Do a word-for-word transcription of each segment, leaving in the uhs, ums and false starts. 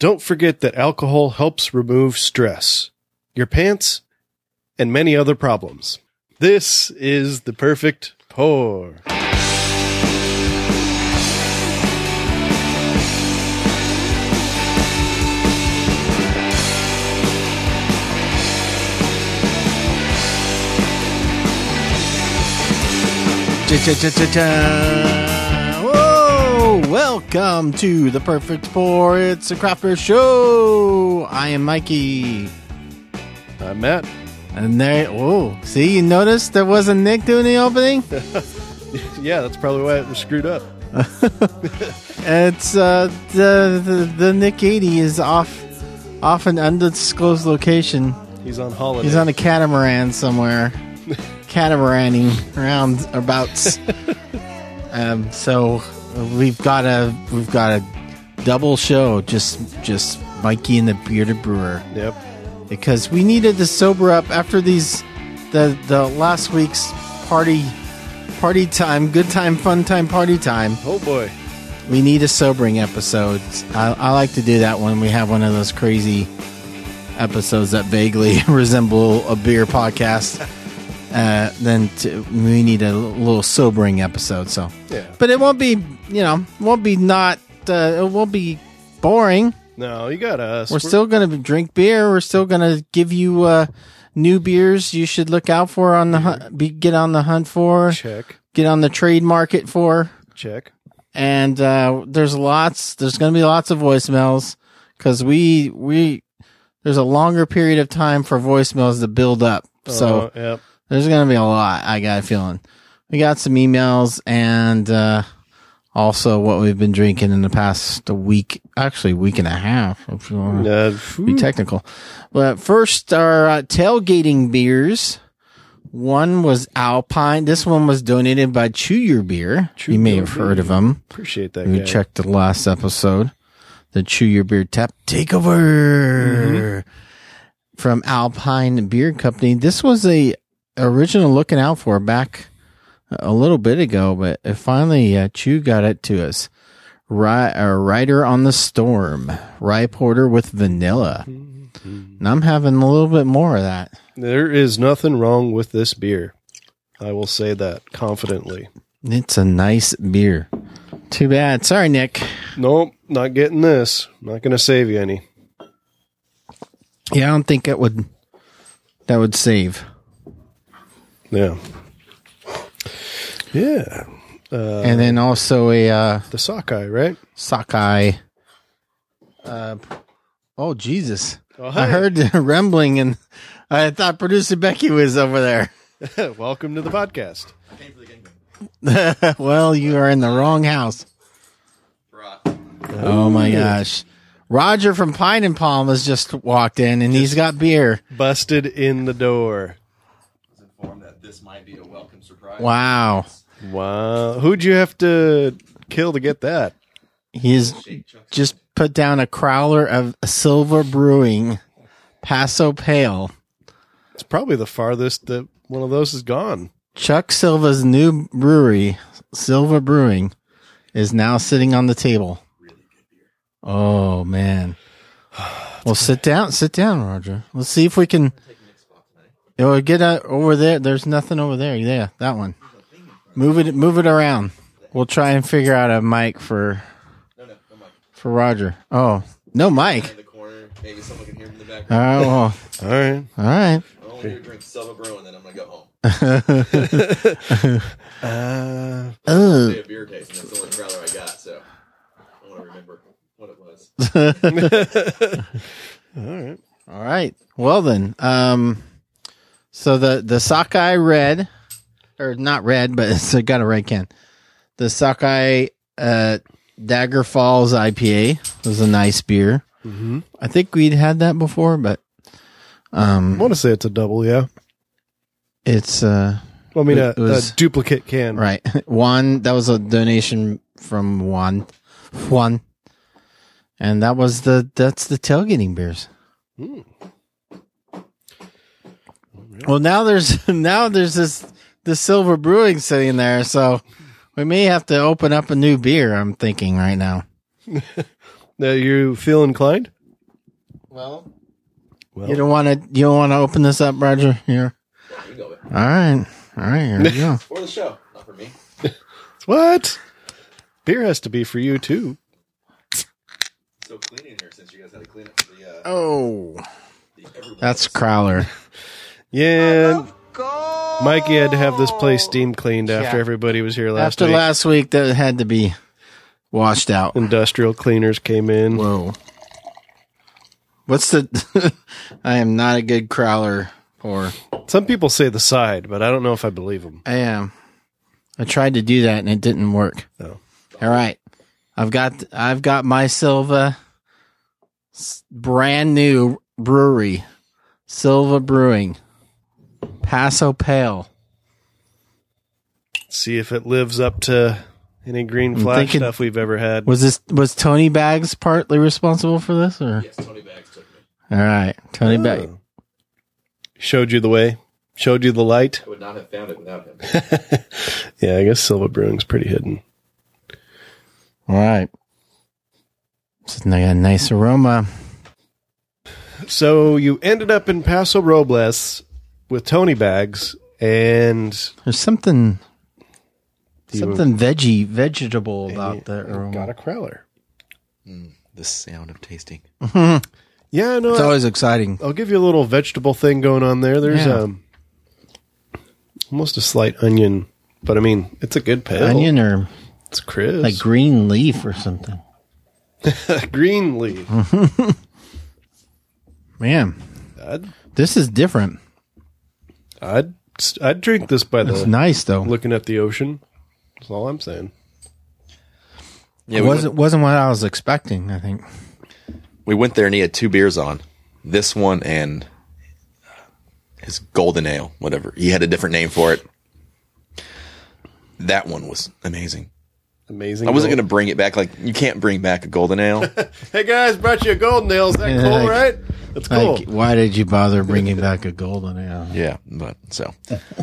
Don't forget that alcohol helps remove stress, your pants, and many other problems. This is the perfect pour. Whoa! Welcome to the Perfect Pour. It's a craft beer show. I am Mikey. I'm Matt. And there, whoa. See, you noticed there wasn't Nick doing the opening? Yeah, that's probably why it was screwed up. It's, uh, the, the, the Nick eighty is off, off an undisclosed location. He's on holiday. He's on a catamaran somewhere. Catamaraning around abouts. um, so we've got a we've got a double show, just just Mikey and the Bearded Brewer. Yep. Because we needed to sober up after these the the last week's party party time, good time, fun time, party time. Oh boy. We need a sobering episode. I, I like to do that when we have one of those crazy episodes that vaguely resemble a beer podcast. Uh, then to, we need a little sobering episode. So, yeah. But it won't be, you know, won't be not. Uh, it won't be boring. No, you got us. We're, We're still going to drink beer. We're still going to give you uh, new beers you should look out for on the hunt, be, get on the hunt for. Check. Get on the trade market for. Check. And uh, there's lots. There's going to be lots of voicemails because we we there's a longer period of time for voicemails to build up. So. Uh, yep. There's going to be a lot, I got a feeling. We got some emails and uh, also what we've been drinking in the past a week, actually a week and a half, if you want to Uh, be technical. But first, our uh, tailgating beers. One was Alpine. This one was donated by Chew Your Beer. Chew you may Your have Beer. heard of them. Appreciate that, We guy. checked the last episode. The Chew Your Beer Tap Takeover Mm-hmm. from Alpine Beer Company. This was a original looking out for back a little bit ago, but it finally uh, Chew got it to us. Ri- uh, Rider on the Storm, Rye Porter with vanilla. And I'm having a little bit more of that. There is nothing wrong with this beer. I will say that confidently. It's a nice beer. Too bad. Sorry, Nick. Nope, not getting this. Not going to save you any. Yeah, I don't think it would. That would save. Yeah. Yeah. Uh, And then also a uh, the sockeye, right? sockeye. Uh, oh Jesus! Oh, I hi. heard the rumbling, and I thought producer Becky was over there. Welcome to the podcast. Well, you are in the wrong house. Oh my gosh! Roger from Pine and Palm has just walked in, and he's got beer. Busted in the door. Informed that this might be a welcome surprise. Wow! Wow. Who'd you have to kill to get that? He's just put down a crowler of Silver Brewing Paso Pale. It's probably the farthest that one of those is gone. Chuck Silva's new brewery, Silva Brewing, is now sitting on the table. Oh, man. Well, sit down. Sit down, Roger. Let's see if we can oh, get uh, over there. There's nothing over there. Yeah, that one. Move it move it around. We'll try and figure out a mic for No, no, no mic. for Roger. Oh, no mic. In the corner, maybe someone can hear him in the All background. right, well, All right. all right. I'll only drink Silva Brew and then I'm gonna go home. Uh, Oh. Say a beer taste, and that's the only trailer I got, so I want to remember what it was. all right. All right. Well then, um, so the the sockeye red, or not red, but it's got a red can. The sockeye uh, Dagger Falls I P A was a nice beer. Mm-hmm. I think we'd had that before, but I um, want to say it's a double, yeah. it's uh, Well, I mean, a, It was- a duplicate can. right. Juan, that was a donation from Juan, Juan, and that was the that's the tailgating beers. Mm. Well, now there's now there's this the Silver Brewing sitting there, so we may have to open up a new beer. I'm thinking right now. Now you feel inclined? Well, Well, you don't want to. You don't want to open this up, Roger. Here. Yeah, you go with it. All right. All right. Here we go. For the show, not for me. what? Beer has to be for you too. So clean in here since you guys had to clean up the. Uh, Oh, the everyone that's else. Crowler. Yeah. Mikey had to have this place steam cleaned after Yeah. everybody was here last After week. last week, that had to be washed out. Industrial cleaners came in. Whoa. What's the? I am not a good Crowler pour. Some people say the side, but I don't know if I believe them. I am. I tried to do that and it didn't work. No. All right, I've got I've got my Silva, s- brand new brewery, Silva Brewing, Paso Pale. See if it lives up to any green I'm flash thinking- stuff we've ever had. Was this was Tony Bags partly responsible for this, or Yes, Tony Bags took me. all right, Tony Oh. Bags? Showed you the way. Showed you the light. I would not have found it without him. Yeah, I guess Silva Brewing's pretty hidden. All right, it's got a nice aroma. So you ended up in Paso Robles with Tony Bags, and There's something You- something veggie vegetable about that you aroma. got a crowler. The sound of tasting. Yeah, no, It's I, always exciting. I'll give you a little vegetable thing going on there. There's Yeah. um almost a slight onion, but I mean it's a good pale. Onion or It's crisp. like green leaf or something. green leaf. Man, I'd, this is different. I'd I'd drink this by It's the nice though. looking at the ocean. That's all I'm saying. Yeah, It we wasn't went, wasn't what I was expecting. I think. we went there and he had two beers on. This one and his golden ale, whatever. He had a different name for it. That one was amazing. Amazing. I wasn't gold- going to bring it back. Like, you can't bring back a golden ale. Hey guys, brought you a golden ale. Is that Yeah, cool, like- right? That's cool. Like, why did you bother bringing back a golden ale? Yeah, but so.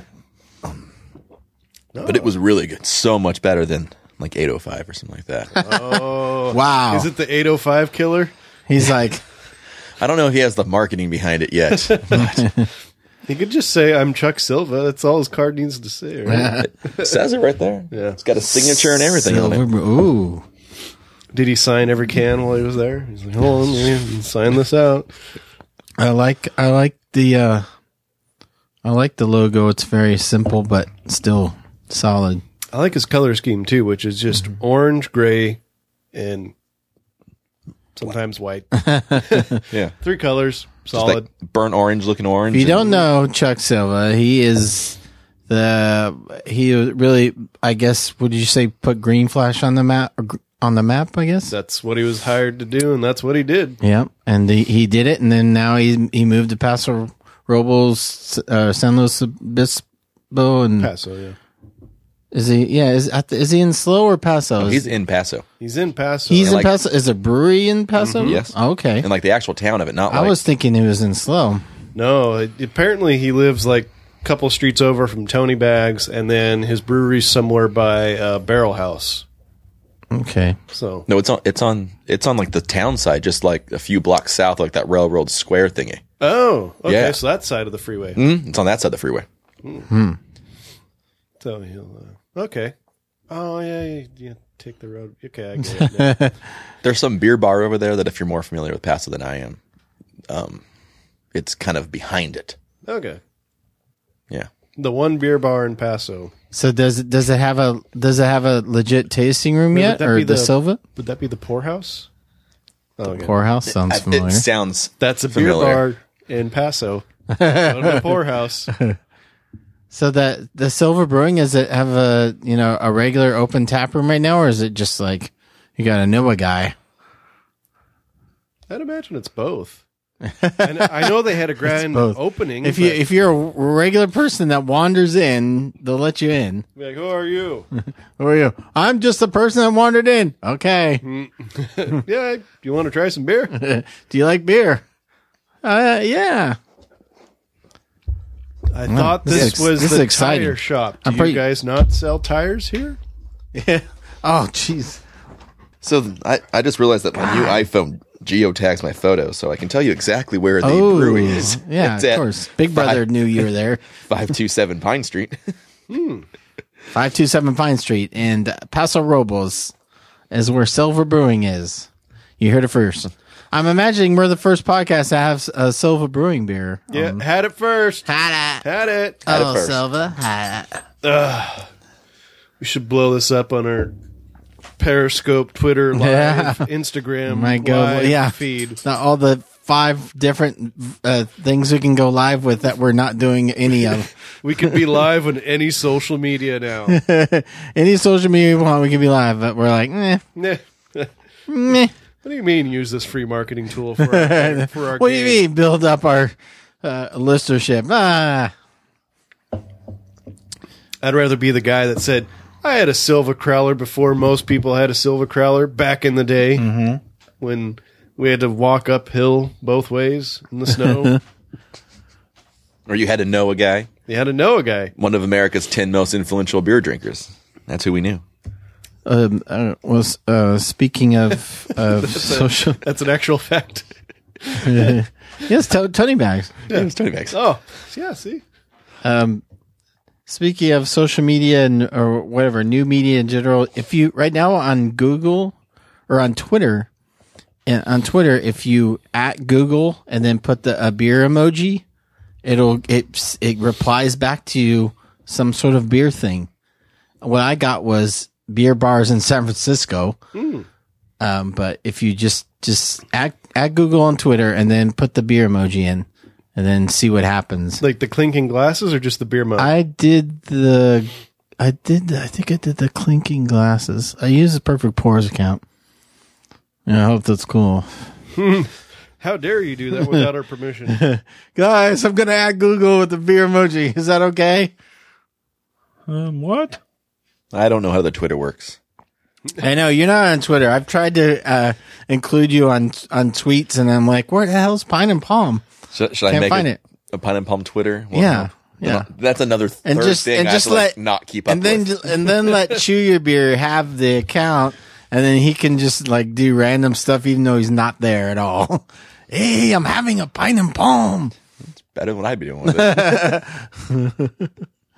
But it was really good. So much better than like eight oh five or something like that. Oh, Wow. is it the eight oh five killer? He's like, I don't know if he has the marketing behind it yet. He could just say, "I'm Chuck Silva." That's all his card needs to say. Right? It says it right there. Yeah. It's got a signature and everything on Silver, it. Br- ooh. Did he sign every can while he was there? He's like, "Hold on, man, sign this out." I like I like the uh I like the logo. It's very simple but still solid. I like his color scheme too, which is just Mm-hmm. orange, gray, and sometimes white. Yeah. Three colors, Just solid. like burnt orange looking orange. If you and- don't know Chuck Silva, he is the he really I guess would you say put Green Flash on the map on the map, I guess? That's what he was hired to do, and that's what he did. Yeah, and he, he did it, and then now he he moved to Paso Robles, uh, San Luis Obispo, and Paso, yeah. is he? Yeah, is at the- is he in Slow or Paso? Oh, Is- he's in Paso. He's in Paso. he's in like- Paso. Is a brewery in Paso? Yes. Oh, okay. And like the actual town of it, not I like. was thinking he was in Slow. No, it, apparently he lives like a couple streets over from Tony Bags, and then his brewery's somewhere by uh, Barrel House. Okay. So No, it's on. It's on. It's on like the town side, just like a few blocks south, like that railroad square thingy. Oh, okay. Yeah. So that side of the freeway. Mm, it's on that side of the freeway. So he'll. Uh, okay. Oh yeah, you, you take the road. Okay, I get it. now. There's some beer bar over there that, if you're more familiar with Paso than I am, um, it's kind of behind it. Okay. Yeah. The one beer bar in Paso. So does it does it have a does it have a legit tasting room Would yet, that or be the, the- Silva Would that be the Poorhouse? Oh, okay. Poorhouse sounds I- familiar? It sounds. That's a familiar. beer bar in Paso. Go to the Poorhouse. So that the Silver Brewing, does it have a you know a regular open tap room right now, or is it just like you got to know a guy? I'd imagine it's both. And I know they had a grand both. opening. If you but- if you're a regular person that wanders in, they'll let you in. be like, who are you? Who are you? I'm just the person that wandered in. Okay. Yeah, you want to try some beer? Do you like beer? Uh, yeah. I thought this this, is- was this is the exciting. tire shop. Do I'm you pretty- guys not sell tires here? Yeah. Oh, jeez. So I, I just realized that my new iPhone geotags my photos, so I can tell you exactly where the Oh, brewery is. yeah, It's of at course. Big Brother five- knew you were there. five two seven Pine Street. five two seven Pine Street. And Paso Robles is where Silver Brewing is. You heard it first. I'm imagining we're the first podcast to have a Silver Brewing beer. Yeah, had it first. Had it. Had it. Had it Oh, first. Silver. Had it. We should blow this up on our Periscope, Twitter, live, Yeah. Instagram, My God, live yeah. feed. Now, all the five different uh, things we can go live with that we're not doing any of. We could be live on any social media now. Any social media we want, we can be live, but we're like, eh, Nah. meh. What do you mean use this free marketing tool for our, for our What do you game? mean build up our uh, listenership? Ah, I'd rather be the guy that said, I had a Silva Crowler before most people had a Silva Crowler back in the day Mm-hmm. when we had to walk uphill both ways in the snow. Or you had to know a guy, You had to know a guy. one of America's ten most influential beer drinkers. That's who we knew. um, uh, was uh, speaking of of social. That's an actual fact. Yes, to- Tony Bags. Yeah, it was Tony Bags. Oh, yeah, see? Um, speaking of social media and or whatever new media in general, if you right now on Google or on Twitter, and on Twitter, if you at Google and then put the a beer emoji, it'll it it replies back to you some sort of beer thing. What I got was beer bars in San Francisco. Um, but if you just just at at Google on Twitter and then put the beer emoji in, and then see what happens. Like the clinking glasses or just the beer mug? I did the, I did, the, I think I did the clinking glasses. I used the Perfect Pours account. Yeah, I hope that's cool. How dare you do that without our permission? Guys, I'm going to add Google with the beer emoji. Is that okay? Um, what? I don't know how the Twitter works. I know, you're not on Twitter. I've tried to uh, include you on on tweets, and I'm like, where the hell's Pine and Palm? Should, should I Can't make find a, it. a Pine and Palm Twitter? Well, Yeah, no. yeah. That's another third And just thing and I just have to, like, let not keep up and then with. just, and then let Chew Your Beer have the account, and then he can just like do random stuff even though he's not there at all. Hey, I'm having a Pine and Palm. Better than what I'd be doing with it.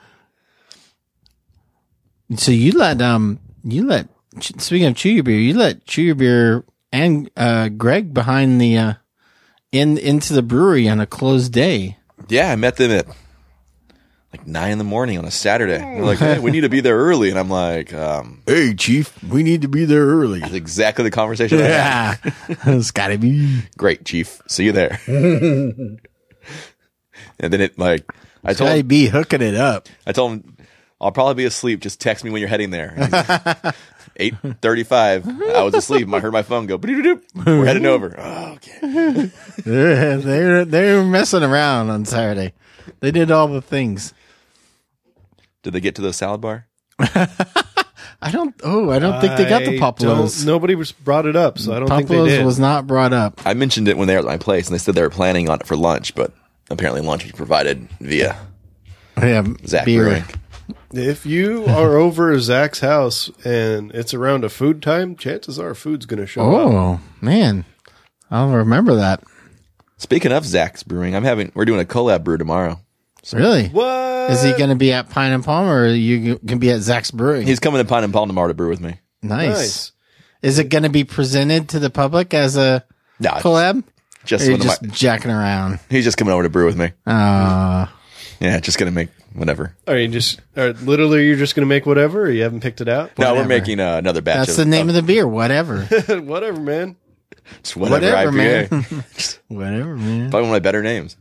So you let um you let speaking of Chew Your Beer, you let Chew Your Beer and uh, Greg behind the uh, in into the brewery on a closed day. Yeah, I met them at like nine in the morning on a Saturday. They're like, hey, we need to be there early. And I'm like, um, Hey, Chief, we need to be there early. that's exactly the conversation I had. Yeah, it's gotta be. Great, Chief. See you there. And then it like, I told Gotta him, be hooking it up. I told him, I'll probably be asleep. Just text me when you're heading there. eight thirty-five. I was asleep. I heard my phone go, "Boop-a-doop-doop." We're heading over. Oh, okay. They're, they're they're messing around on Saturday. They did all the things. Did they get to the salad bar? I don't. Oh, I don't think they got the I Poplos. don't- Nobody was brought it up, so I don't think they Poplos did. was not brought up. I mentioned it when they were at my place, and they said they were planning on it for lunch, but apparently lunch was provided via Yeah, Zach beer. Brewing. If you are over at Zach's house and it's around a food time, chances are food's going to show up. Oh man, I'll remember that. Speaking of Zach's Brewing, I'm having we're doing a collab brew tomorrow. Really? What? Is he going to be at Pine and Palm, or you can be at Zach's Brewing? He's coming to Pine and Palm tomorrow to brew with me. nice. Nice. Is it going to be presented to the public as a No, collab? just Or are you one of just my, jacking around? he's just coming over to brew with me. Uh, Yeah, just gonna make whatever. Are you just, are, literally, you're just going to make whatever, or you haven't picked it out? No, we're Whatever. making uh, another batch. that's of, the name of the beer. Whatever. Whatever, man. just whatever, Whatever, I P A. man. Whatever, man. Probably one of my better names.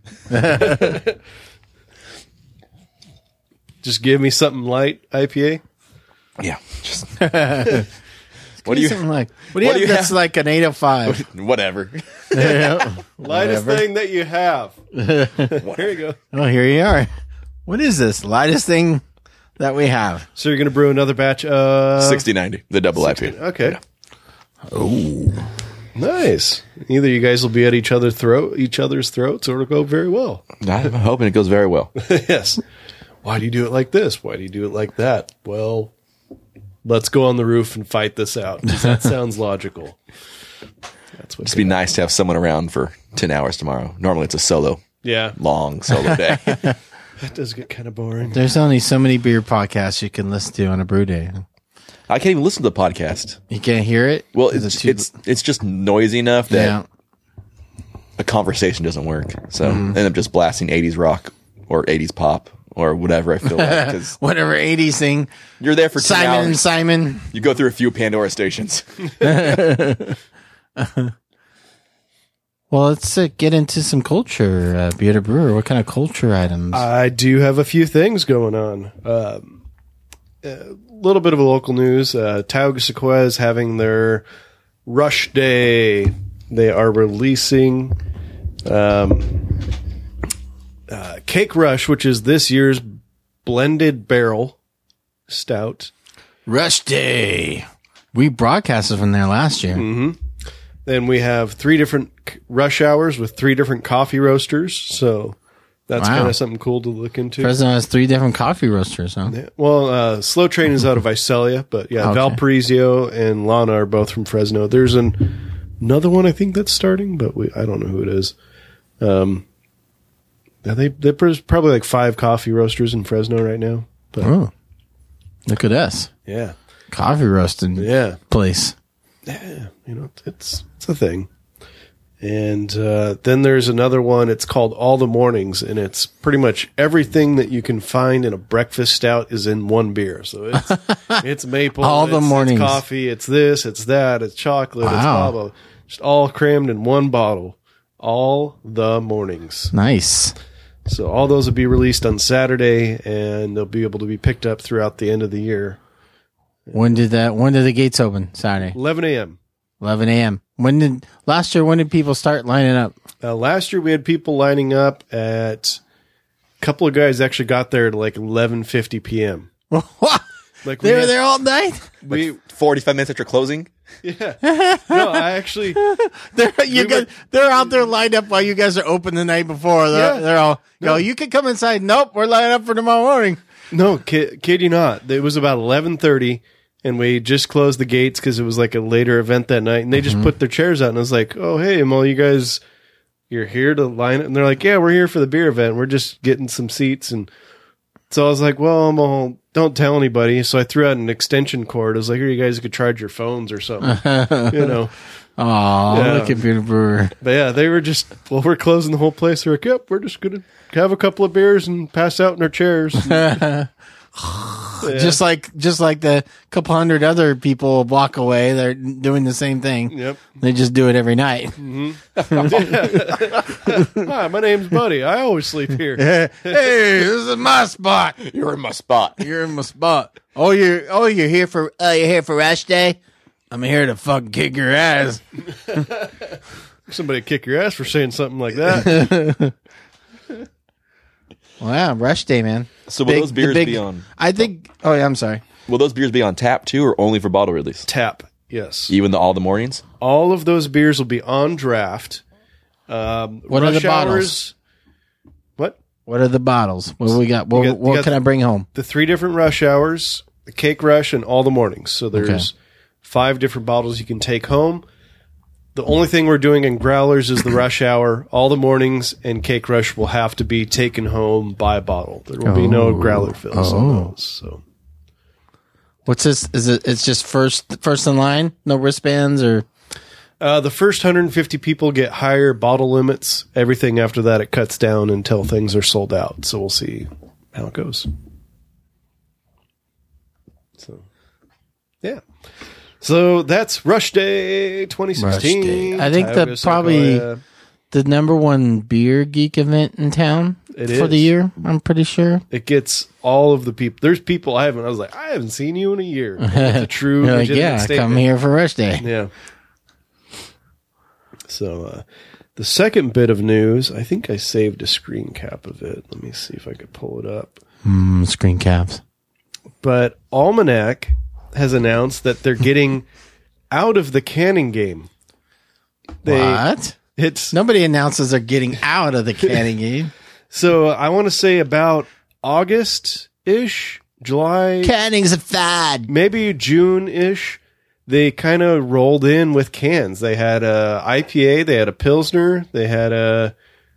Just give me something light, I P A. Yeah, just what do you Something like, what do you what have do you that's have? like an eight oh five? whatever? Yeah. Lightest Whatever. thing that you have. Here you go. Oh, here you are. What is this? Lightest thing that we have. So you're going to brew another batch of... Sixty ninety, the double I P A. Okay. Oh. Nice. Either you guys will be at each other throat, each other's throats, or it'll go very well. I'm hoping it goes very well. Yes. Why do you do it like this? Why do you do it like that? Well, let's go on the roof and fight this out. 'Cause that sounds logical. That's what. Just be nice to have someone around for ten hours tomorrow. Normally it's a solo, Yeah, long solo day. that does get kind of boring. There's only so many beer podcasts you can listen to on a brew day. I can't even listen to the podcast. You can't hear it? Well, Is it's it too- it's it's just noisy enough that yeah. a conversation doesn't work. So Mm-hmm. I end up just blasting eighties rock or eighties pop or whatever I feel like. Because Whatever eighties thing. you're there for ten Simon hours. and Simon. You go through a few Pandora stations. Well, let's uh, get into some culture, uh, Bearded Brewer. What kind of culture items? I do have a few things going on. Um, a little bit of a local news. Uh, Tioga Sequoia is having their Rush Day. They are releasing um, uh, Cake Rush, which is this year's blended barrel stout. Rush Day. We broadcasted from there last year. Mm-hmm. Then we have three different c- rush hours with three different coffee roasters. So that's Wow. kind of something cool to look into. Fresno has three different coffee roasters, huh? Yeah. Well, uh, Slow Train is out of Visalia, but yeah, Okay. Valparaiso and Lana are both from Fresno. There's an, another one I think that's starting, but we, I don't know who it is. Um, yeah, they, there's probably like five coffee roasters in Fresno right now. But Oh, look at us. yeah, Coffee roasting yeah, place. yeah, you know, it's, it's a thing. And uh, then there's another one. It's called All the Mornings, and it's pretty much everything that you can find in a breakfast stout is in one beer. So it's it's maple, All the it's, mornings. it's coffee, it's this, it's that, it's chocolate, it's Wow. blah blah, just all crammed in one bottle. All the mornings. Nice. So all those will be released on Saturday, and they'll be able to be picked up throughout the end of the year. When did that? When did the gates open? Saturday, eleven a.m. eleven a.m. When did last year? When did people start lining up? Uh, last year we had people lining up at. A couple of guys actually got there at like eleven fifty p.m. Like we They were had- there all night. We forty-five minutes after closing. yeah. No, I actually They're you We guys, were- they're out there lined up while you guys are open the night before. They're, Yeah. they're all No. go. You can come inside. Nope, we're lining up for tomorrow morning. no kid, kid you not. It was about eleven thirty, and we just closed the gates because it was like a later event that night, and they just put their chairs out, and I was like, "Oh, hey, well, you guys, you're here to line it," and they're like, "Yeah, we're here for the beer event. We're just getting some seats." And so I was like, "Well, I'm all, don't tell anybody." So I threw out an extension cord. I was like, "Here, you guys could charge your phones or something," you know. Oh, Yeah. look at Bearded Brewer. But yeah, they were just, well, we're closing the whole place. They're like, "Yep, we're just gonna have a couple of beers and pass out in our chairs." Yeah. Just like just like the couple hundred other people a block away, they're doing the same thing. Yep. They just do it every night. Hi, my name's Buddy. I always sleep here. Hey, this is my spot. You're in my spot. You're in my spot. Oh, you're oh you're here for oh you're here for Rush Day. I'm here to fucking kick your ass. Somebody kick your ass for saying something like that. Wow, Rush Day, man. So will Big- those the beers big- be on? I think. Oh yeah, I'm sorry. Will those beers be on tap too, or only for bottle release? Tap, yes. Even the all the mornings. All of those beers will be on draft. Um, What are the Rush bottles? Hours- What? What are the bottles? What we got? What, You got- you what got can I bring home? The three different rush hours, the Cake Rush, and All the Mornings. So there's five different bottles you can take home. The only thing we're doing in growlers is the rush hour. All the mornings and Cake Rush will have to be taken home by bottle. There will be no Oh. growler fills Oh. on those. So What's this? Is it? It's just first first in line. No wristbands or. uh, the first one hundred fifty people get higher bottle limits. Everything after that, it cuts down until things are sold out. So we'll see how it goes. So, yeah. So that's Rush Day twenty sixteen. Rush Day. I think the Tioga probably- Sequoia. The number one beer geek event in town It for is. the year. I'm pretty sure. It gets all of the people. There's people I haven't. I was like, I haven't seen you in a year. It's a true, You're like, legitimate yeah, statement. come here for Rush Day. Yeah. So uh, the second bit of news, I think I saved a screen cap of it. Let me see if I could pull it up. Mm, screen caps. But Almanac has announced that they're getting out of the canning game. They, What? It's Nobody announces they're getting out of the canning game. so I want to say about August ish. July, Canning's a fad. maybe June-ish, they kind of rolled in with cans. They had a I P A, they had a Pilsner, they had a,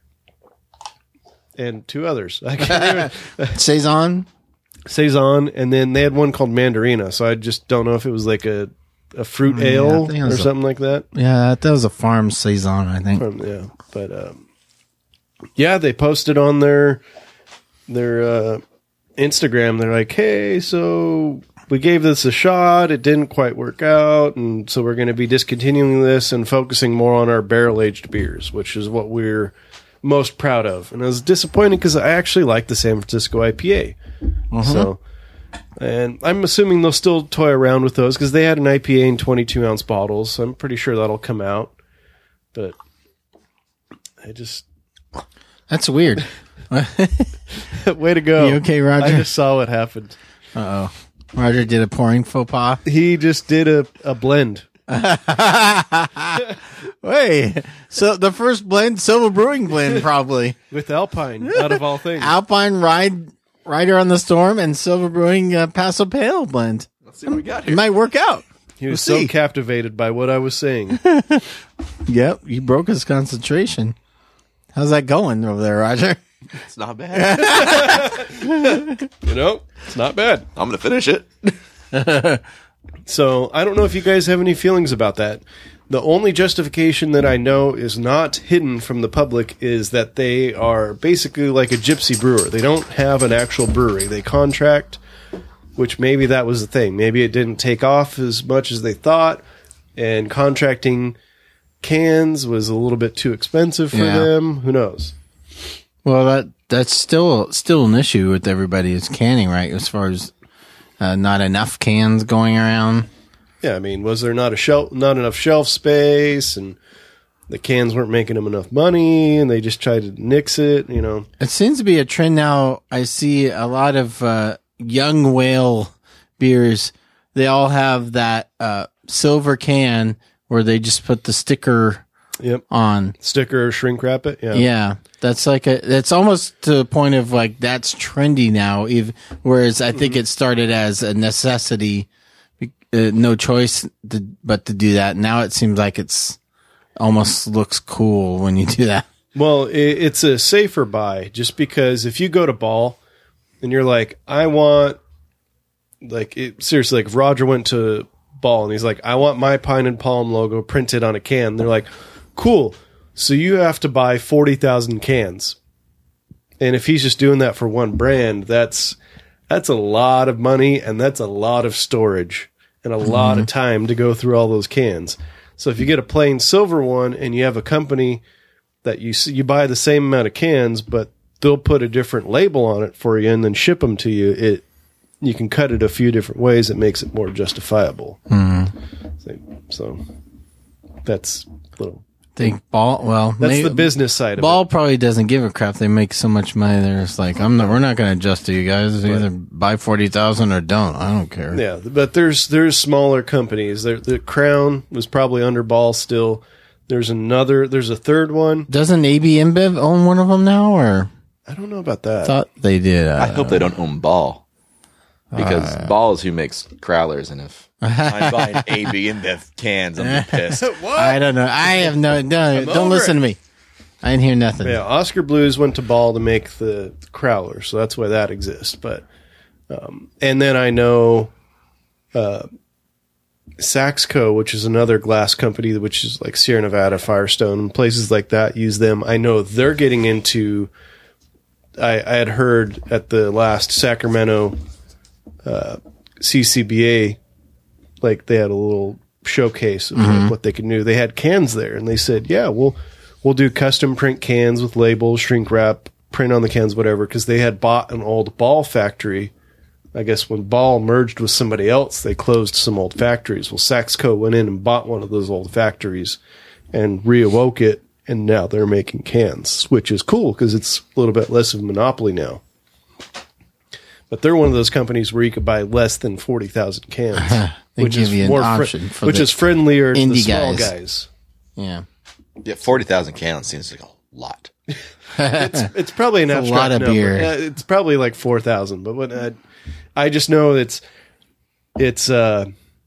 and two others. I can't even, Saison. Saison, and then they had one called Mandarina. So I just don't know if it was like a, a fruit Yeah, I ale think it or was a- something like that. Yeah, that was a farm Saison, I think. Um, yeah, but um, yeah, they posted on their their uh, Instagram. They're like, "Hey, so we gave this a shot. It didn't quite work out, and so we're going to be discontinuing this and focusing more on our barrel aged beers, which is what we're most proud of." And I was disappointed because I actually like the San Francisco I P A. So, and I'm assuming they'll still toy around with those because they had an I P A in twenty-two ounce bottles. So I'm pretty sure that'll come out. But I just That's weird. way to go. You okay, Roger? I just saw what happened. Uh oh. Roger did a pouring faux pas. He just did a, a blend. Wait, so the first blend, Silver Brewing blend, probably. With Alpine, out of all things. Alpine Ride, Rider on the Storm, and Silver Brewing uh, Paso Pale blend. Let's see what we got It here. might work out. He was We'll so see. captivated by what I was saying. Yep, you broke his concentration. How's that going over there, Roger? It's not bad. You know, it's not bad. I'm going to finish it. So I don't know if you guys have any feelings about that. The only justification that I know is not hidden from the public is that they are basically like a gypsy brewer. They don't have an actual brewery. They contract, which maybe that was the thing. Maybe it didn't take off as much as they thought, and contracting cans was a little bit too expensive for Yeah. them. Who knows? Well, that that's still still an issue with everybody is canning, right? As far as uh, not enough cans going around. Yeah, I mean, was there not a shelf, not enough shelf space, and the cans weren't making them enough money, and they just tried to nix it, you know? It seems to be a trend now. I see a lot of uh, young whale beers. They all have that uh, silver can where they just put the sticker Yep. on. Sticker or shrink wrap it. Yeah. Yeah, that's like a. It's almost to the point of like that's trendy now. Even whereas I think it started as a necessity, uh, no choice to, but to do that. Now it seems like it's almost looks cool when you do that. Well, it, it's a safer buy just because if you go to Ball and you're like, I want, like, it, seriously, like if Roger went to Ball and he's like, I want my Pine and Palm logo printed on a can. They're like, cool. So you have to buy forty thousand cans. And if he's just doing that for one brand, that's that's a lot of money and that's a lot of storage and a lot of time to go through all those cans. So if you get a plain silver one and you have a company that you see, you buy the same amount of cans, but they'll put a different label on it for you and then ship them to you, it you can cut it a few different ways. It makes it more justifiable. So, so that's a little. Think Ball. Well, That's maybe, the business side of Ball it. probably doesn't give a crap. They make so much money. They're just like, I'm not. We're not going to adjust to you guys. Either buy forty thousand or don't. I don't care. Yeah, but there's there's smaller companies. There, the Crown was probably under Ball still. There's another. There's a third one. Doesn't A B InBev own one of them now, or I don't know about that. thought they did? Uh, I hope they don't own Ball. Because Ball is who makes Crowlers, and if I'm buying A B InBev cans, I'm pissed. I don't know. I have no. no don't over listen it. to me. I didn't hear nothing. Yeah, Oscar Blues went to Ball to make the Crowler, so that's why that exists. But um, and then I know uh, Saxco, which is another glass company, which is like Sierra Nevada, Firestone, and places like that use them. I know they're getting into. I, I had heard at the last Sacramento uh, C C B A, like they had a little showcase of like, what they could do. They had cans there, and they said, "Yeah, we'll we'll do custom print cans with labels, shrink wrap, print on the cans, whatever." Because they had bought an old Ball factory. I guess when Ball merged with somebody else, they closed some old factories. Well, Saxco went in and bought one of those old factories and reawoke it, and now they're making cans, which is cool because it's a little bit less of a monopoly now. But they're one of those companies where you could buy less than forty thousand cans, They which give is you an more fri- option for which the is friendlier to the indie small guys. guys. Yeah. Yeah, forty thousand cans seems like a lot. It's probably an a abstract lot of number. beer. Uh, it's probably like four thousand, but what, uh, I just know it's it's. Uh,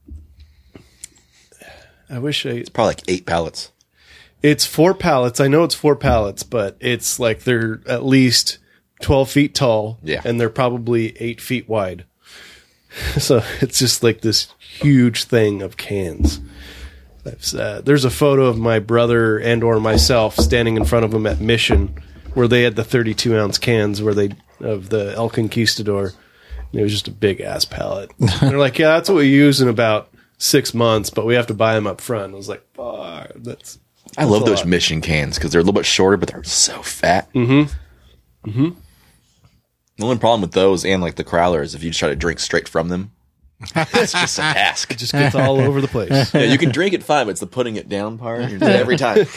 I wish I. It's probably like eight pallets. It's four pallets. I know it's four pallets, but it's like they're at least twelve feet tall. Yeah. And they're probably eight feet wide. So it's just like this huge thing of cans. Uh, there's a photo of my brother and or myself standing in front of them at Mission where they had the thirty-two ounce cans where they of the El Conquistador. And it was just a big ass pallet. And they're like, yeah, that's what we use in about six months, but we have to buy them up front. I was like, fuck, that's... I love a those lot. Mission cans because they're a little bit shorter, but they're so fat. Mm-hmm. Mm-hmm. The only problem with those and like the Crowler is if you just try to drink straight from them, it's just a task. It just gets all over the place. Yeah, you can drink it fine, but it's the putting it down part you're doing it every time.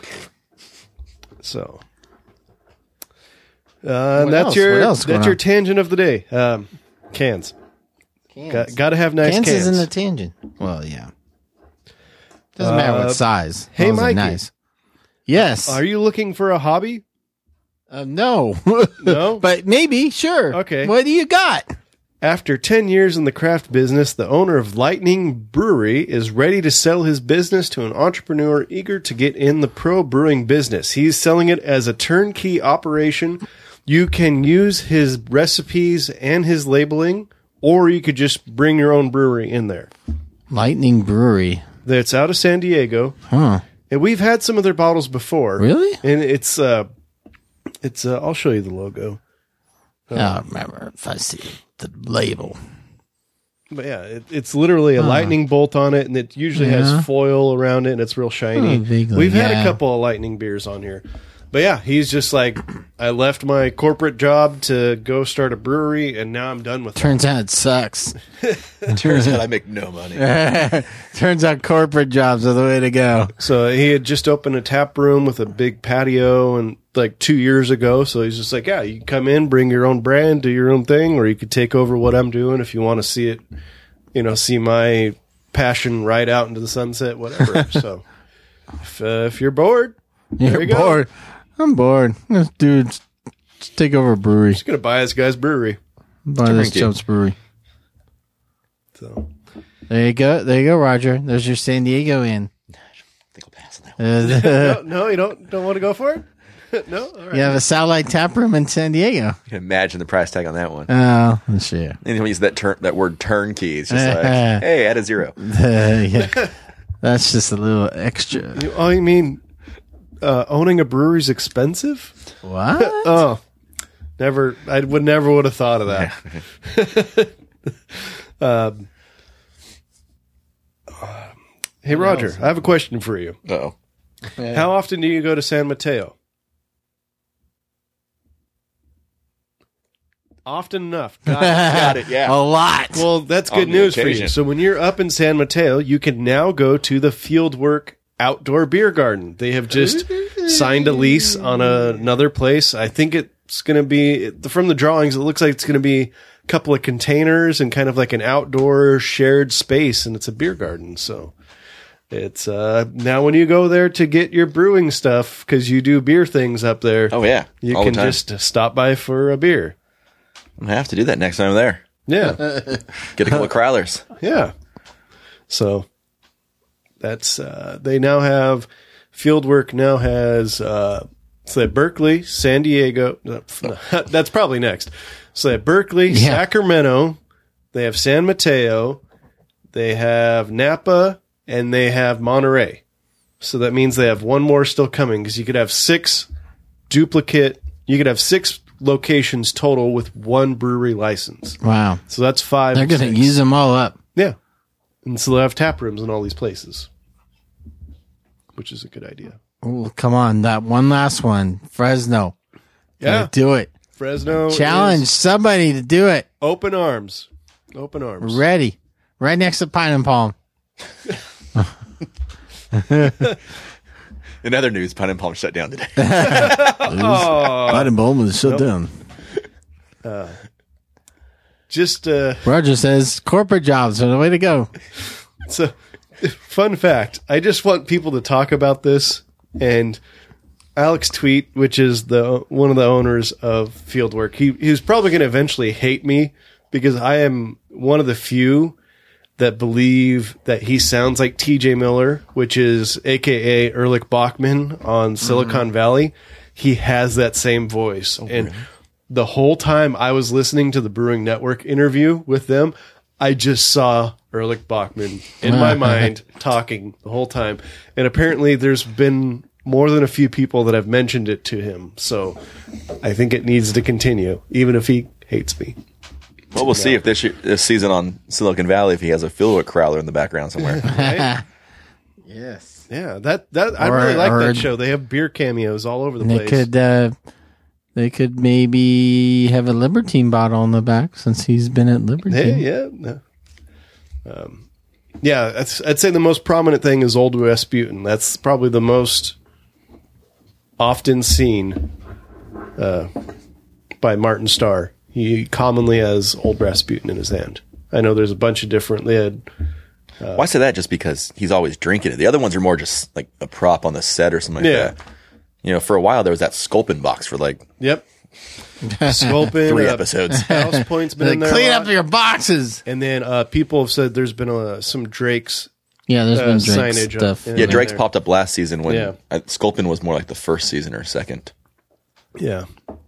So, uh, and What that's else? your What else going that's your on? tangent of the day. Um, cans. Got, got to have nice Cans cans. isn't a tangent. Well, yeah. Doesn't matter Uh, what size. hey, As long as they're Mikey. nice. Yes. Are you looking for a hobby? Uh, no. No? But maybe, sure. Okay. What do you got? After ten years in the craft business, the owner of Lightning Brewery is ready to sell his business to an entrepreneur eager to get in the pro brewing business. He's selling it as a turnkey operation. You can use his recipes and his labeling, or you could just bring your own brewery in there. Lightning Brewery. That's out of San Diego. Huh. And we've had some of their bottles before. Really? And it's, uh, it's, uh, I'll show you the logo. I don't remember if I see the label. But yeah, it, it's literally a lightning bolt on it, and it usually Yeah. has foil around it, and it's real shiny. Oh, vaguely, We've had yeah. a couple of lightning beers on here. But yeah, he's just like, I left my corporate job to go start a brewery, and now I'm done with it. Turns out it sucks. Turns out I make no money. Turns out corporate jobs are the way to go. So he had just opened a tap room with a big patio, and like two years ago. So he's just like, yeah, you can come in, bring your own brand, do your own thing, or you could take over what I'm doing if you want to see it, you know, see my passion right out into the sunset, whatever. So if, uh, if you're bored, there You're you go. bored. I'm bored. This dude, just take over a brewery. He's gonna buy this guy's brewery. Buy this Turnkey. Jumps Brewery. So There you go. There you go, Roger. There's your San Diego in. I think I'll pass on that one. Uh, no, no, you don't don't want to go for it. No, all right. you have a satellite tap room in San Diego. You can imagine the price tag on that one. Oh, shit. Anytime you use that term, that word turnkey, it's just like, hey, add a zero. Uh, yeah. That's just a little extra. You- oh, you mean uh, owning a brewery is expensive? What? Oh, never. I would never would have thought of that. um, hey, Roger, I have a question for you. Uh-oh. How often do you go to San Mateo? Often enough. Got it. Got it, yeah. A lot. Well, that's On good the news for you. occasion. So when you're up in San Mateo, you can now go to the Fieldwork Outdoor Beer Garden. They have just signed a lease on a, another place. I think it's going to be, from the drawings, it looks like it's going to be a couple of containers and kind of like an outdoor shared space, and it's a beer garden. So it's uh, now when you go there to get your brewing stuff, because you do beer things up there, Oh, yeah. you All can the time. just stop by for a beer. I'm going to have to do that next time I'm there. Yeah. Get a couple of Crowlers. Yeah. So that's uh they now have Fieldwork now has uh so they have Berkeley, San Diego. no, That's probably next. So they have Berkeley, Yeah. Sacramento, they have San Mateo, they have Napa, and they have Monterey. So that means they have one more still coming, because you could have six duplicate you could have six locations total with one brewery license. Wow. So that's five. They're of going to six. use them all up. Yeah. And so they'll have tap rooms in all these places, which is a good idea. Ooh, come on. That one last one. Fresno. Yeah. Gotta do it. Fresno Challenge is somebody to do it. open arms. Open arms. Ready. Right next to Pine and Palm. In other news, Pine and Palm shut down today. Pine and Palm is shut down. Just uh Roger says corporate jobs are the way to go. so fun fact. I just want people to talk about this, and Alex Tweet, which is the one of the owners of Fieldwork, he he's probably going to eventually hate me because I am one of the few that believe that he sounds like T J Miller, which is A K A Ehrlich Bachman on Silicon mm-hmm. Valley. He has that same voice. Oh, and really? The whole time I was listening to the Brewing Network interview with them, I just saw Ehrlich Bachman in my mind talking the whole time. And apparently there's been more than a few people that have mentioned it to him. So I think it needs to continue, even if he hates me. Well, we'll see if this year, this season on Silicon Valley, if he has a Fillwick Crowler in the background somewhere. Right? Yes. Yeah, that that I Or- really like or- that show. They have beer cameos all over the They place. could uh, they could maybe have a Libertine bottle on the back since he's been at Libertine. Hey, yeah, no. um, yeah. That's, I'd say the most prominent thing is Old Rasputin. That's probably the most often seen uh, by Martin Starr. He commonly has Old Rasputin in his hand. I know there's a bunch of different. They had. Uh, Why say that? Just because he's always drinking it. The other ones are more just like a prop on the set or something like Yeah. that. You know, for a while there was that Sculpin box for like Yep. Sculpin. three uh, episodes. House Point's been in there. a Clean lot. up your boxes. And then uh, people have said there's been uh, some Drake's. Yeah, there's Uh, been Drake signage up, stuff. yeah. Yeah, Drake's there. popped up last season when Yeah. uh, Sculpin was more like the first season or second. Yeah.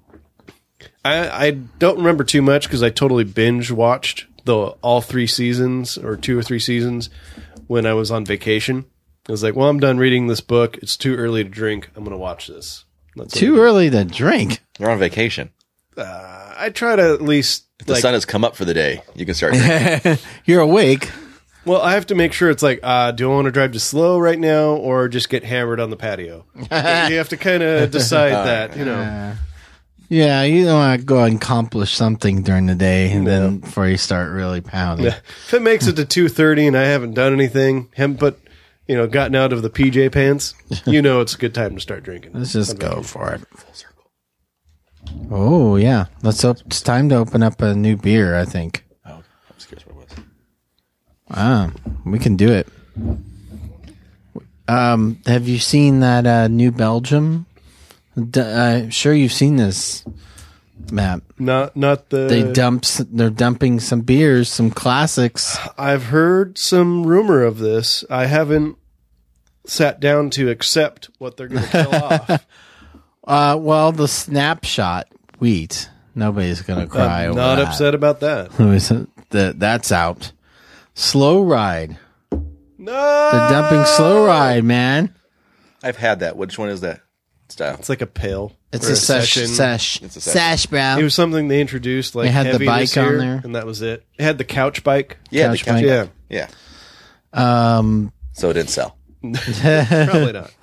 I I don't remember too much because I totally binge watched the all three seasons or two or three seasons when I was on vacation. I was like, well, I'm done reading this book. It's too early to drink. I'm going to watch this. That's Too what early to drink. You're on vacation. I, uh, I try to at least If the like, sun has come up for the day, you can start drinking. You're awake. well, I have to make sure it's like, uh, do I want to drive to slow right now or just get hammered on the patio? You have to kind of decide that, you know. Yeah, you don't want to go and accomplish something during the day and then before you start really pounding. Yeah. If it makes it to two thirty and I haven't done anything, haven't put, you know, gotten out of the P J pants, you know it's a good time to start drinking. Let's just go for it. Full circle. Oh, yeah. Let's op- it's time to open up a new beer, I think. Oh, I'm just curious what it was. Ah, we can do it. Um, have you seen that uh, New Belgium? D- I'm sure you've seen this, Matt. Not not the They dump. s- They're dumping some beers, some classics. I've heard some rumor of this. I haven't sat down to accept what they're going to kill off. Uh, well, the snapshot wheat. Nobody's gonna cry I'm over not that. upset about that. that. That's out. Slow ride. No, They're dumping slow ride, man. I've had that. Which one is that style? It's like a pale. It's or a sesh, session. sesh, It's a session. sash, bro. It was something they introduced like They had the heavy this bike on year, there. and that was it. It had the couch bike. Yeah, Couch the couch Yeah, Yeah. Um, So it didn't sell. probably not.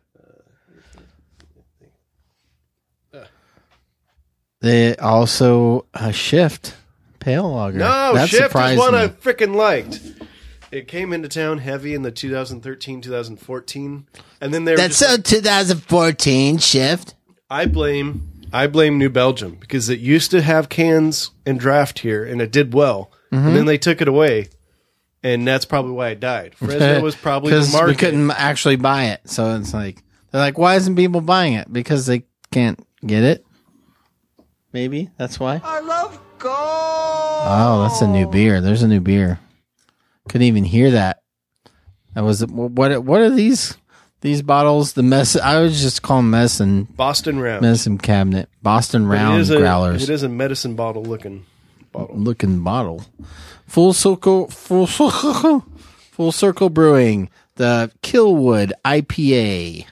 they also uh, shift pale lager. No, that Shift is surprised one me. I freaking liked. It came into town heavy in the two thousand thirteen, two thousand fourteen, and then they were That's just so twenty fourteen shift. I blame I blame New Belgium because it used to have cans and draft here, and it did well, Mm-hmm. and then they took it away, and that's probably why it died. Fresno was probably the Because we market. couldn't actually buy it, so it's like they're like, why isn't people buying it? Because they can't get it. Maybe that's why. I love gold. Oh, that's a new beer. There's a new beer. Couldn't even hear that. That was what? What are these? These bottles? The mess. I would just call them medicine Boston Round. medicine cabinet. Boston But it Round is a, growlers. It is a medicine bottle looking bottle. Looking bottle. Full circle. Full circle. Full circle brewing. The Killwood I P A.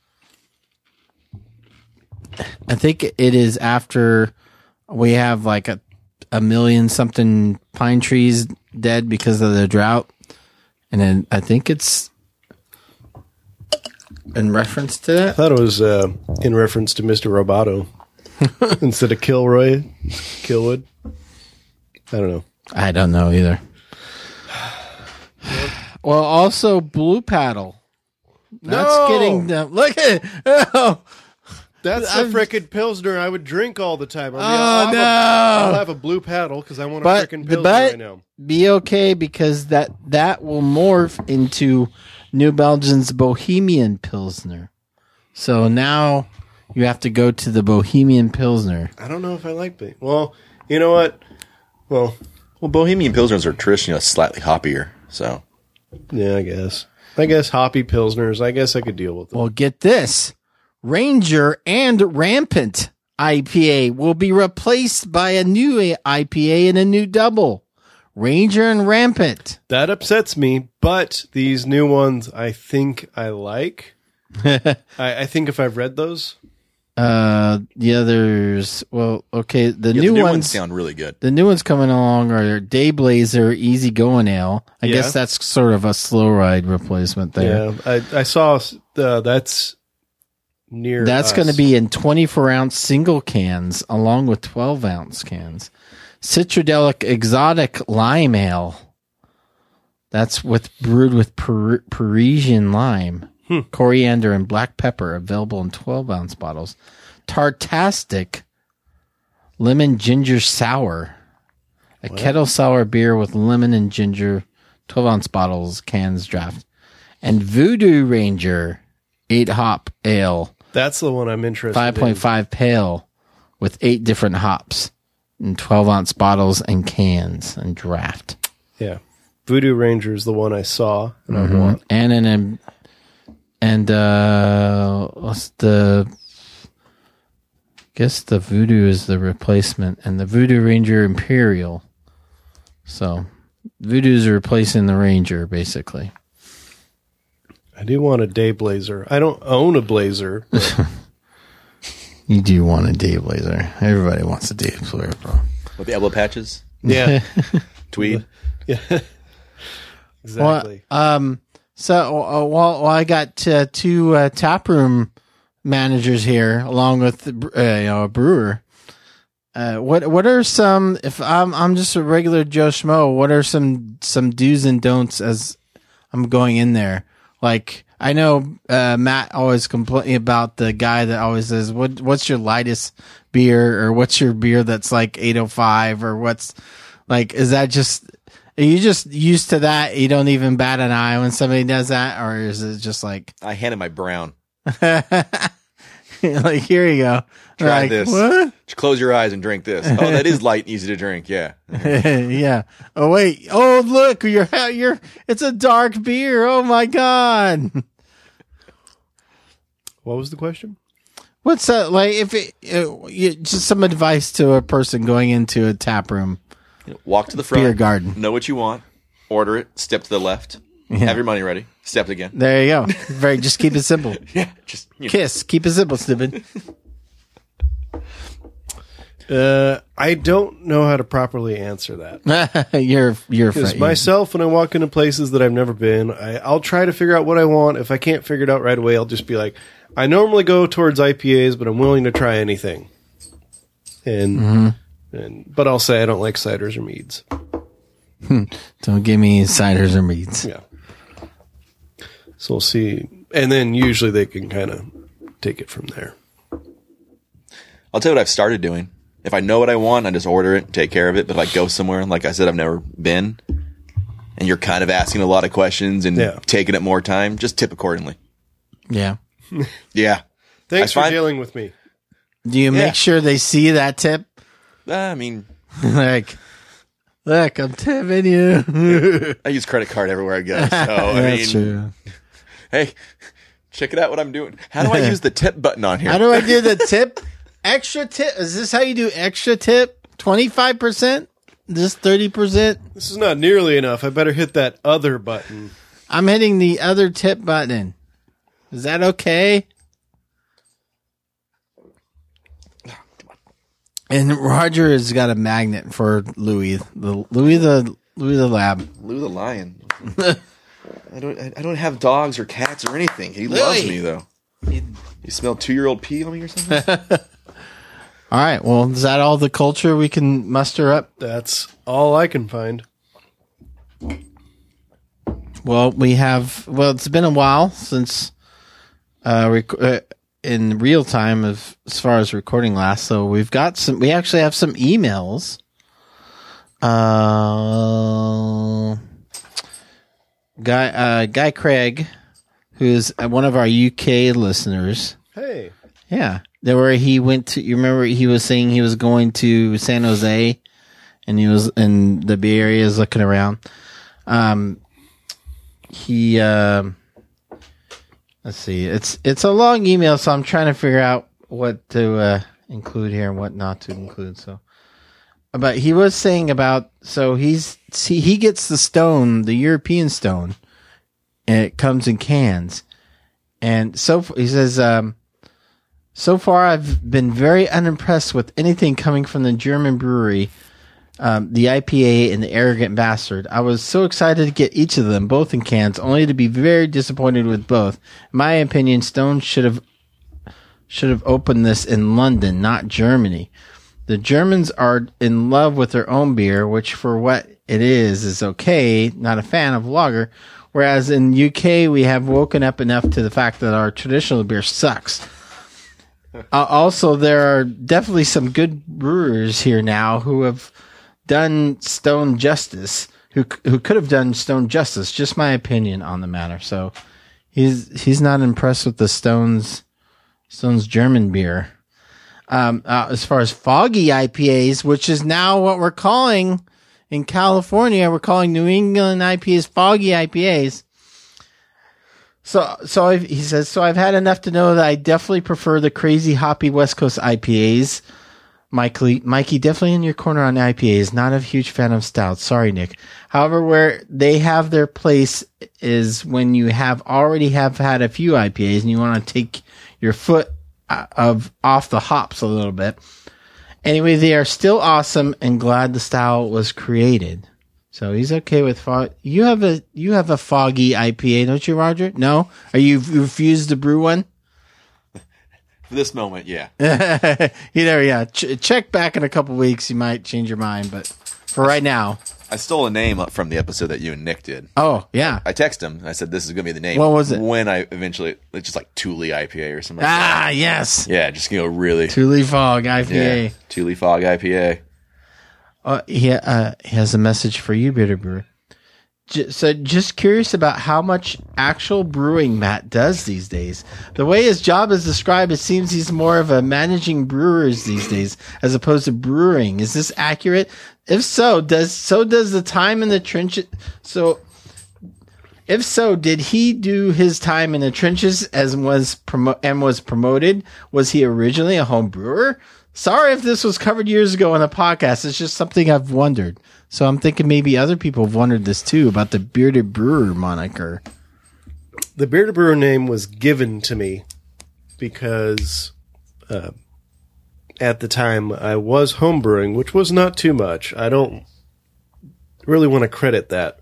I think it is after we have like a a million something pine trees dead because of the drought, and then I think it's in reference to I that. thought it was uh, in reference to Mister Roboto instead of Kilroy, Killwood. I don't know. I don't know either. Well, also Blue Paddle. That's No! getting the, look at it. Oh, That's I'm- the frickin' Pilsner I would drink all the time. I mean, Oh, I'll, have no. a, I'll have a blue paddle because I want a but frickin' Pilsner but right now. be okay because that that will morph into New Belgium's Bohemian Pilsner. So now you have to go to the Bohemian Pilsner. I don't know if I like it. Well, you know what? Well, Well, Bohemian Pilsners are traditionally slightly hoppier, so yeah, I guess. I guess hoppy pilsners. I guess I could deal with them. Well, get this. Ranger and Rampant I P A will be replaced by a new I P A and a new double. Ranger and Rampant. That upsets me, but these new ones I think I like. I, I think if I've read those, Uh, the others, well, okay, the yeah, new, the new ones, ones sound really good. the new ones coming along are Dayblazer, Easy Going Ale. I Yeah. guess that's sort of a slow ride replacement there. yeah, I, I saw uh, that's near. That's us. going to be in twenty-four ounce single cans along with twelve ounce cans. Citradelic Exotic Lime Ale. That's with brewed with per, Parisian lime, Hmm. coriander, and black pepper. Available in twelve ounce bottles. Tartastic Lemon Ginger Sour. A kettle sour beer with lemon and ginger. twelve ounce bottles, cans, draft. And Voodoo Ranger eight hop ale. That's the one I'm interested. five point five pale with eight different hops in twelve ounce bottles and cans and draft. in. Yeah, Voodoo Ranger is the one I saw and I want. And an and uh what's the guess the Voodoo is the replacement and the Voodoo Ranger Imperial. So Voodoo's replacing the Ranger basically. I do want a Day Blazer. I don't own a Blazer. But You do want a Dayblazer. Everybody wants a Dayblazer, bro. With the elbow patches, yeah, tweed. yeah, exactly. Well, um, so uh, while, while I got uh, two uh, taproom managers here, along with uh, you know, a brewer, uh, what what are some? If I'm I'm just a regular Joe Schmo, what are some some do's and don'ts as I'm going in there? Like I know uh, Matt always complaining about the guy that always says, "What what's your lightest beer?" or "What's your beer that's like eight oh five?" or "What's like?" Is that just are you just used to that? You don't even bat an eye when somebody does that, or is it just like I handed my brown. like here you go? Try Like, this. What? Just close your eyes and drink this. Oh, that is light and easy to drink. Yeah. Yeah. Oh wait. Oh look, you're you're. It's a dark beer. Oh my god. What was the question? What's that like? If it, uh, you, just some advice to a person going into a tap room, Walk to the front. beer garden. Know what you want. Order it. Step to the left. Have your money ready. Step again. There you go. Very. Just keep it simple. Yeah. Just you know. Kiss. Keep it simple, stupid. Uh, I don't know how to properly answer that. you're you're Because afraid. myself, when I walk into places that I've never been, I, I'll try to figure out what I want. If I can't figure it out right away, I'll just be like, I normally go towards I P As, but I'm willing to try anything. And, Mm-hmm. and but I'll say I don't like ciders or meads. Don't give me ciders or meads. Yeah. So we'll see. And then usually they can kind of take it from there. I'll tell you what I've started doing. If I know what I want, I just order it and take care of it. But if I go somewhere, like I said, I've never been, and you're kind of asking a lot of questions and Yeah. taking up more time, just tip accordingly. Yeah. Yeah. Thanks I for find- dealing with me. Do you Yeah. make sure they see that tip? Uh, I mean, Like, look, I'm tipping you. I use credit card everywhere I go. So, I That's mean, true. hey, check it out what I'm doing. How do I use the tip button on here? How do I do the tip? Extra tip? Is this how you do extra tip? twenty-five percent? Just thirty percent? This is not nearly enough. I better hit that other button. I'm hitting the other tip button. Is that okay? And Roger has got a magnet for Louis, the Louis the Louis the lab. Lou the lion. I don't. I don't have dogs or cats or anything. He loves Louis. me though. You smell two-year-old pee on me or something? All right. Well, is that all the culture we can muster up? That's all I can find. Well, we have. Well, it's been a while since uh, rec- uh in real time of as far as recording last. So we've got some. We actually have some emails. Uh, guy uh, Guy Craig, who's one of our U K listeners. Hey. Yeah, there where he went to. You remember he was saying he was going to San Jose, and he was in the Bay Area is looking around. Um, he, uh, let's see, it's, it's a long email, so I'm trying to figure out what to, uh, include here and what not to include. So, but he was saying about, so he's, see, he gets the stone, the European stone, and it comes in cans. And so he says, um, so far I've been very unimpressed with anything coming from the German brewery, um, the I P A and the Arrogant Bastard. I was so excited to get each of them, both in cans, only to be very disappointed with both. In my opinion, Stone should have should have opened this in London, not Germany. The Germans are in love with their own beer, which for what it is, is okay. Not a fan of lager. Whereas in U K, we have woken up enough to the fact that our traditional beer sucks. uh, also, there are definitely some good brewers here now who have done Stone justice, who who could have done Stone justice. Just my opinion on the matter. So he's he's not impressed with the Stone's Stone's German beer. Um, uh, as far as foggy I P As, which is now what we're calling in California, we're calling New England I P As foggy I P As. So, so I've, he says, so I've had enough to know that I definitely prefer the crazy hoppy West Coast I P As. Mikey, Mikey, definitely in your corner on I P As. Not a huge fan of stouts. Sorry, Nick. However, where they have their place is when you have already have had a few I P As and you want to take your foot of off the hops a little bit. Anyway, they are still awesome and glad the style was created. So he's okay with fog. You have a you have a foggy I P A, don't you, Roger? No? Are you, you refused to brew one? For this moment, yeah. you know, yeah. Ch- check back in a couple weeks, you might change your mind, but for right now. I stole a name up from the episode that you and Nick did. Oh, yeah. I texted him and I said, this is going to be the name. What was it? When I eventually, it's just like Thule I P A or something like ah, that. yes. Yeah, just going to go really. Thule Fog I P A. Yeah, Thule Fog I P A. Uh, he, uh, he has a message for you, Bitter Brewer. J- so just curious about how much actual brewing Matt does these days. The way his job is described, it seems he's more of a managing brewers these days as opposed to brewing. Is this accurate? If so, does so does the time in the trenches. So, if so, did he do his time in the trenches as was promo- and was promoted? Was he originally a home brewer? Sorry if this was covered years ago on the podcast. It's just something I've wondered. So I'm thinking maybe other people have wondered this too about the Bearded Brewer moniker. The Bearded Brewer name was given to me because uh, at the time I was homebrewing, which was not too much. I don't really want to credit that.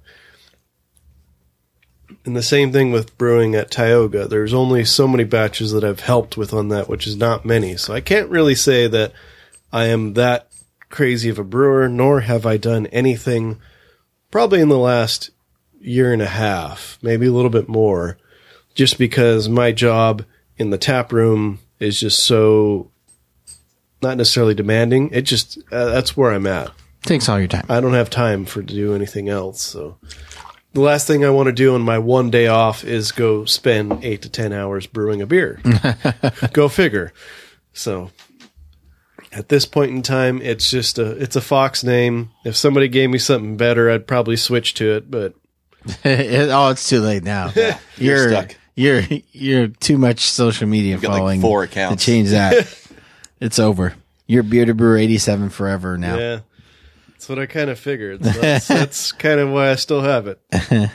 And the same thing with brewing at Tioga. There's only so many batches that I've helped with on that, which is not many. So I can't really say that I am that crazy of a brewer, nor have I done anything probably in the last year and a half, maybe a little bit more, just because my job in the tap room is just so not necessarily demanding. It just, uh, that's where I'm at. Takes all your time. I don't have time for to do anything else. So the last thing I want to do on my one day off is go spend eight to ten hours brewing a beer. Go figure. So at this point in time, it's just a it's a Fox name. If somebody gave me something better, I'd probably switch to it. But it, oh, it's too late now. You're, you're stuck. You're you're too much social media You've got like following four accounts. to change that. It's over. You're Bearded Brewer eighty-seven forever now. yeah, that's what I kind of figured. So that's, that's kind of why I still have it.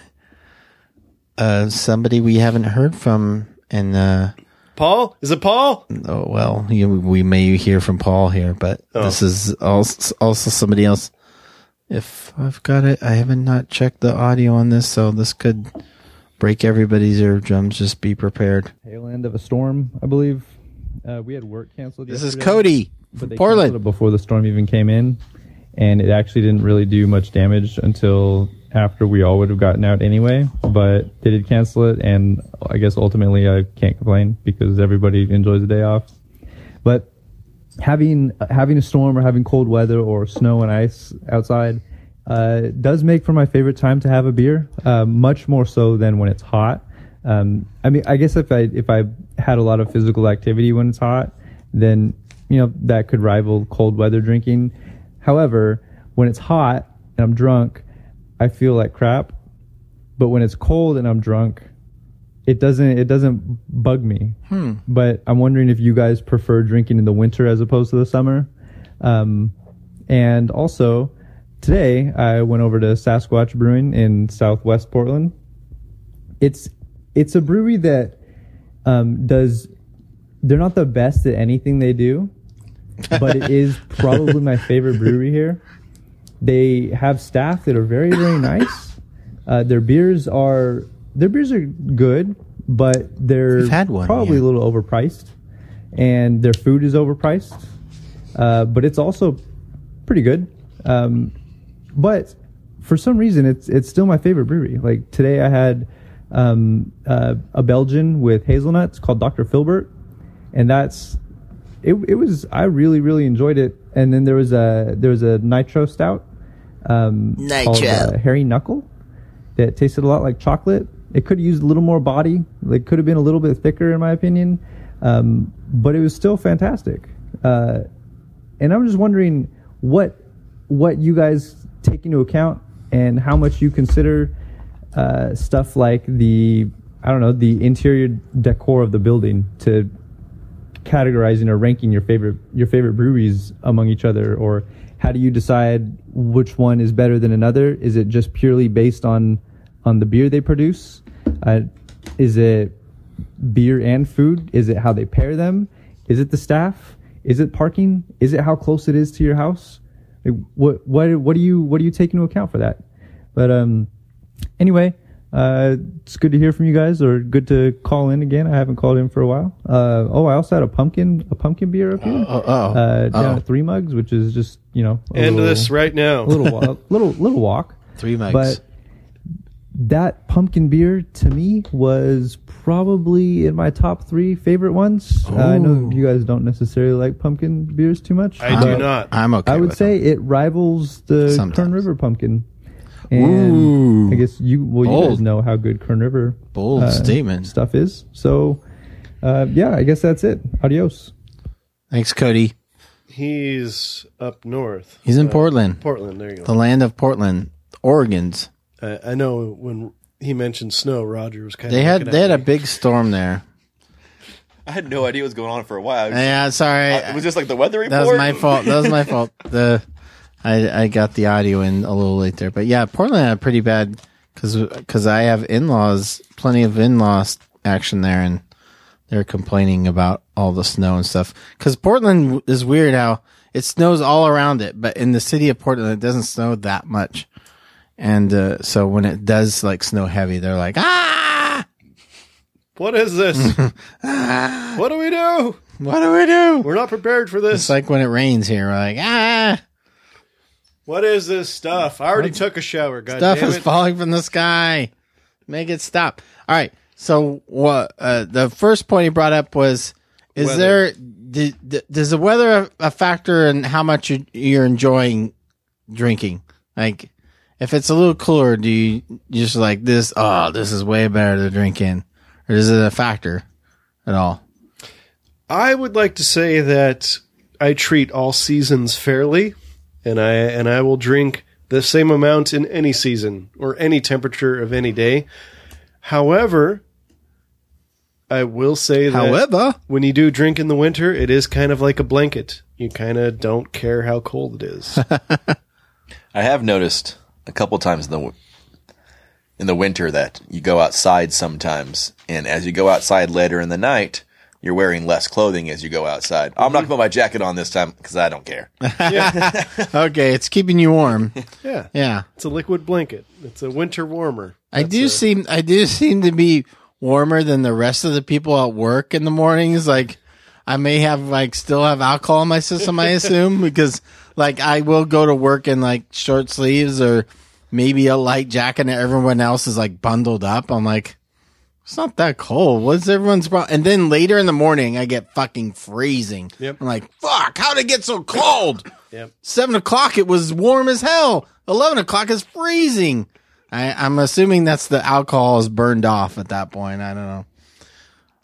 Uh, somebody we haven't heard from, and uh, Paul? Is it Paul? oh well, you, we may hear from Paul here, but Oh. this is also, also somebody else. If I've got it, I haven't not checked the audio on this, so this could break everybody's eardrums. Just be prepared. Tail end of a storm, I believe. Uh, we had work canceled. This is yesterday, Cody but from they Portland. canceled it before the storm even came in, and it actually didn't really do much damage until after we all would have gotten out anyway. But they did cancel it, and I guess ultimately I can't complain because everybody enjoys the day off. But having having a storm or having cold weather or snow and ice outside uh, does make for my favorite time to have a beer, uh, much more so than when it's hot. Um, I mean, I guess if I if I had a lot of physical activity when it's hot, then you know that could rival cold weather drinking. However, when it's hot and I'm drunk, I feel like crap. But when it's cold and I'm drunk, it doesn't it doesn't bug me. Hmm. But I'm wondering if you guys prefer drinking in the winter as opposed to the summer. Um, and also, today I went over to Sasquatch Brewing in Southwest Portland. It's it's a brewery that um, does. They're not the best at anything they do, but it is probably my favorite brewery here. They have staff that are very, very nice. Uh, their beers are their beers are good, but they're We've had one, probably yeah. a little overpriced, and their food is overpriced. Uh, but it's also pretty good. Um, but for some reason, it's it's still my favorite brewery. Like today, I had um, uh, a Belgian with hazelnuts called Doctor Filbert, and that's it. It was I really really enjoyed it. And then there was a there was a nitro stout, um, Nitro. called uh, Hairy Knuckle, that tasted a lot like chocolate. It could have used a little more body. Like could have been a little bit thicker, in my opinion, um, but it was still fantastic. Uh, and I'm just wondering what what you guys take into account and how much you consider uh, stuff like the I don't know the interior decor of the building to categorizing or ranking your favorite your favorite breweries among each other, or how do you decide which one is better than another? Is it just purely based on on the beer they produce? Uh, is it beer and food? Is it how they pair them? Is it the staff? Is it parking? Is it how close it is to your house? Like, what what what do you what do you take into account for that? But um, anyway, uh, it's good to hear from you guys, or good to call in again. I haven't called in for a while. Uh, oh, I also had a pumpkin a pumpkin beer up here, Uh, uh-oh. uh, down Uh-oh. at Three Mugs, which is just you know a End little, this right now. a little wa- little little walk. Three mugs. But that pumpkin beer to me was probably in my top three favorite ones. Uh, I know Ooh. you guys don't necessarily like pumpkin beers too much. I do but not. I'm okay. I would with say them. it rivals the Sometimes. Kern River pumpkin. And Ooh. I guess you well you guys Bold. know how good Kern River Bold uh, statement. stuff is. So uh, yeah, I guess that's it. Adios. Thanks, Cody. He's up north. He's in Uh, Portland, Portland, there you the go. land of Portland, Oregon's. I, I know when he mentioned snow, Roger was kind They of had looking they at had a me. big storm there. I had no idea what was going on for a while. Yeah, sorry. Uh, was this like the weather report? That was my fault. That was my fault. The I I got the audio in a little late there, but yeah, Portland had pretty bad because because I have in laws, plenty of in laws action there, and they're complaining about all the snow and stuff. Because Portland is weird how it snows all around it, but in the city of Portland, it doesn't snow that much, and uh, so when it does like snow heavy, they're like ah, What is this? What do we do? what do we do? We're not prepared for this. It's like when it rains here, we're like ah. What is this stuff? I already took a shower. God Stuff damn is it! falling from the sky. Make it stop. All right. So what? Uh, the first point he brought up was: Is Weather. there? D- d- does the weather a factor in how much you, you're enjoying drinking? Like, if it's a little cooler, do you you just like this? Oh, this is way better to drink in, or is it a factor at all? I would like to say that I treat all seasons fairly, and I and I will drink the same amount in any season or any temperature of any day. However, I will say that However, when you do drink in the winter, it is kind of like a blanket. You kind of don't care how cold it is. I have noticed a couple times in the in the winter that you go outside sometimes, and as you go outside later in the night, you're wearing less clothing as you go outside. I'm not gonna put my jacket on this time because I don't care. okay, it's keeping you warm. Yeah, Yeah. it's a liquid blanket. It's a winter warmer. I That's do a- seem I do seem to be warmer than the rest of the people at work in the mornings. Like I may have like still have alcohol in my system, I assume, because like I will go to work in like short sleeves or maybe a light jacket and everyone else is like bundled up. I'm like, it's not that cold. What's everyone's problem? And then later in the morning I get fucking freezing. Yep. I'm like, fuck, how'd it get so cold? Yep. Seven o'clock, it was warm as hell. Eleven o'clock is freezing. I, I'm assuming that's the alcohol is burned off at that point. I don't know.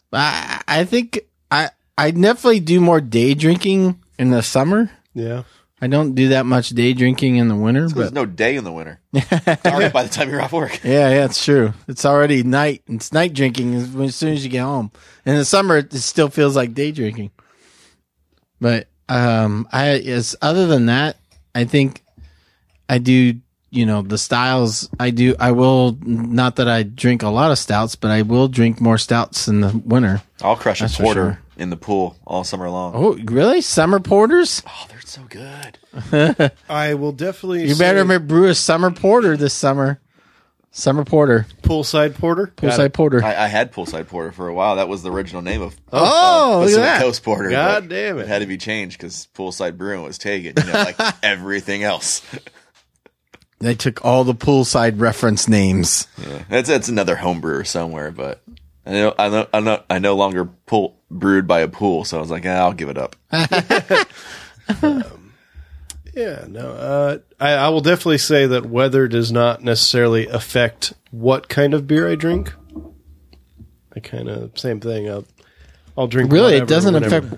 I I think I I definitely do more day drinking in the summer. Yeah. I don't do that much day drinking in the winter, There's but no day in the winter. It's dark by the time you're off work. yeah, yeah, it's true. It's already night. It's night drinking as, as soon as you get home. In the summer, it still feels like day drinking. But um, I is other than that, I think I do. You know, the styles I do. I will not that I drink a lot of stouts, but I will drink more stouts in the winter. I'll crush That's a for porter sure. in the pool all summer long. Oh, really? Summer porters? Oh, they're so good. I will definitely. You say better brew a summer porter this summer. Summer porter, poolside porter. Got poolside it. porter. I, I had poolside porter for a while. That was the original name of Oh, of look at Pacific that. Coast Porter. God but damn it. It had to be changed because poolside brewing was taken. You know, like everything else. They took all the poolside reference names. Yeah, that's that's another home brewer somewhere, but I know I know I know I no longer pool brewed by a pool, so I was like, ah, I'll give it up. Yeah, no. Uh, I, I will definitely say that weather does not necessarily affect what kind of beer I drink. I kind of same thing. I'll, I'll drink. Really, it whatever, doesn't whenever. affect.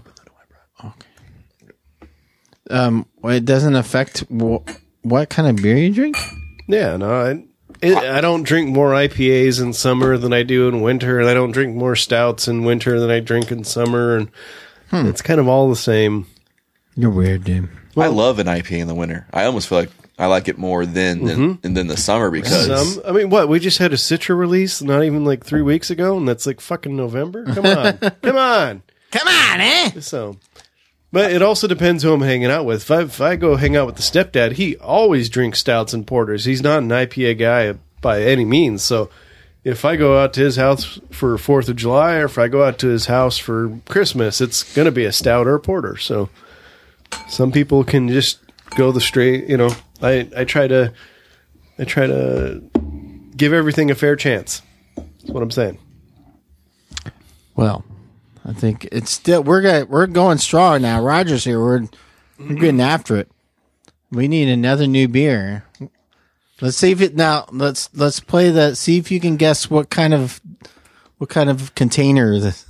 Um, well, it doesn't affect wh- what kind of beer you drink. Yeah, no. I, it, I don't drink more I P As in summer than I do in winter, and I don't drink more stouts in winter than I drink in summer, and Hmm. it's kind of all the same. You're weird, dude. I love an I P A in the winter. I almost feel like I like it more than than, than, than the summer because Some, I mean, what? We just had a Citra release not even like three weeks ago, and that's like fucking November. Come on, come on. Come on, eh? So, but it also depends who I'm hanging out with. If I, if I go hang out with the stepdad, he always drinks stouts and porters. He's not an I P A guy by any means. So, if I go out to his house for Fourth of July, or if I go out to his house for Christmas, it's going to be a stout or a porter. So, some people can just go the straight. You know, I I try to I try to give everything a fair chance. That's what I'm saying. Well, I think it's still we're going we're going strong now. Roger's here. We're we're getting after it. We need another new beer. Let's see if it now. Let's let's play that. See if you can guess what kind of what kind of container this.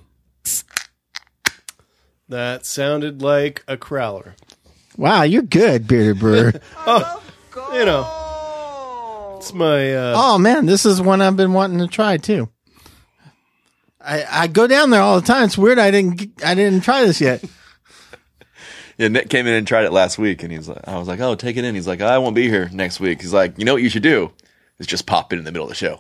That sounded like a crowler. Wow, you're good, bearded brewer. You know, it's my. Uh, Oh man, this is one I've been wanting to try too. I I go down there all the time. It's weird. I didn't g- I didn't try this yet. yeah, Nick came in and tried it last week, and he's like, I was like, oh, take it in. He's like, I won't be here next week. He's like, you know what you should do? Is just pop in in the middle of the show.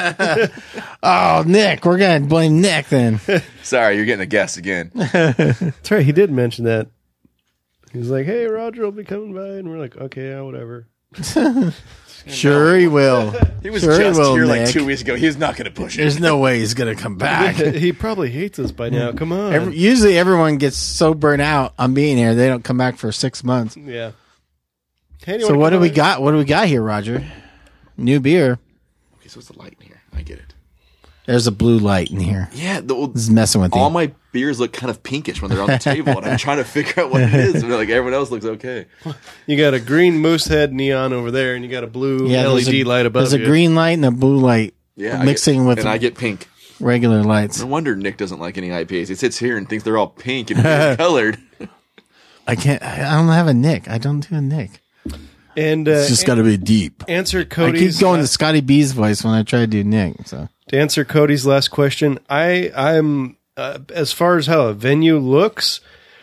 Oh, Nick, we're gonna blame Nick then. Sorry, you're getting a guess again. That's right. He did mention that. He's like, "Hey, Roger will be coming by," and we're like, "Okay, yeah, whatever." Sure, he will. He was Sure he just will, here like Nick. two weeks ago. He's not going to push it. There's no way he's gonna come back. He probably hates us by now. Come on. Every, usually, everyone gets so burnt out on being here, they don't come back for six months. yeah. Hey, you So wanna what do come we by? got? What do we got here, Roger? New beer. Okay, so it's the light in here. I get it. There's a blue light in here. Yeah, the, This is messing with all you. my beers look kind of pinkish when they're on the table, and I'm trying to figure out what it is. And like everyone else looks okay. You got a green Moosehead neon over there, and you got a blue Yeah, L E there's D a, light above There's a you. green light and a blue light Yeah, I mixing get, with and I get pink. regular lights. No wonder Nick doesn't like any I P As. He sits here and thinks they're all pink and colored. I can't. I don't have a Nick. I don't do a Nick. And uh, It's just got to be deep. answer I Cody's. keep going to last- Scotty B's voice when I try to do Nick. So to answer Cody's last question, I I'm uh, as far as how a venue looks,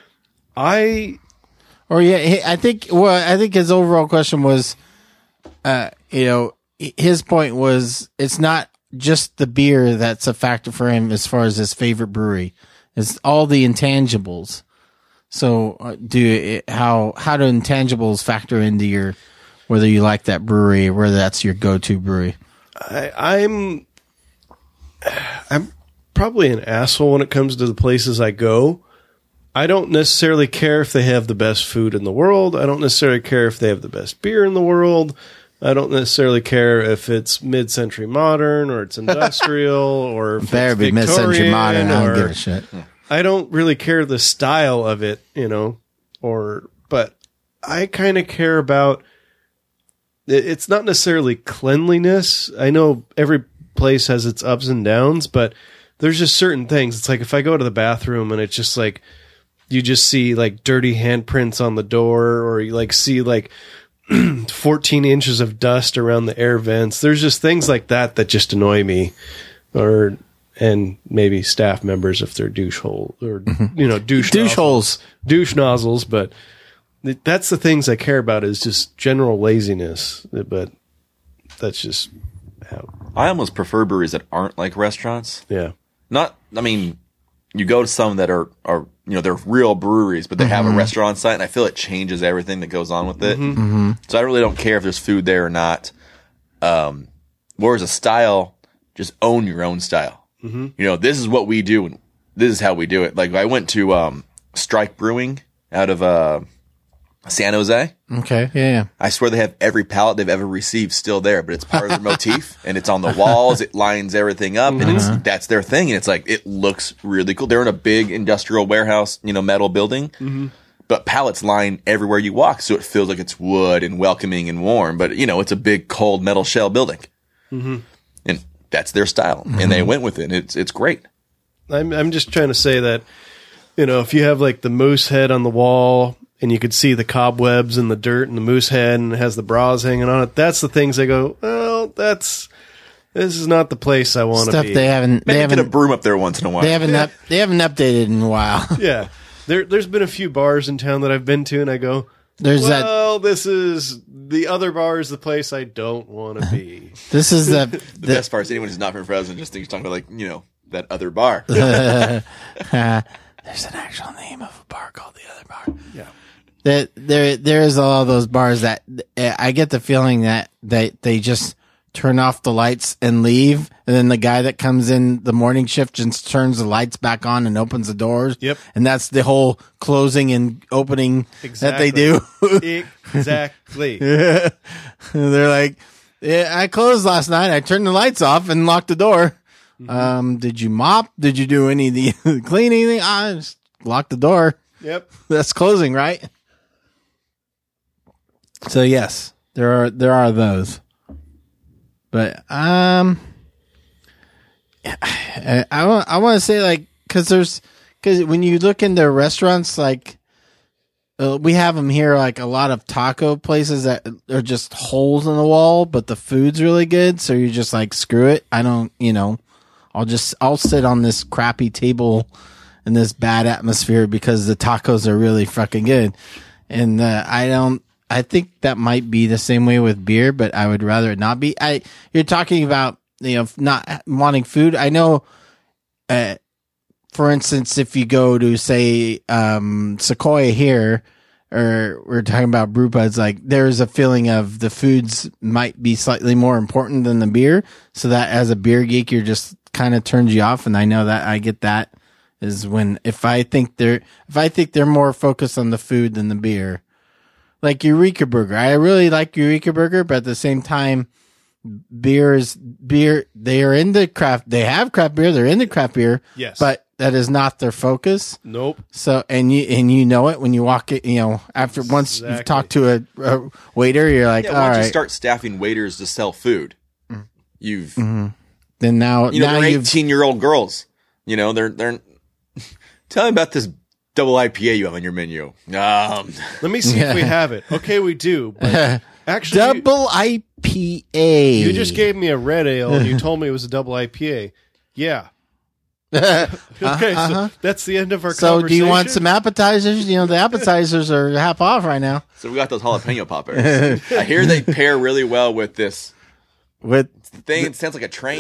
I Or yeah, he- I think. Well, I think his overall question was, uh, you know, his point was it's not just the beer that's a factor for him as far as his favorite brewery. It's all the intangibles. So, uh, do how how do intangibles factor into your whether you like that brewery or whether that's your go-to brewery? I, I'm I'm probably an asshole when it comes to the places I go. I don't necessarily care if they have the best food in the world. I don't necessarily care if they have the best beer in the world. I don't necessarily care if it's mid-century modern or it's industrial or if Better it's be mid-century Victorian modern. I don't or- give a shit. I don't really care the style of it, you know, or, but I kind of care about, it- it's not necessarily cleanliness. I know every place has its ups and downs, but there's just certain things. It's like if I go to the bathroom and it's just like you just see like dirty handprints on the door, or you like see like fourteen inches of dust around the air vents. There's just things like that that just annoy me, or and maybe staff members if they're douche hole or you know douche Douche nozzles, holes. douche nozzles. But th- that's the things I care about is just general laziness. But that's just how. I almost prefer breweries that aren't like restaurants. Yeah. Not, I mean, you go to some that are, are you know, they're real breweries, but they have a restaurant site, and I feel it changes everything that goes on with it. Mm-hmm. So I really don't care if there's food there or not. Um, whereas a style, just own your own style. Mm-hmm. You know, this is what we do, and this is how we do it. Like, I went to um, Strike Brewing out of uh, San Jose. Okay, yeah, yeah. I swear they have every pallet they've ever received still there, but it's part of their motif, and it's on the walls. It lines everything up, and it's that's their thing. And it's like it looks really cool. They're in a big industrial warehouse, you know, metal building, Mm-hmm. but pallets line everywhere you walk, so it feels like it's wood and welcoming and warm. But you know, it's a big cold metal shell building, Mm-hmm. and that's their style, and they went with it. And it's it's great. I'm I'm just trying to say that, you know, if you have like the moose head on the wall and you could see the cobwebs and the dirt and the moose head and it has the bras hanging on it, that's the things I go, well, that's this is not the place I want to Stuff be. they haven't, they Maybe get a haven't, broom up there once in a while. they haven't, up, they haven't updated in a while. Yeah. There there's been a few bars in town that I've been to and I go, There's that. well, this is the other bar is the place I don't want to be. This is the. the best part is anyone who's not from Fresno just thinks you're talking about like you know that other bar. Uh, there's an actual name of a bar called the other bar. Yeah. That there, there's all of those bars that uh, I get the feeling that they they just turn off the lights and leave, and then the guy that comes in the morning shift just turns the lights back on and opens the doors. Yep. And that's the whole closing and opening that they do. Exactly. They're like, yeah, I closed last night. I turned the lights off and locked the door. Mm-hmm. Um, did you mop? Did you do any of the cleaning? I just locked the door. Yep. That's closing, right? So yes, there are there are those, but um, I I want I want to say like because there's because when you look into restaurants like uh, we have them here like a lot of taco places that are just holes in the wall, but the food's really good, so you're just like screw it. I don't you know I'll just I'll sit on this crappy table in this bad atmosphere because the tacos are really fucking good, and uh, I don't. I think that might be the same way with beer, but I would rather it not be. I you're talking about you know not wanting food. I know, uh, for instance, if you go to say um, Sequoia here, or we're talking about brew buds, like there's a feeling of the foods might be slightly more important than the beer, so that as a beer geek, you're just kind of turns you off. And I know that I get that is when if I think they're if I think they're more focused on the food than the beer. Like Eureka Burger. I really like Eureka Burger, but at the same time, beer is beer. They are into craft. They have craft beer. They're into craft beer. Yes. But that is not their focus. Nope. So, and you, and you know it when you walk it, you know, after once Exactly. you've talked to a, a waiter, you're like, Yeah, all once right. you start staffing waiters to sell food, you've then now, you know now they're you've, eighteen year old girls. You know they're they're. Tell me about this double I P A you have on your menu. Um, Let me see if we have it. Okay, we do. But actually, double I P A. you just gave me a red ale and you told me it was a double I P A. Yeah. Okay, uh-huh. so that's the end of our So, conversation. do you want some appetizers? You know, the appetizers are half off right now. so we got those jalapeno poppers. I hear they pair really well with this With thing. It sounds like a train.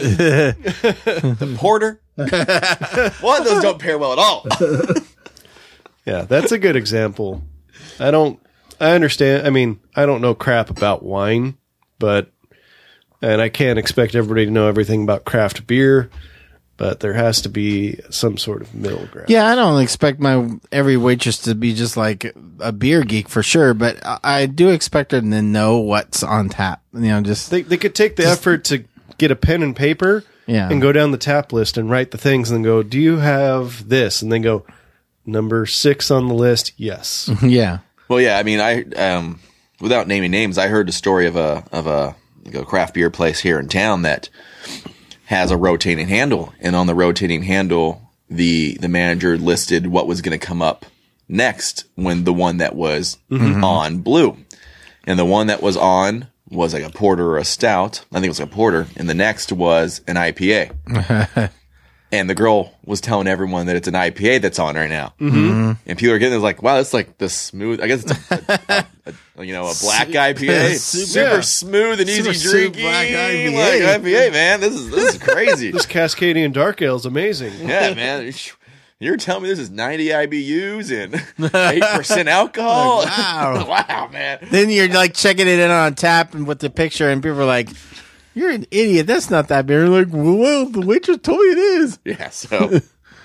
The porter. One of those don't pair well at all. Yeah, that's a good example. I don't, I understand. I mean, I don't know crap about wine, but, and I can't expect everybody to know everything about craft beer, but there has to be some sort of middle ground. yeah, I don't expect my every waitress to be just like a beer geek for sure, but I, I do expect her to know what's on tap. You know, just They, they could take the effort to get a pen and paper Yeah. and go down the tap list and write the things and then go, do you have this? And then go, number six on the list. Yes. yeah. Well, yeah. I mean, I um, without naming names, I heard the story of a of a, like a craft beer place here in town that has a rotating handle, and on the rotating handle, the the manager listed what was going to come up next when the one that was Mm-hmm. on blew. And the one that was on was like a porter or a stout. I think it was a porter. And the next was an I P A. And the girl was telling everyone that it's an I P A that's on right now. Mm-hmm. And people are getting like, wow, that's like the smooth, I guess it's a, a, a, you know, a black I P A. Super- Super yeah. smooth and Super easy smooth drinking. black I P A. Like I P A, man. This is, this is crazy. This Cascadian Dark Ale is amazing. Yeah, man. You're telling me this is ninety I B Us and eight percent alcohol? Like, wow. Wow, man. Then you're like checking it in on tap and with the picture, and people are like, "You're an idiot. That's not that beer." You're like, well, the waitress told me it is. Yeah, so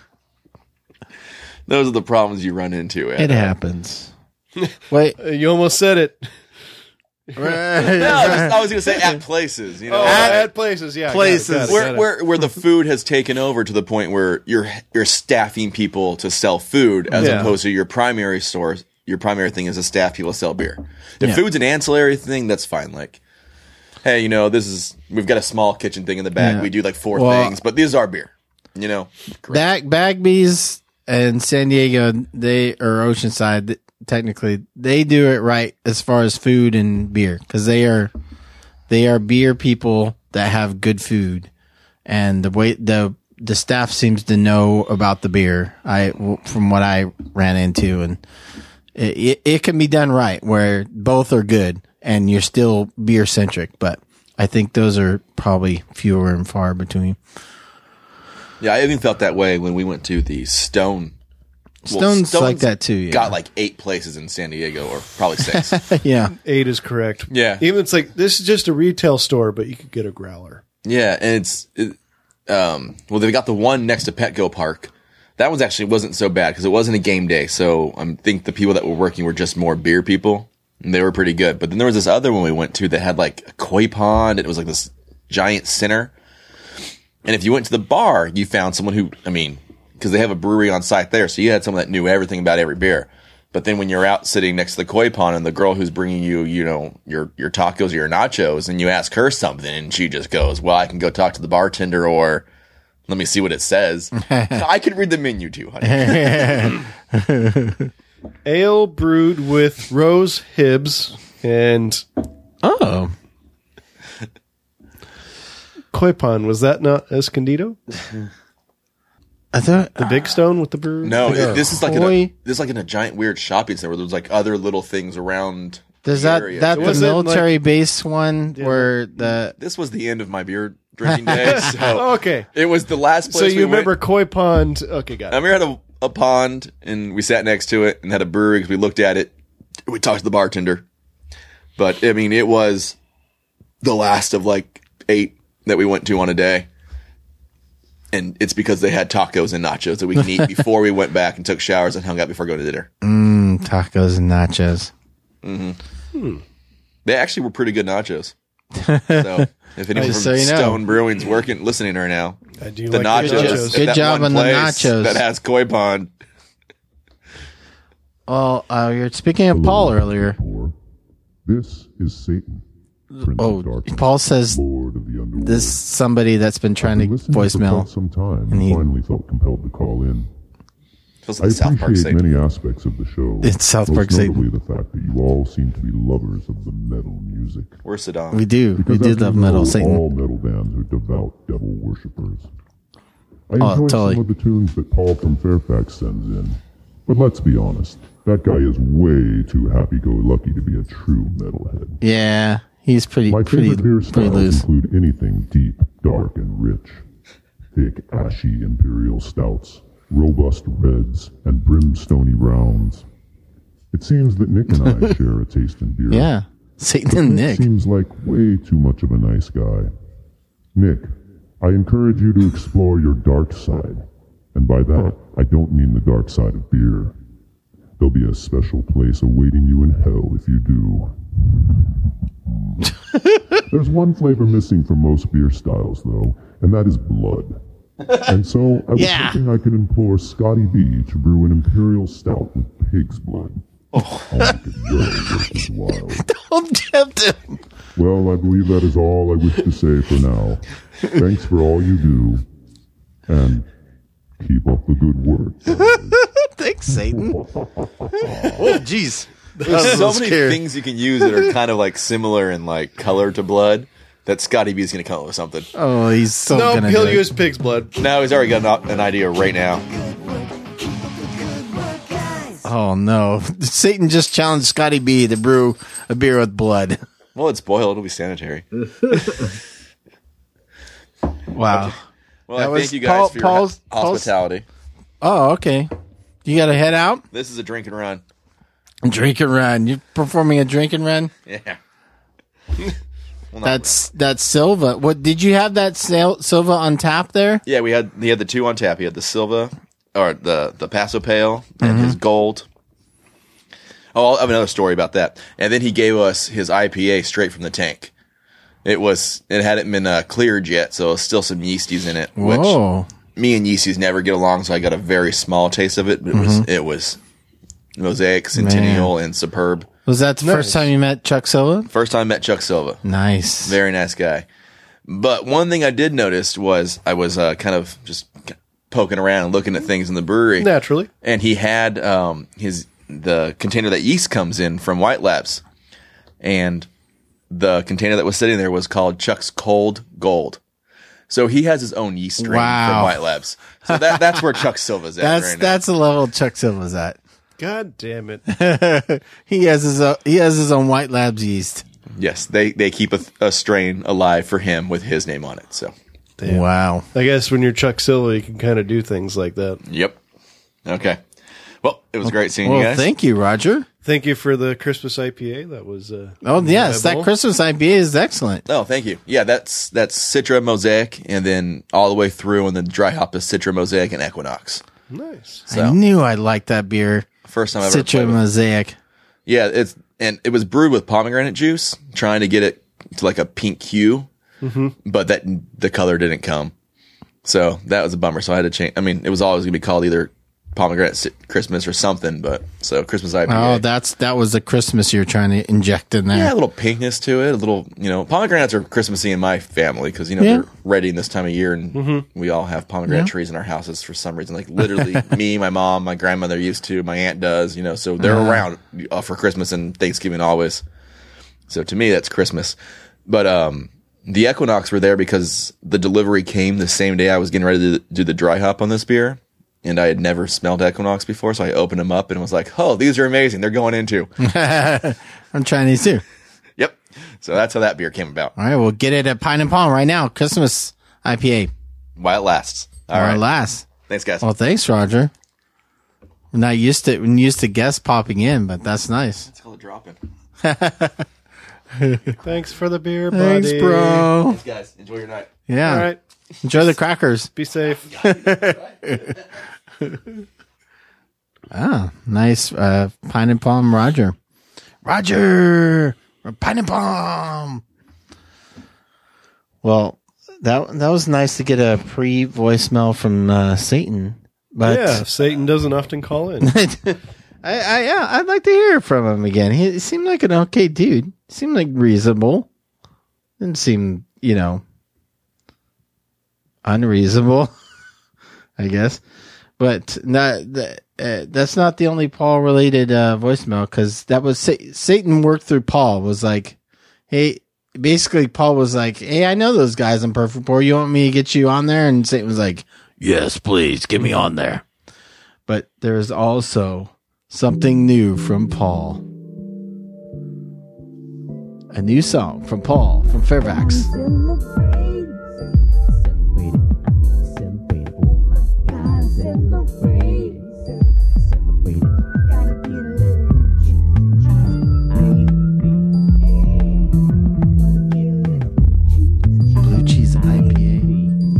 those are the problems you run into. At, It uh, happens. Wait. Uh, You almost said it. No, I was, I was going to say at places, you know, Oh, At- at, places, yeah. got it, places. got it, where got it. where where the food has taken over to the point where you're you're staffing people to sell food as Yeah. opposed to your primary source. Your primary thing is to staff people to sell beer. If Yeah. food's an ancillary thing, that's fine. Like, hey, you know, this is we've got a small kitchen thing in the back. Yeah. We do like four Well- things, but these are beer. You know, Bag Bagby's and San Diego, they or Oceanside, th- technically, they do it right as far as food and beer because they are they are beer people that have good food, and the way the the staff seems to know about the beer. I from what I ran into, and it it, it can be done right where both are good and you're still beer centric, but I think those are probably fewer and far between. yeah, I even felt that way when we went to the Stone. Well, Stone's like that too, yeah. Got like eight places in San Diego, or probably six. Yeah. Eight is correct. Yeah. Even it's like, this is just a retail store, but you could get a growler. Yeah, and it's it, um well they got the one next to Petco Park. That one's actually wasn't so bad because it wasn't a game day, so I think the people that were working were just more beer people, and they were pretty good. But then there was this other one we went to that had like a koi pond, and it was like this giant center. And if you went to the bar, you found someone who, I mean, because they have a brewery on site there, so you had someone that knew everything about every beer. But then when you're out sitting next to the koi pond and the girl who's bringing you, you know, your your tacos or your nachos, and you ask her something, and she just goes, "Well, I can go talk to the bartender, or let me see what it says." I can read the menu too, honey. Ale brewed with rose hibs and Oh. koi pond. Was that not Escondido? I thought The big stone with the brew? No, it- this is like in a, Koi. this is like in a giant weird shopping center where there's like other little things around. Does the that area. that So the Was it military like- base one where the this was the end of my beer drinking day. So Oh, okay. it was the last place. So we you remember Went. koi pond? Okay, got And it. we had a, a pond, and we sat next to it, and had a brewery because we looked at it. We talked to the bartender, but I mean, it was the last of like eight that we went to on a day. And it's because they had tacos and nachos that we can eat before we went back and took showers and hung out before going to dinner. mm, tacos and nachos. They actually were pretty good nachos. So if anyone Just from so you know. Stone Brewing's working, lining right now, I do the like nachos, the at nachos. Good that job one on the place nachos. that has koi pond. Well, uh, you're speaking of Paul earlier. Or, this is Satan, Prince Oh, of Darkness, Paul says Lord of the Underworld. this somebody that's been trying to I've been listening for voicemail. quite some time and and he- finally felt compelled to call in. Feels I like South Park appreciate Satan. many aspects of the show. It's South most Park Satan. notably the fact that you all seem to be lovers of the metal music. We're Saddam. We do. We Because do as love you metal know, Satan. all metal bands are devout devil worshippers. I Oh, enjoy totally. some of the tunes that Paul from Fairfax sends in. But let's be honest, that guy is way too happy-go-lucky to be a true metalhead. Yeah, he's pretty My pretty favorite beer pretty styles loose. include anything deep, dark, and rich. Thick, ashy imperial stouts, robust reds, and brimstony browns. It seems that Nick and I share a taste in beer. Yeah, Satan and Nick. Seems like way too much of a nice guy. Nick, I encourage you to explore your dark side. And by that, I don't mean the dark side of beer. There'll be a special place awaiting you in hell if you do. There's one flavor missing from most beer styles, though, and that is blood. And so I was Yeah. hoping I could implore Scotty B to brew an imperial stout with pig's blood. Oh. I'll make it very versus wild. Don't tempt him. Well, I believe that is all I wish to say for now. Thanks for all you do, and keep up the good work. Thanks Thanks, Satan. Oh, jeez. There's so many scared. things you can use that are kind of like similar in like color to blood that Scotty B is going to come up with something. Oh, he's so No, gonna he'll do it. use pig's blood. Now he's already got an, an idea right now. Oh no! Satan just challenged Scotty B to brew a beer with blood. Well, it's boiled. It'll be sanitary. Wow. Well, That I was thank you guys Paul- for your Paul's- ho- hospitality. Oh, okay. You got to head out This is a drink and run. and drink and run. You're performing a drink and run. Yeah. Well, not That's that's Silva. What did you have that Sil- Silva on tap there? Yeah, we had he had the two on tap. He had the Silva or the the Paso Pale and his Gold. Oh, I'll have another story about that. And then he gave us his I P A straight from the tank. It was it hadn't been uh, cleared yet, so there's still some yeasties in it. Which Whoa! me and yeasties never get along, so I got a very small taste of it. But it was it was Mosaic, Centennial, and Superb. Was that the first time you met Chuck Silva? First time I met Chuck Silva. Nice. Very nice guy. But one thing I did notice was I was uh, kind of just poking around and looking at things in the brewery. Naturally. And he had um, his the container that yeast comes in from White Labs. And the container that was sitting there was called Chuck's Cold Gold. So he has his own yeast strain Wow. from White Labs. So that, that's where Chuck Silva's at That's right now. that's the level Chuck Silva's at. God damn it. He has his own, he has his own White Labs yeast. Yes, they, they keep a, a strain alive for him with his name on it. So, Wow. I guess when you're Chuck Silva, you can kind of do things like that. yep. Okay. Well, it was great seeing Well, you guys. thank you, Roger. Thank you for the Christmas I P A. That was uh, Oh yes, that enjoyable. Christmas I P A is excellent. Oh, thank you. Yeah, that's that's Citra Mosaic, and then all the way through, and then dry hop is Citra Mosaic and Equinox. Nice. So I knew I liked that beer. first time I ever Citra played with it. Mosaic. Yeah, it's and it was brewed with pomegranate juice, trying to get it to like a pink hue, but that the color didn't come. So that was a bummer. So I had to change. I mean, it was always going to be called either pomegranate Si- Christmas or something, but so Christmas I P A. Oh, that's that was the Christmas you're trying to inject in there. Yeah, a little pinkness to it. A little, you know, pomegranates are Christmassy in my family because, you know, Yeah. they're ready in this time of year and we all have pomegranate trees in our houses for some reason. Like literally me, my mom, my grandmother used to, my aunt does, you know, so they're around uh, for Christmas and Thanksgiving always. So to me, that's Christmas. But um, the Equinox were there because the delivery came the same day I was getting ready to do the dry hop on this beer. And I had never smelled Equinox before, so I opened them up and was like, oh, these are amazing. They're going into. I'm Chinese too. Yep. So that's how that beer came about. All right, we'll get it at Pine and Palm right now. Christmas I P A. While it lasts. All Or right. last. Thanks, guys. Well, thanks, Roger. We're not used to we're used to guests popping in, but that's nice. Let's call it dropping. Thanks for the beer, buddy. Thanks, bro. Thanks, guys. Enjoy your night. Yeah. All right. Enjoy the crackers. Be safe. Ah, nice. Uh, Pine and Palm, Roger. Roger, Pine and Palm. Well, that that was nice to get a pre voicemail from uh, Satan, but Yeah, Satan doesn't often call in. I, I yeah, I'd like to hear from him again. He, he seemed like an okay dude. He seemed like reasonable. Didn't seem, you know, unreasonable, I guess. But not that, uh, that's not the only Paul related uh, voicemail, because that was Sa- Satan worked through Paul. Was like, hey, basically Paul was like, hey, I know those guys on Perfect Pour. You want me to get you on there? And Satan was like, yes, please get me on there. But there's also something new from Paul. A new song from Paul from Fairfax. Blue cheese I P A.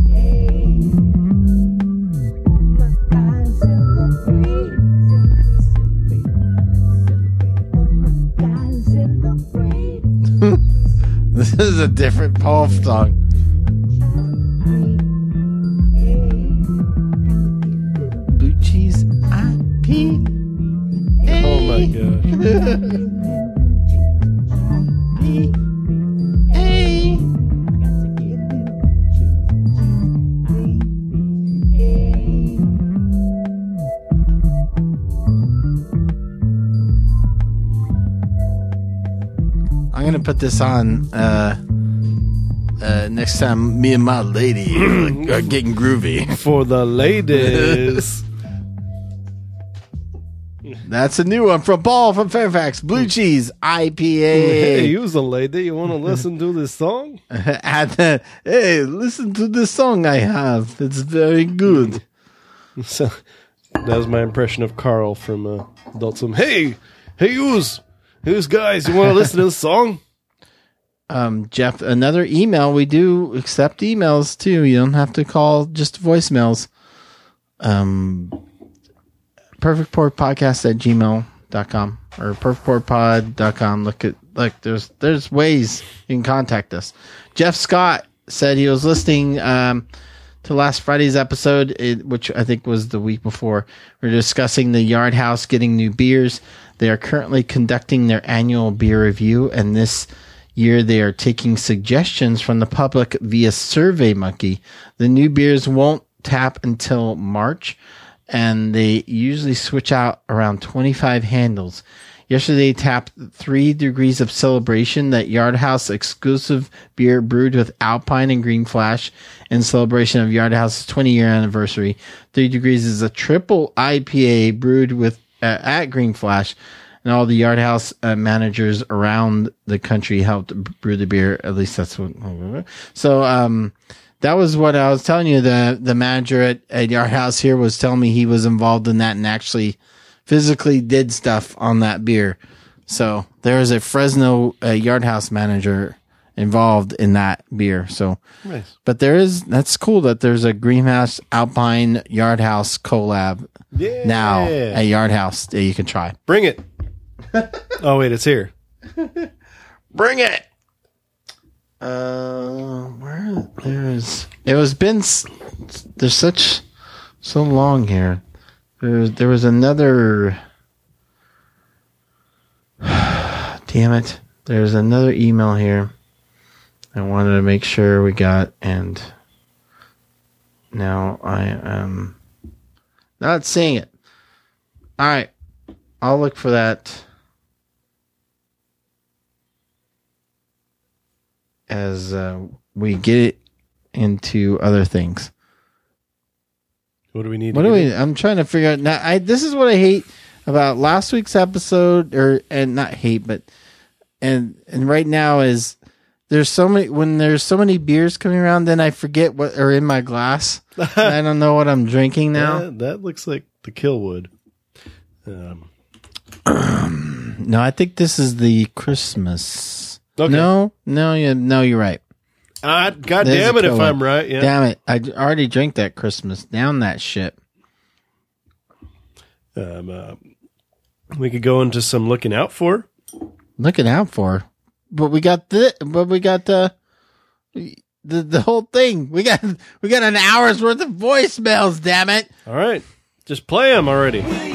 This is a different Paul song. Blue cheese I P A. Oh my gosh. I'm gonna put this on uh, uh, next time me and my lady are getting groovy. For the ladies. That's a new one from Paul from Fairfax. Blue Cheese I P A. Hey, you was a lady. You want to listen to this song? At the, hey, listen to the song I have. It's very good. So that was my impression of Carl from uh, Adult Swim. Hey, hey, who's, who's guys? You want to listen to this song? Um, Jeff, another email. We do accept emails too. You don't have to call, just voicemails. Um, perfect port podcast at gmail dot com or perfect port pod dot com. Look at, like, there's, there's ways you can contact us. Jeff Scott said he was listening, um, to last Friday's episode, it, which I think was the week before. We we're discussing the Yard House getting new beers. They are currently conducting their annual beer review, and this year they are taking suggestions from the public via SurveyMonkey. The new beers won't tap until March, and they usually switch out around twenty-five handles. Yesterday tapped Three Degrees of Celebration, that Yard House exclusive beer brewed with Alpine and Green Flash in celebration of Yard House's twenty year anniversary. Three Degrees is a triple I P A brewed with uh, at Green Flash, and all the Yard House uh, managers around the country helped brew the beer. At least that's what. So um, that was what I was telling you. The the manager at, at Yard House here was telling me he was involved in that and actually physically did stuff on that beer. So there is a Fresno uh, Yard House manager involved in that beer. So, Nice. But there is, that's cool that there's a Greenhouse Alpine Yard House collab Yeah. now at Yard House that you can try. Bring it. Oh, wait, it's here. Bring it. Uh, where there's, it was been, s- there's such, so long here. There was, there was another, damn it. There's another email here I wanted to make sure we got, and now I am not seeing it. All right. I'll look for that as uh, we get into other things. What do we need What to do get we? I'm trying to figure out now. I this is what I hate about last week's episode, or and not hate, but and and right now is there's so many when there's so many beers coming around, then I forget what are in my glass. I don't know what I'm drinking now. That, that looks like the Killwood. Um, No, I think this is the Christmas. Okay. No, no, you no, you're right. ah, God There's damn a it if Killwood. I'm right. Yeah. Damn it! I j- already drank that Christmas. Down that shit. Um, uh, we could go into some looking out for. Looking out for, but we got the, but we got the, the the whole thing. We got we got an hour's worth of voicemails. Damn it! All right. Just play them already.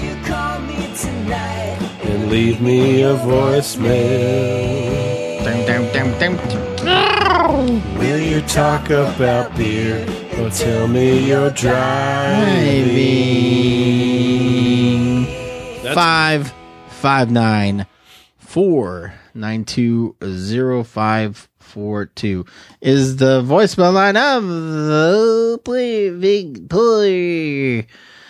And leave me a voicemail. Dum, dum, dum, dum. Will you talk about beer or tell me you're driving? That's- Five five nine four nine two zero five four two is the voicemail line of the play big play.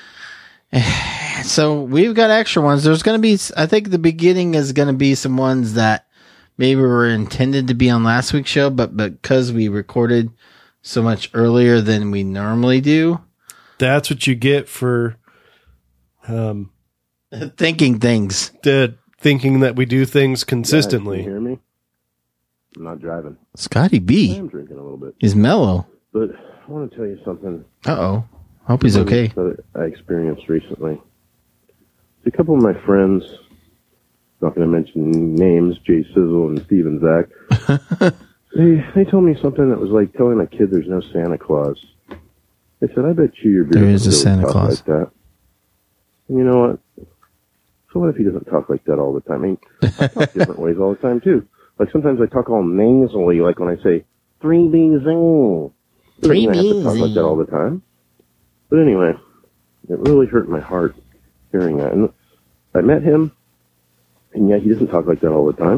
So we've got extra ones. There's going to be, I think the beginning is going to be some ones that maybe were intended to be on last week's show, but because we recorded so much earlier than we normally do, That's what you get for um, thinking things. the, thinking that we do things Can consistently. you hear me? I'm not driving. Scotty I B am drinking a little bit. is mellow. But I want to tell you something Uh oh. Hope he's okay. that I experienced recently. A couple of my friends, not going to mention names, Jay Sizzle and Steven Zach, they, they told me something that was like telling a kid there's no Santa Claus. They said, I bet you your beer There is a doesn't really Santa talk Claus. like that. And you know what? So what if he doesn't talk like that all the time? I mean, I talk different ways all the time, too. Like, sometimes I talk all nasally, like when I say, three bees in. Three I have to talk bees like that all the time. But anyway, it really hurt my heart hearing that. And I met him, and yet he doesn't talk like that all the time.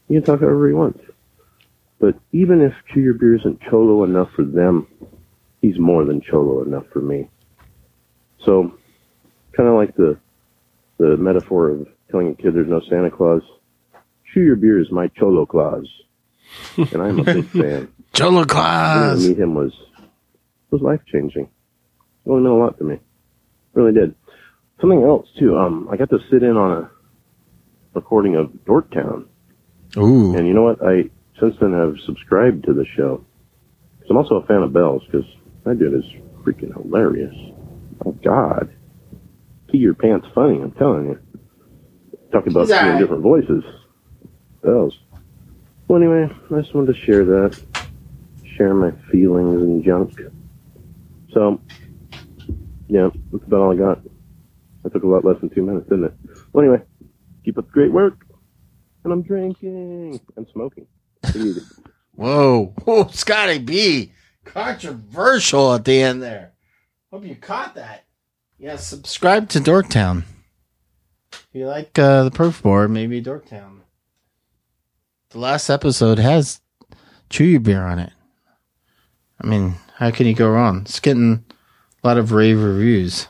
He can talk however he wants. But even if Chew Your Beer isn't cholo enough for them, he's more than cholo enough for me. So, kind of like the the metaphor of telling a kid there's no Santa Claus, Chew Your Beer is my cholo claus, and I'm a big fan. Cholo To Claus. meet him was was life changing. It really meant a lot to me. It really did. Something else too. Um, I got to sit in on a recording of Dorktown, Ooh. and you know what? I since then have subscribed to the show. I'm also a fan of Bells because that dude is freaking hilarious. Oh God, pee your pants funny. I'm telling you. Talk about He's all doing right. different voices. Bells. Well, anyway, I just wanted to share that, share my feelings and junk. So, yeah, that's about all I got. That took a lot less than two minutes, didn't it? Well, anyway, keep up the great work. And I'm drinking and smoking. Take it easy. Whoa. Whoa, Scotty B. Controversial at the end there. Hope you caught that. Yeah, subscribe to Dorktown. If you like uh, the proof board, maybe Dorktown. The last episode has Chew Your Beer on it. I mean, how can you go wrong? It's getting a lot of rave reviews.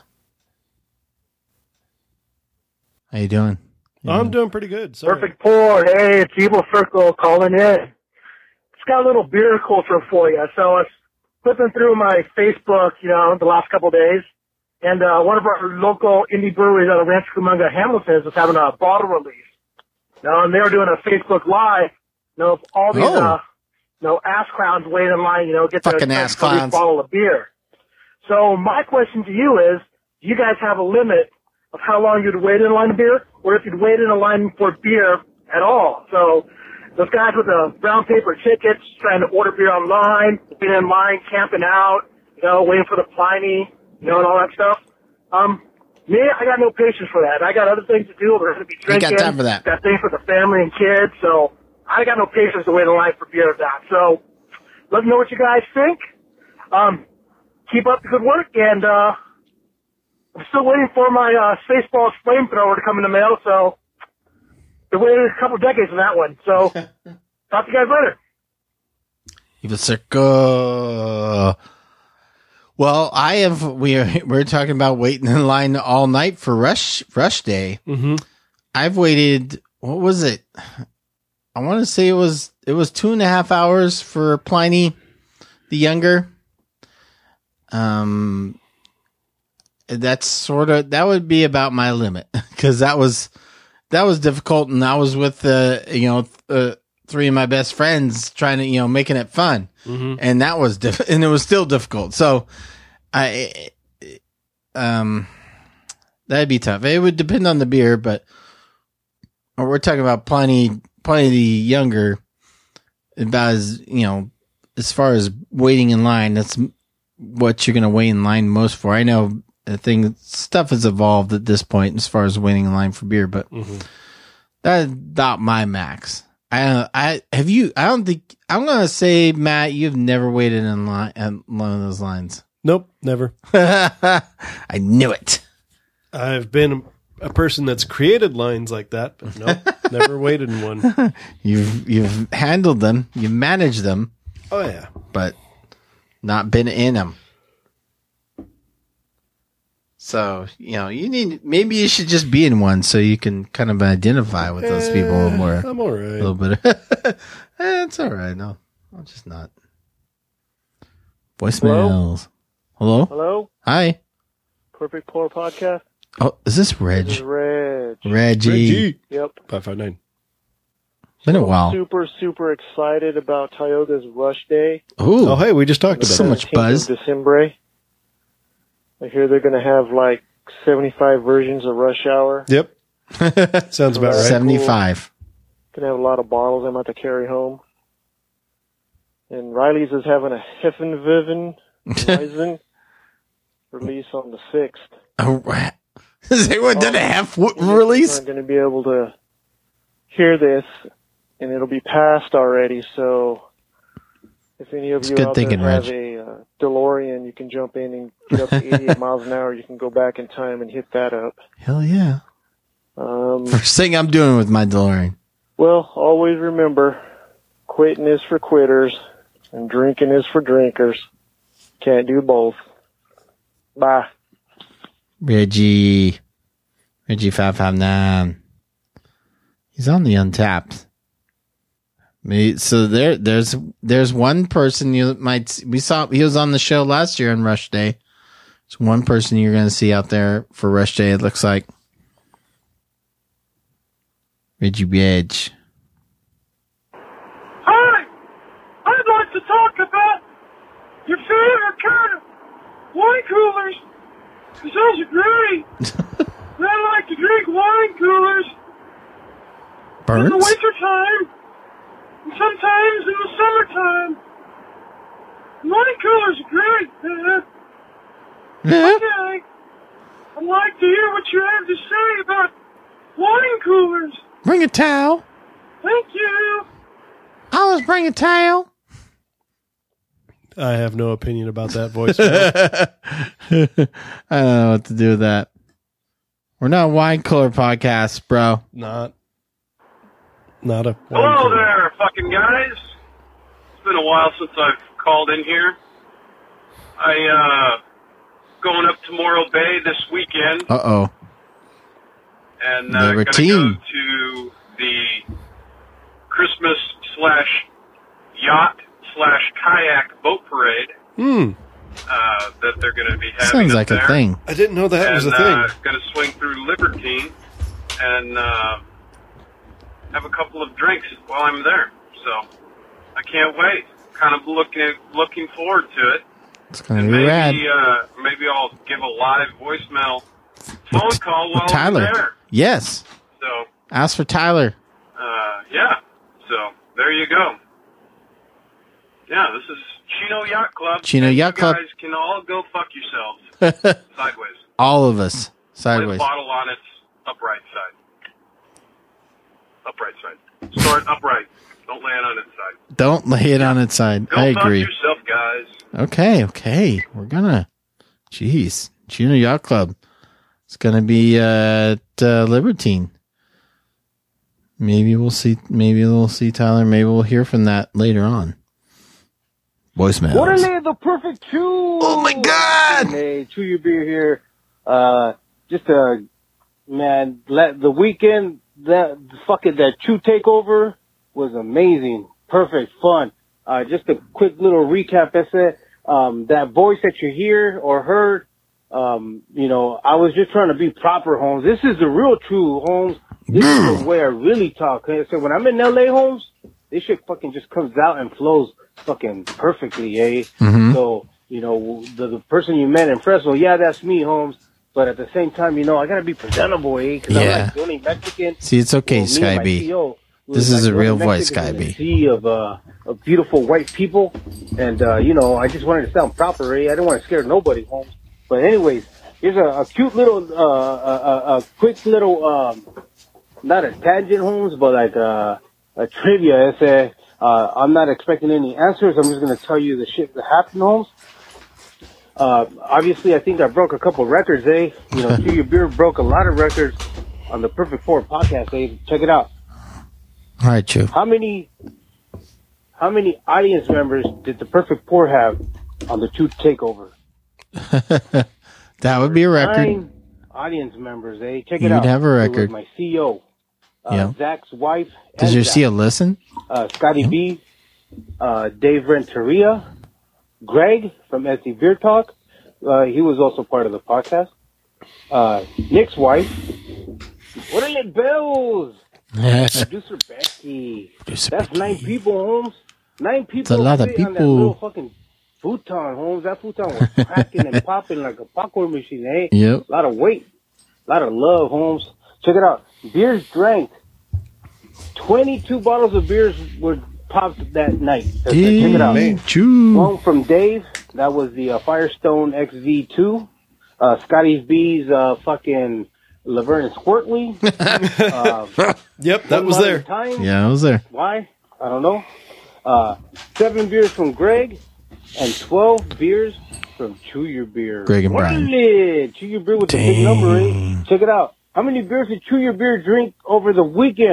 How you doing? You I'm doing pretty good. Sorry. Perfect pour. Hey, it's Evil Circle calling in. It's got a little beer culture for you. So I was flipping through my Facebook, you know, the last couple of days, and uh, one of our local indie breweries out of Rancho Cucamonga, Hamilton, was having a bottle release. You know, and they were doing a Facebook Live. You know, all these, Oh. uh, you know, ass clowns waiting in line, you know, get Fucking their ass first clowns. bottle of beer. So my question to you is, do you guys have a limit of how long you'd wait in a line of beer, or if you'd wait in a line for beer at all? So those guys with the brown paper tickets trying to order beer online, being in line, camping out, you know, waiting for the Pliny, you know, and all that stuff. Um, me, I got no patience for that. I got other things to do. We're going to be You got drinking. time for that. Got things for the family and kids. So I got no patience to wait in line for beer or that. So let me know what you guys think. Um, keep up the good work, and uh, I'm still waiting for my uh, Spaceballs flamethrower to come in the mail. So they waited a couple decades for that one. So talk to you guys later. Evil Circle. Well, I have. We are. We're talking about waiting in line all night for rush rush day. Mm-hmm. I've waited. What was it? I want to say it was. It was two and a half hours for Pliny, the younger. Um, that's sort of that would be about my limit because that was that was difficult, and I was with uh, you know uh, three of my best friends trying to you know making it fun. Mm-hmm. And that was diff- and it was still difficult. So, I, um, that'd be tough. It would depend on the beer, but we're talking about plenty, plenty younger. About as you know, as far as waiting in line, that's what you're going to wait in line most for. I know the thing stuff has evolved at this point as far as waiting in line for beer, but Mm-hmm. that's about my max. I I have you. I don't think I'm gonna say, Matt, you've never waited in line on one of those lines. Nope, never. I knew it. I've been a person that's created lines like that, but nope, never waited in one. You've you've handled them, you've managed them, Oh yeah. but not been in them. So you know, you need maybe you should just be in one so you can kind of identify with those people a little more. I'm all A right. little bit. eh, it's all right. No, I'm just not. Voicemails. Hello? Hello, Hi. Perfect Pour Podcast. Oh, is this Reg? This is Reg. Reggie. Reggie. Yep. five five nine. Been a while. Super, super excited about Tioga's Rush Day. Ooh. Oh, hey, we just talked about So that. much buzz. seventeenth of December. I hear they're going to have like seventy-five versions of Rush Hour. Yep. Sounds about right. seventy-five. Going to have a lot of bottles I'm about to carry home. And Riley's is having a Heffenviven Weizen release on the sixth. Oh, right. Has anyone done a half w- release? I'm going to be able to hear this, and it'll be passed already. So if any of It's you good out thinking, there have Reg. a uh, DeLorean, you can jump in and get up to eighty-eight miles an hour. You can go back in time and hit that up. Hell yeah. Um, First thing I'm doing with my DeLorean. Well, always remember, quitting is for quitters, and drinking is for drinkers. Can't do both. Bye. Reggie. Reggie five five nine. He's on the Untapped. Me- So there, there's, there's one person you might, we saw, he was on the show last year on Rush Day. It's one person you're going to see out there for Rush Day, it looks like. Reggie Reg. Hi! I'd like to talk about your favorite kind of wine coolers. 'Cause those are great. And I like to drink wine coolers in Burns? the wintertime and sometimes in the summertime. Wine coolers are great, man. Yeah. Okay. I'd like to hear what you have to say about wine coolers. Bring a towel. Thank you. Always bring a towel. I have no opinion about that voicemail. I don't know what to do with that. We're not a wine cooler podcast, bro. Not, not a. Hello there, fucking guys. It's been a while since I've called in here. I, uh, going up to Morro Bay this weekend, Uh oh. and uh, Never gonna team. go to the Christmas slash yacht slash kayak boat parade Hmm. uh, that they're going to be having Sounds up like there. a thing. I didn't know that and, was a uh, thing. going to swing through Libertine and uh, have a couple of drinks while I'm there. So I can't wait. Kind of looking looking forward to it. It's gonna And be rad. maybe uh, maybe I'll give a live voicemail phone With- call while with Tyler. I'm there. Yes. So Ask for Tyler. uh, yeah. So there you go. Yeah, this is Chino Yacht Club. Chino and Yacht you Club. guys can all go fuck yourselves sideways. All of us. Lay the Sideways. bottle on its upright side. Upright side. Store it upright. Don't lay it on its side. Don't lay it on its side. Go I fuck agree. yourself, guys. Okay, okay. We're gonna. Jeez. Chino Yacht Club. It's gonna be uh, at uh, Libertine. Maybe we'll see. Maybe we'll see Tyler. Maybe we'll hear from that later on. Voicemails. Orderly, the perfect chew. Oh my God! Hey, chew your beer here. Uh, just a man. Let the weekend that fucking that chew takeover was amazing, perfect, fun. Uh, just a quick little recap. That's it. Um, that voice that you hear or heard. Um, you know, I was just trying to be proper, Holmes. This is the real true, Holmes. This is the way I really talk. So when I'm in L A, Holmes, this shit fucking just comes out and flows fucking perfectly, eh? Mhm. So, you know, the, the person you met in Fresno, yeah, that's me, Holmes. But at the same time, you know, I gotta be presentable, eh? Because I'm Yeah. like the only Mexican. See, it's okay, Well, me and Sky my B. C O, we This was is like a the real only voice, Mexicans Sky in B. a sea of, uh, of beautiful white people. And, uh, you know, I just wanted to sound proper, eh? I didn't want to scare nobody, Holmes. But anyways, here's a, a cute little, uh, a, a, a quick little, um, not a tangent, Holmes, but like a, a trivia. It's a, uh, I'm not expecting any answers. I'm just going to tell you the shit that happened, Holmes. Uh, obviously, I think I broke a couple records, eh? You know, Chew Your Beer broke a lot of records on the Perfect Four podcast, eh? Check it out. All right, Chew. How many, how many audience members did the Perfect Four have on the Chew Takeover? That would be a record. Nine audience members, eh? Check it You'd out. have a It was record. my C O, uh, Yeah. Zach's wife. Does and your Zach. C O listen? uh, Scotty B, uh, Dave Renteria, Greg from S D Beer Talk. Uh, he was also part of the podcast. Uh, Nick's wife. What are your bills? Yes. Producer Becky. Producer That's Becky. nine people, Holmes. Nine people. a lot of sit on that people. little fucking futon, Holmes. That futon was cracking and popping like a popcorn machine, eh? Yep. A lot of weight. A lot of love, Holmes. Check it out. Beers drank. twenty-two bottles of beers were popped that night. Check it out. Chew. One from Dave. That was the uh, Firestone X V two. Uh, Scotty's B's uh, fucking Laverne and Squirtley. uh, Yep, that One was Mile at there. a Time. Yeah, I was there. Why? I don't know. Uh, seven beers from Greg and twelve beers from Chew Your Beer. Greg and Brian. Brian. Chew Your Beer with the big number, eh? Check it out. How many beers did Chew Your Beer drink over the weekend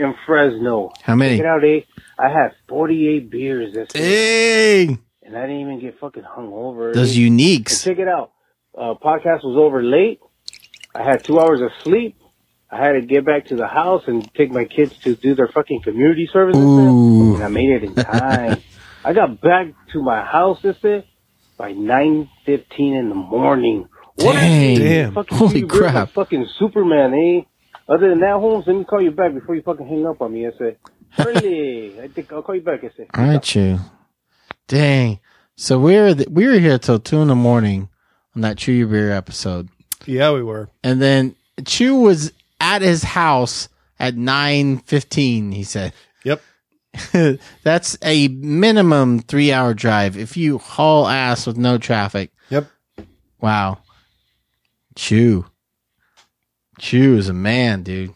in Fresno. How many? Check it out, eh? I had forty-eight beers this Hey! and I didn't even get fucking hungover. Those eh? uniques. And check it out. Uh, podcast was over late. I had two hours of sleep. I had to get back to the house and take my kids to do their fucking community service. Ooh. And I made it in time. I got back to my house this day by nine fifteen in the morning. What Dang. Damn. Fucking Holy you, you're crap. like fucking Superman, eh? Other than that, Holmes, let me call you back before you fucking hang up on me. I say, really? I think I'll call you back. I say, All right, Chew. Dang. So we were th- we were here till two in the morning on that Chew Your Beer episode, Yeah, we were. and then Chew was at his house at nine fifteen. He said, Yep. "That's a minimum three hour drive if you haul ass with no traffic." Yep. Wow. Chew. Chew is a man, dude.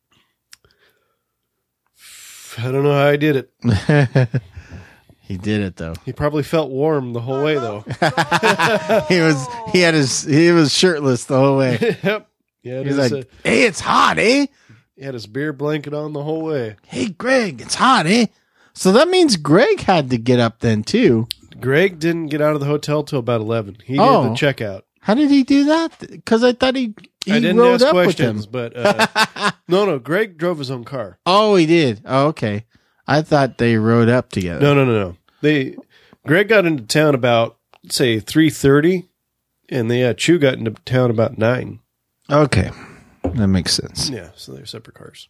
I don't know how I did it. He did it though. He probably felt warm the whole way, though. He was he had his he was shirtless the whole way. Yep. Yeah, He's like, uh, "Hey, it's hot, eh? he had his beer blanket on the whole way. Hey, Greg, it's hot, eh?" So that means Greg had to get up then too. Greg didn't get out of the hotel till about eleven. He Oh. did the checkout. How did he do that? Because I thought he he I didn't rode ask up questions, with him. but uh, no, no. Greg drove his own car. Oh, he did. Oh, okay. I thought they rode up together. No, no, no, no. They Greg got into town about say three thirty, and the uh, Chew got into town about nine. Okay, that makes sense. Yeah, so they're separate cars.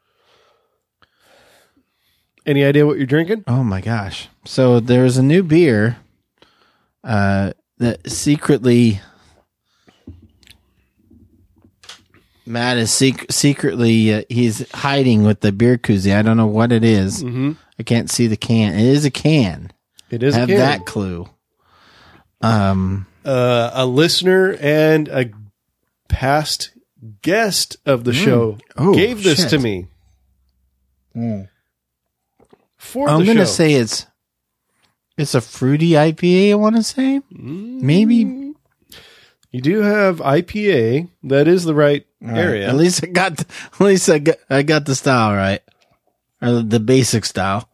Any idea what you're drinking? Oh my gosh! So there's a new beer uh, that secretly Matt is sec- secretly uh, he's hiding with the beer koozie. I don't know what it is. Mm-hmm. I can't see the can. It is a can. It is. I have a can. that clue. Um, Uh, a listener and a past guest of the show Oh, gave this shit. to me for I'm the gonna show. say it's it's a fruity I P A. I want to say maybe. You do have I P A. That is the right All right. area. At least I got at least I got I got the style right, or the basic style.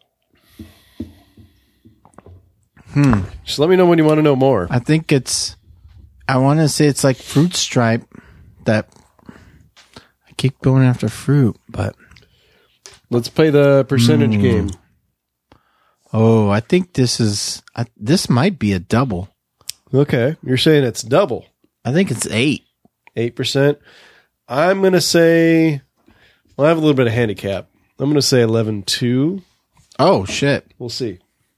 Hmm. Just let me know when you want to know more. I think it's. I want to say it's like fruit stripe. That I keep going after fruit, but Let's play the percentage Mm. game. oh, I think this is. I, this might be a double. Okay. You're saying it's double. I think it's eight. eight percent. I'm going to say, well, I have a little bit of handicap. I'm going to say eleven two. Oh shit. We'll see.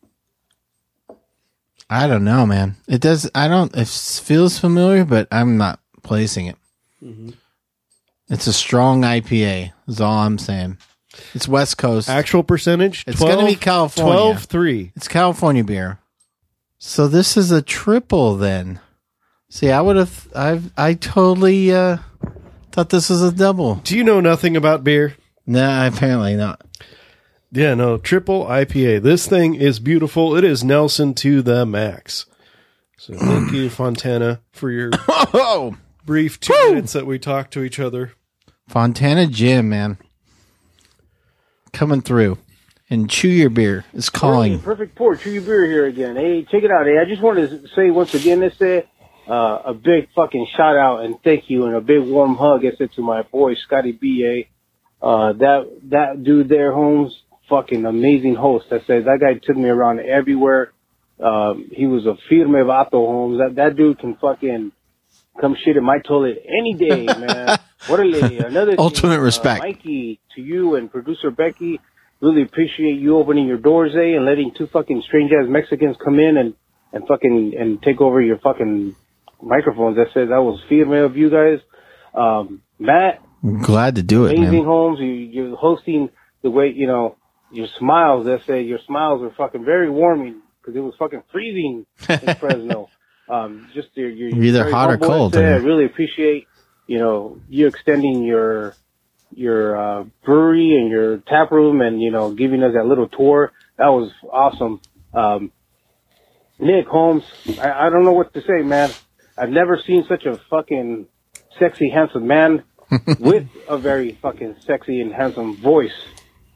I don't know, man. It does. I don't. It feels familiar, but I'm not placing it. Mm-hmm. It's a strong I P A. Is all I'm saying. It's West Coast. Actual percentage? It's gonna be California. twelve three. It's California beer. So this is a triple then. See, I would have. I've. I totally uh, thought this was a double. Do you know nothing about beer? No, apparently not. Yeah, no, triple I P A. This thing is beautiful. It is Nelson to the max. So thank you, Fontana, for your Oh, brief two minutes that we talked to each other. Fontana Jim, man, coming through, and Chew Your Beer is calling. Perfect pour. Chew Your Beer here again. Hey, check it out. Hey, I just wanted to say once again, this day, uh, a big fucking shout out and thank you and a big warm hug. I said to my boy Scotty B A. Uh, that that dude there, Holmes, fucking amazing host. I said that guy took me around everywhere. Um, he was a firme vato, Holmes. That that dude can fucking come shit in my toilet any day, man. What a lady. Another Ultimate thing, respect. Uh, Mikey, to you and producer Becky, really appreciate you opening your doors, eh, and letting two fucking strange ass Mexicans come in and, and fucking, and take over your fucking microphones. I said that was firme of you guys. Um, Matt, I'm glad to do it, amazing, man. Holmes. You, you're hosting the way, you know, your smiles, let's say, your smiles were fucking very warming because it was fucking freezing in Fresno. Um, just your, your, You're either very hot or humble, cold, I say. I or- really appreciate, you know, you extending your, your, uh, brewery and your tap room and, you know, giving us that little tour. That was awesome. Um, Nick Holmes, I, I don't know what to say, man. I've never seen such a fucking sexy, handsome man with a very fucking sexy and handsome voice.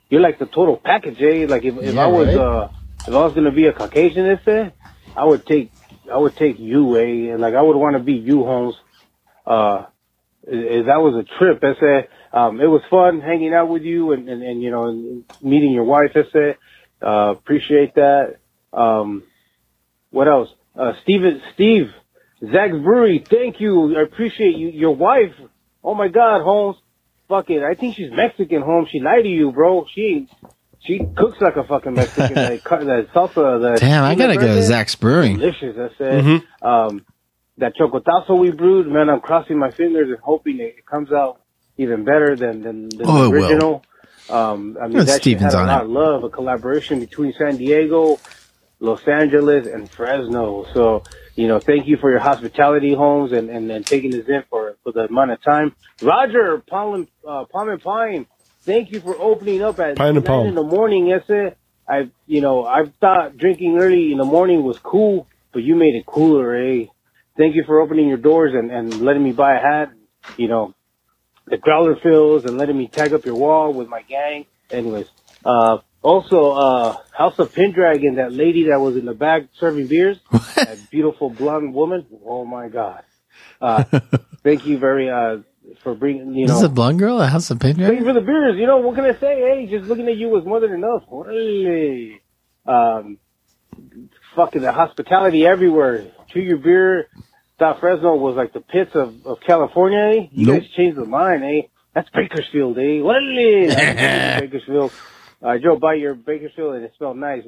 you're like the total package, eh? Like if, if Yeah, I was right? uh if I was gonna be a Caucasian, let's say, I would take I would take you, eh? And like I would want to be you, Holmes. Uh, if that was a trip, I said. Um, it was fun hanging out with you and, and, and you know, and meeting your wife, I said. Uh, appreciate that. Um, what else? Uh, Steve, Steve, Zach's Brewery, thank you. I appreciate you. Your wife. Oh my God, Holmes. Fuck it. I think she's Mexican, Holmes. She lied to you, bro. She, she cooks like a fucking Mexican. that, cut- that salsa, that. Damn, I gotta go to Zach's Brewing. Delicious, I said. Mhm. Um, that chocotazo we brewed, man, I'm crossing my fingers and hoping it comes out even better than, than, than Oh, the it will. original. Um, I mean, Well, that shit Steven's had a on lot it. of love, a collaboration between San Diego, Los Angeles, and Fresno. So, you know, thank you for your hospitality, Holmes, and, and, and taking us in for, for the amount of time. Roger, Palm and, uh, Palm and Pine, thank you for opening up at Pine and nine Palm. in the morning. Yes, sir. I, you know, I thought drinking early in the morning was cool, but you made it cooler, eh? Thank you for opening your doors and, and letting me buy a hat, you know, the growler fills and letting me tag up your wall with my gang. Anyways, uh, also, uh, House of Pendragon, that lady that was in the back serving beers, that beautiful blonde woman. Oh my God. Uh, thank you very, uh, for bringing, you This is know, a blonde girl at House of thank you Pendragon? for the beers. You know, what can I say? Hey, just looking at you was more than enough. Really. Um, fucking the hospitality everywhere. Chew your beer. Thought Fresno was like the pits of, of California, eh? You Nope. guys changed the line, eh? That's Bakersfield, eh? Really? That's Bakersfield. I drove by your Bakersfield and it smelled nice.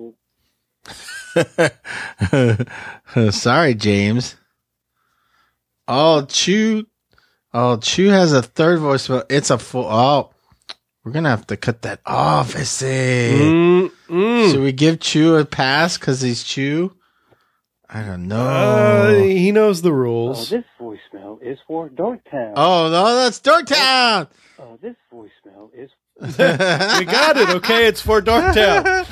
Sorry, James. Oh, Chew. Oh, Chew has a third voicemail. It's a full. Oh, we're gonna have to cut that off. I say. Mm, mm. Should we give Chew a pass because he's Chew? I don't know. Uh, he knows the Oh, rules. this voicemail is for Dorktown. Oh no, that's Dorktown. Oh, this voicemail is. We got it. Okay, it's for Dorktown.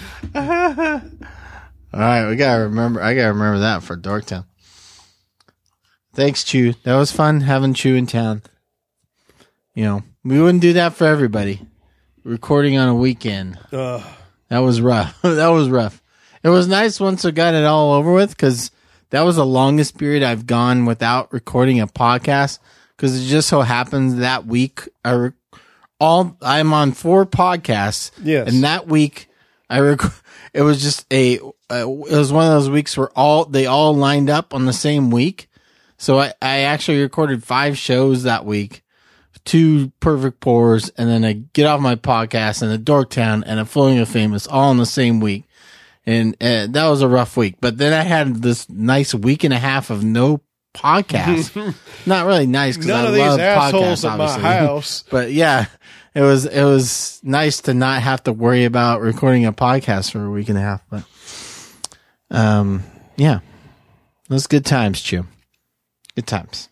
All right, we gotta remember. I gotta remember that for Dorktown. Thanks, Chew. That was fun having Chew in town. You know, we wouldn't do that for everybody. Recording on a weekend. Ugh. That was rough. That was rough. It was nice once I got it all over with because that was the longest period I've gone without recording a podcast. Because it just so happens that week I rec- all I'm on four podcasts. Yes. And that week I rec- it was just a uh, it was one of those weeks where all they all lined up on the same week. So I, I actually recorded five shows that week. Two Perfect Pours, and then I get off my podcast and a Dorktown and a Floating of Famous all in the same week. And uh, that was a rough week. But then I had this nice week and a half of no podcast. Not really nice because None I of these love assholes podcasts, at my obviously. house. But yeah, it was it was nice to not have to worry about recording a podcast for a week and a half. But um, yeah, it was good times, Chew. Good times.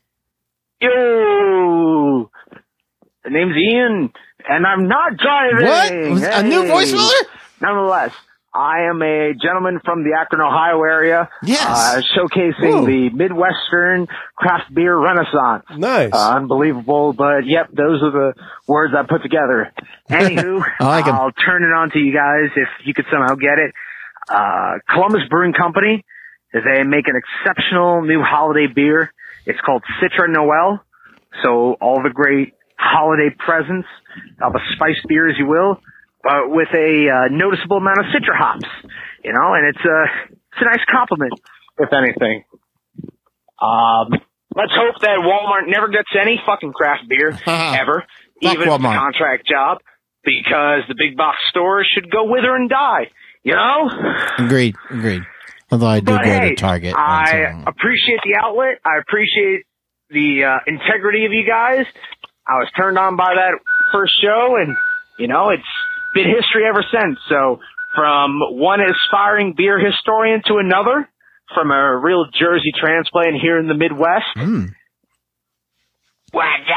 Yo, the name's Ian, and I'm not driving. What? Was- a new voicemail? Nonetheless, I am a gentleman from the Akron, Ohio area. Yes. Uh, showcasing Woo. the Midwestern craft beer renaissance. Nice. Uh, unbelievable, but yep, those are the words I put together. Anywho, I like 'em. I'll turn it on to you guys if you could somehow get it. Uh, Columbus Brewing Company, they make an exceptional new holiday beer. It's called Citra Noel. So all the great holiday presents of a spiced beer, as you will, but with a uh, noticeable amount of citra hops, you know, and it's a, it's a nice compliment, if anything. Um, let's hope that Walmart never gets any fucking craft beer, ever, Fuck even if it's a Walmart. contract job, because the big box stores should go wither and die, you know? Agreed. Agreed. Although I do But go hey, to Target. I once appreciate the outlet. I appreciate the uh, integrity of you guys. I was turned on by that first show, and, you know, it's been history ever since. So from one aspiring beer historian to another, from a real Jersey transplant here in the Midwest, Mm. what's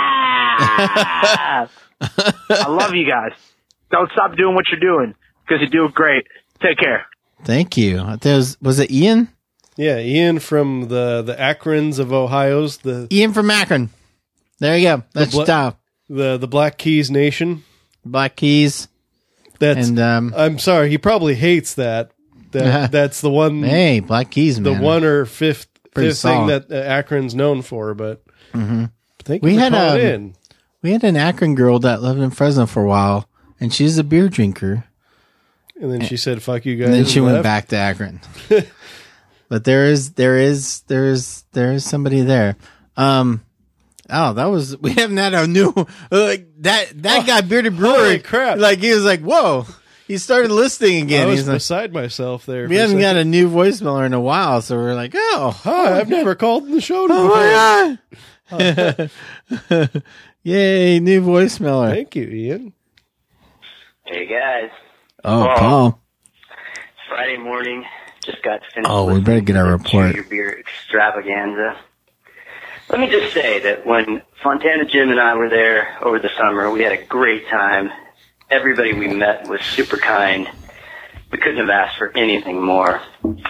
up? I love you guys. Don't stop doing what you're doing, because you do it great. Take care. Thank you. There was, was it Ian? Yeah, Ian from the the Akrons of Ohio's the Ian from Akron. There you go. That's bla- style. the the Black Keys Nation. Black Keys. That's. And, um, I'm sorry. He probably hates that. That that's the one. Hey, Black Keys, the man. one or fifth Pretty fifth thing solid. that uh, Akron's known for. But Mm-hmm. thank you We for had calling um, in. we had an Akron girl that lived in Fresno for a while, and she's a beer drinker. And then she said, "Fuck you guys." And then she and went left. back to Akron. But there is, there is, there is, there is somebody there. Um, oh, that was, we haven't had a new, like, that, that guy, Bearded Brewery. Holy crap. Like, he was like, whoa. He started listening again. I was He's like, beside myself there. we for a haven't got second. a new voicemailer in a while, so we're like, oh. Hi, I've never called in the show Oh before. my God. Yay, new voicemailer. Thank you, Ian. Hey guys. Oh, Paul. Paul. Friday morning, just got finished. Oh, we better get our report. Chew Your Beer extravaganza. Let me just say that when Fontana Jim and I were there over the summer, we had a great time. Everybody we met was super kind. We couldn't have asked for anything more.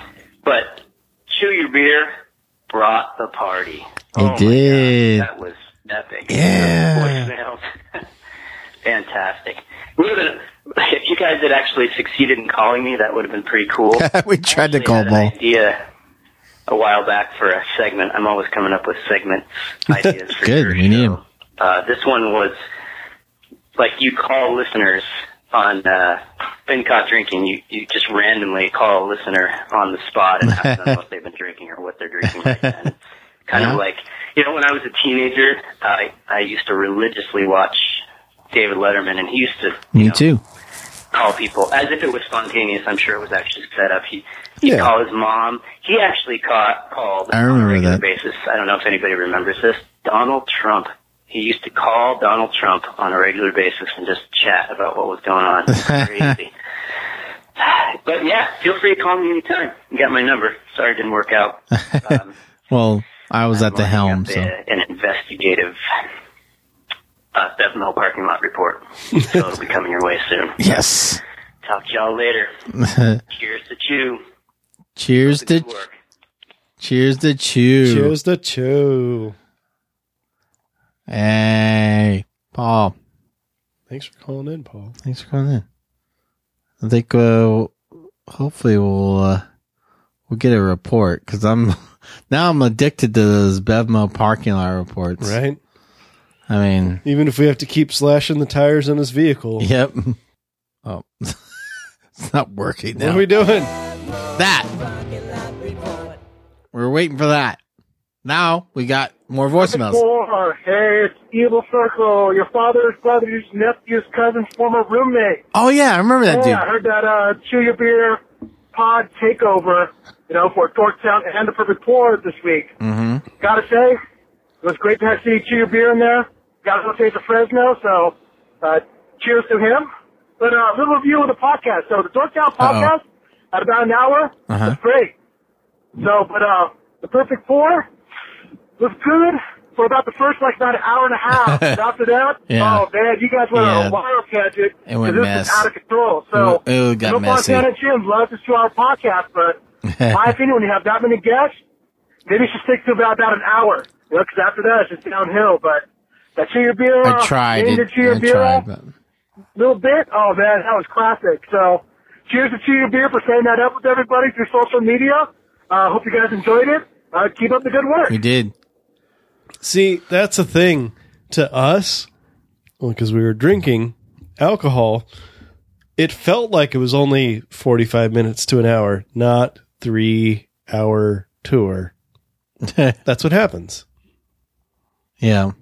But Chew Your Beer brought the party. He Oh my did. God, that was epic. Yeah. Voicemails. Fantastic. We would have, if you guys had actually succeeded in calling me, that would have been pretty cool. We tried to I call had an Paul. idea a while back for a segment. I'm always coming up with segment ideas for Good, your we need show. him. Uh, this one was like you call listeners on uh, Been Caught Drinking. You, you just randomly call a listener on the spot and ask them what they've been drinking or what they're drinking right then. Kind Yeah. of like, you know, when I was a teenager, I, I used to religiously watch David Letterman, and he used to Me too. call people as if it was spontaneous. I'm sure it was actually set up. He he'd Yeah. call his mom. He actually caught, called I on a remember regular that. basis. I don't know if anybody remembers this. Donald Trump. He used to call Donald Trump on a regular basis and just chat about what was going on. It was crazy. But yeah, feel free to call me anytime. You got my number. Sorry it didn't work out. Um, Well, I was at the lining helm, up so. a- an investigative uh, Bev Mill parking lot report. So it'll be coming your way soon. Yes. Talk to y'all later. Cheers to Chew. Cheers to, Good work. cheers to Chew. Cheers to Chew. Hey, Paul. Thanks for calling in, Paul. Thanks for calling in. I think, uh, hopefully we'll, uh, we'll get a report, cause I'm, now I'm addicted to those Bevmo parking lot reports. Right? I mean, Even if we have to keep slashing the tires on his vehicle. yep. Oh, it's not working now. What are we doing? That. We're waiting for that. Now we got more voicemails. Four. Hey, it's Evil Circle, your father's brother's nephew's cousin's former roommate. Oh yeah, I remember that Yeah, I dude. heard that uh, Chew Your Beer pod takeover, you know, for Dorktown and the Perfect Pour this week. Mm-hmm. Gotta say, it was great to have see Chew Your Beer in there. Got to go to Fresno, so uh, cheers to him. But a uh, little review of the podcast. So the Dorktown podcast at about an hour Uh-huh. was great. So, but uh, the Perfect Pour was good for about the first, like, about an hour and a half. And after that, Yeah. oh, man, you guys went on Yeah. a wild tangent. It went 'cause this mess. was out of control. So, It- it got no messy. Montana Jim loves this two-hour podcast, but in my opinion, when you have that many guests, maybe you should stick to about, about an hour. You know, because after that, it's just downhill. But that Chew Your Beer, I uh, tried getting it. to Chew Your I Beer tried, but little bit, oh, man, that was classic. So, cheers to Chew Your Beer for setting that up with everybody through social media. Uh, hope you guys enjoyed it. Uh, keep up the good work. we did. See, that's a thing to us. Well, because we were drinking alcohol, it felt like it was only forty-five minutes to an hour, not three hour tour. That's what happens. Yeah.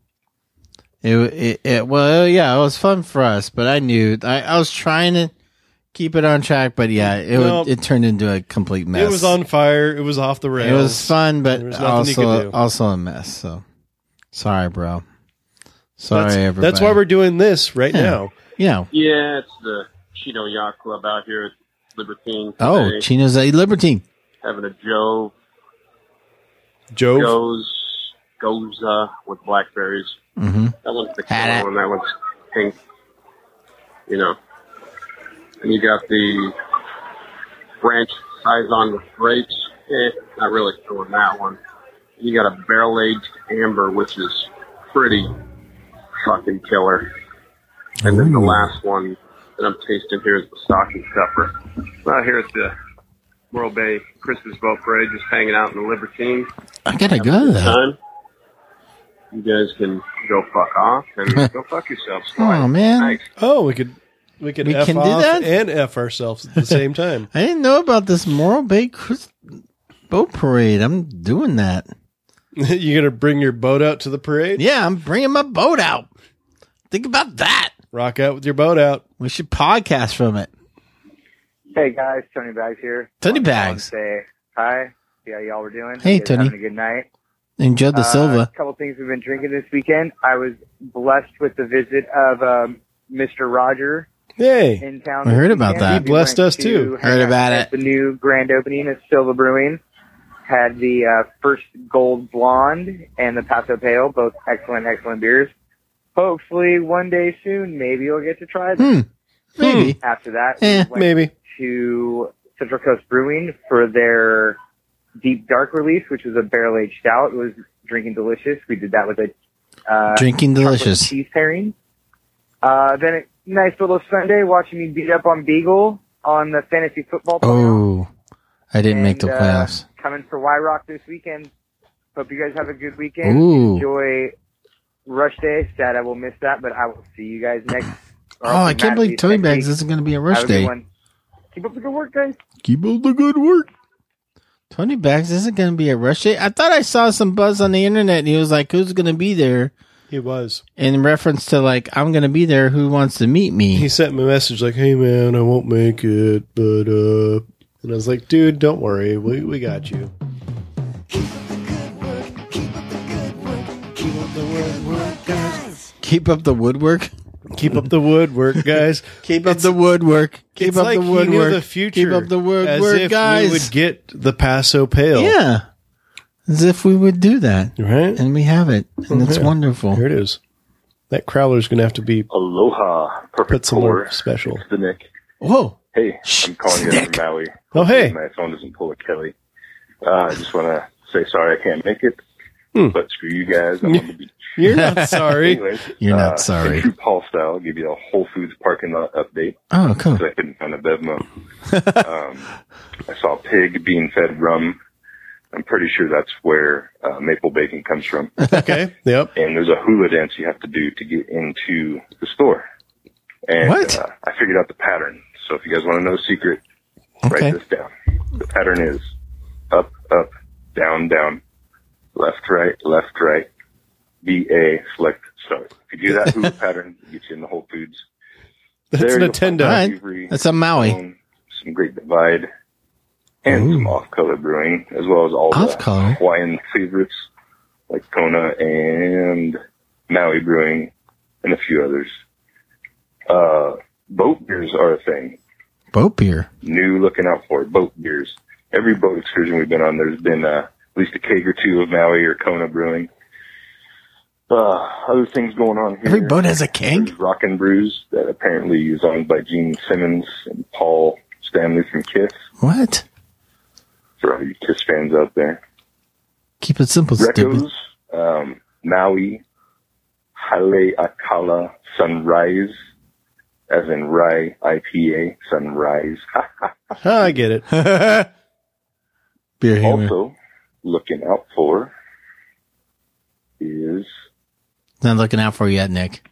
It, it, it, well, yeah, it was fun for us, but I knew, I, I was trying to keep it on track, but yeah, it No. would, it turned into a complete mess. It was on fire. It was off the rails. It was fun, but There was nothing you could also, do. also a mess. So sorry, bro. Sorry, that's, everybody. that's why we're doing this right Yeah. now. Yeah. Yeah, it's the Chino Yacht Club out here at Libertine. Oh, today. Chino's a Libertine. Having a Joe. Jove? Goes, goes, uh, with blackberries. Mm-hmm. That one's the Had killer one. That one's pink. You know. And you got the French Saison with grapes. Eh, not really feeling that one. You got a barrel-aged amber, which is pretty fucking killer. And then the last one that I'm tasting here is the stocking stuffer. Well, here at the Morro Bay Christmas Boat Parade, just hanging out in the Libertine. I gotta go to that. Time. You guys can go fuck off and go fuck yourselves. Oh, man. Nice. Oh, we could we could We F can do off that? and F ourselves at the same time. I didn't know about this Morro Bay Chris- boat parade. I'm doing that. You gonna bring your boat out to the parade? Yeah, I'm bringing my boat out. Think about that. Rock out with your boat out. We should podcast from it. Hey guys, Tony Bags here. Tony Wanted to Bags. Say hi. See how y'all were doing. Hey, You guys Tony. Having a good night. Enjoy the Uh, Silva. A couple things we've been drinking this weekend. I was blessed with the visit of um, Mister Roger Hey, in town. I this heard about weekend. that. We He blessed went us, to too. hang Heard out about at it. The new grand opening of Silva Brewing had the uh, first Gold Blonde and the Paso Pale, both excellent, excellent beers. Hopefully, one day soon, maybe you'll get to try them. Hmm. Maybe. After that, Eh, we went maybe. to Central Coast Brewing for their Deep Dark release, which was a barrel aged stout. It was drinking delicious. We did that with a uh, Drinking chocolate delicious. cheese pairing. Uh, then a nice little Sunday watching me beat up on Beagle on the fantasy football. Oh, I didn't make the And, uh, playoffs. coming for Y Rock this weekend. Hope you guys have a good weekend. Ooh. Enjoy Rush Day. Sad I will miss that, but I will see you guys next. or Oh, I Matt can't believe sees Tony next Bags week. isn't going to be a rush Have a good day. one. Keep up the good work, guys. Keep up the good work. Tony Bags isn't going to be a rush day. I thought I saw some buzz on the internet and he was like, who's going to be there? he was. In reference to like, I'm going to be there. Who wants to meet me? He sent me a message like, "Hey man, I won't make it, but uh," and I was like, "Dude, don't worry, we we got you." Keep up the woodwork. Keep up the woodwork, guys. Keep up the woodwork. Keep It's up like the he woodwork. knew the future. Keep up the as woodwork, if guys. we would get the Paso Pale. Yeah. As if we would do that. Right? And we have it. And it's Yeah. wonderful. Here it is. That crowler's going to have to be Aloha, perfect put some more pour. special. It's the Nick. Whoa. Hey, I'm calling you Nick. from Maui. Oh, hey. My phone doesn't pull a Kelly. Uh, I just want to say sorry I can't make it, Hmm. but screw you guys. I'm on the beach. You're not sorry. Anyways, You're not uh, sorry. in true Paul style, I'll give you a Whole Foods parking lot update. Oh, cool. Because I couldn't find a Bevmo. um, I saw a pig being fed rum. I'm pretty sure that's where uh, maple bacon comes from. Okay. Yep. And there's a hula dance you have to do to get into the store. And What? Uh, I figured out the pattern. So if you guys want to know the secret, Okay. write this down. The pattern is up, up, down, down, left, right, left, right, B, A, select, start. If you do that hula pattern, it gets you in the Whole Foods. That's There you'll find Nintendo. All right. Avery, That's a Maui. Stone, some Great Divide, and some off-color brewing, as well as all Off-color? the Hawaiian favorites like Kona and Maui Brewing, and a few others. Uh, boat beers are a thing. Boat beer. New looking out for it. Boat beers. Every boat excursion we've been on, there's been uh, at least a keg or two of Maui or Kona brewing. Uh, other things going on here. Every boat has a keg? There's Rockin' Brews that apparently is owned by Gene Simmons and Paul Stanley from Kiss. What? For all you Kiss fans out there. Keep it simple, stupid. Recos, um, Maui, Haleakala Sunrise, as in rye I P A, Sunrise. Oh, I get it. Beer humor. Also, looking out for is Not looking out for you yet, Nick.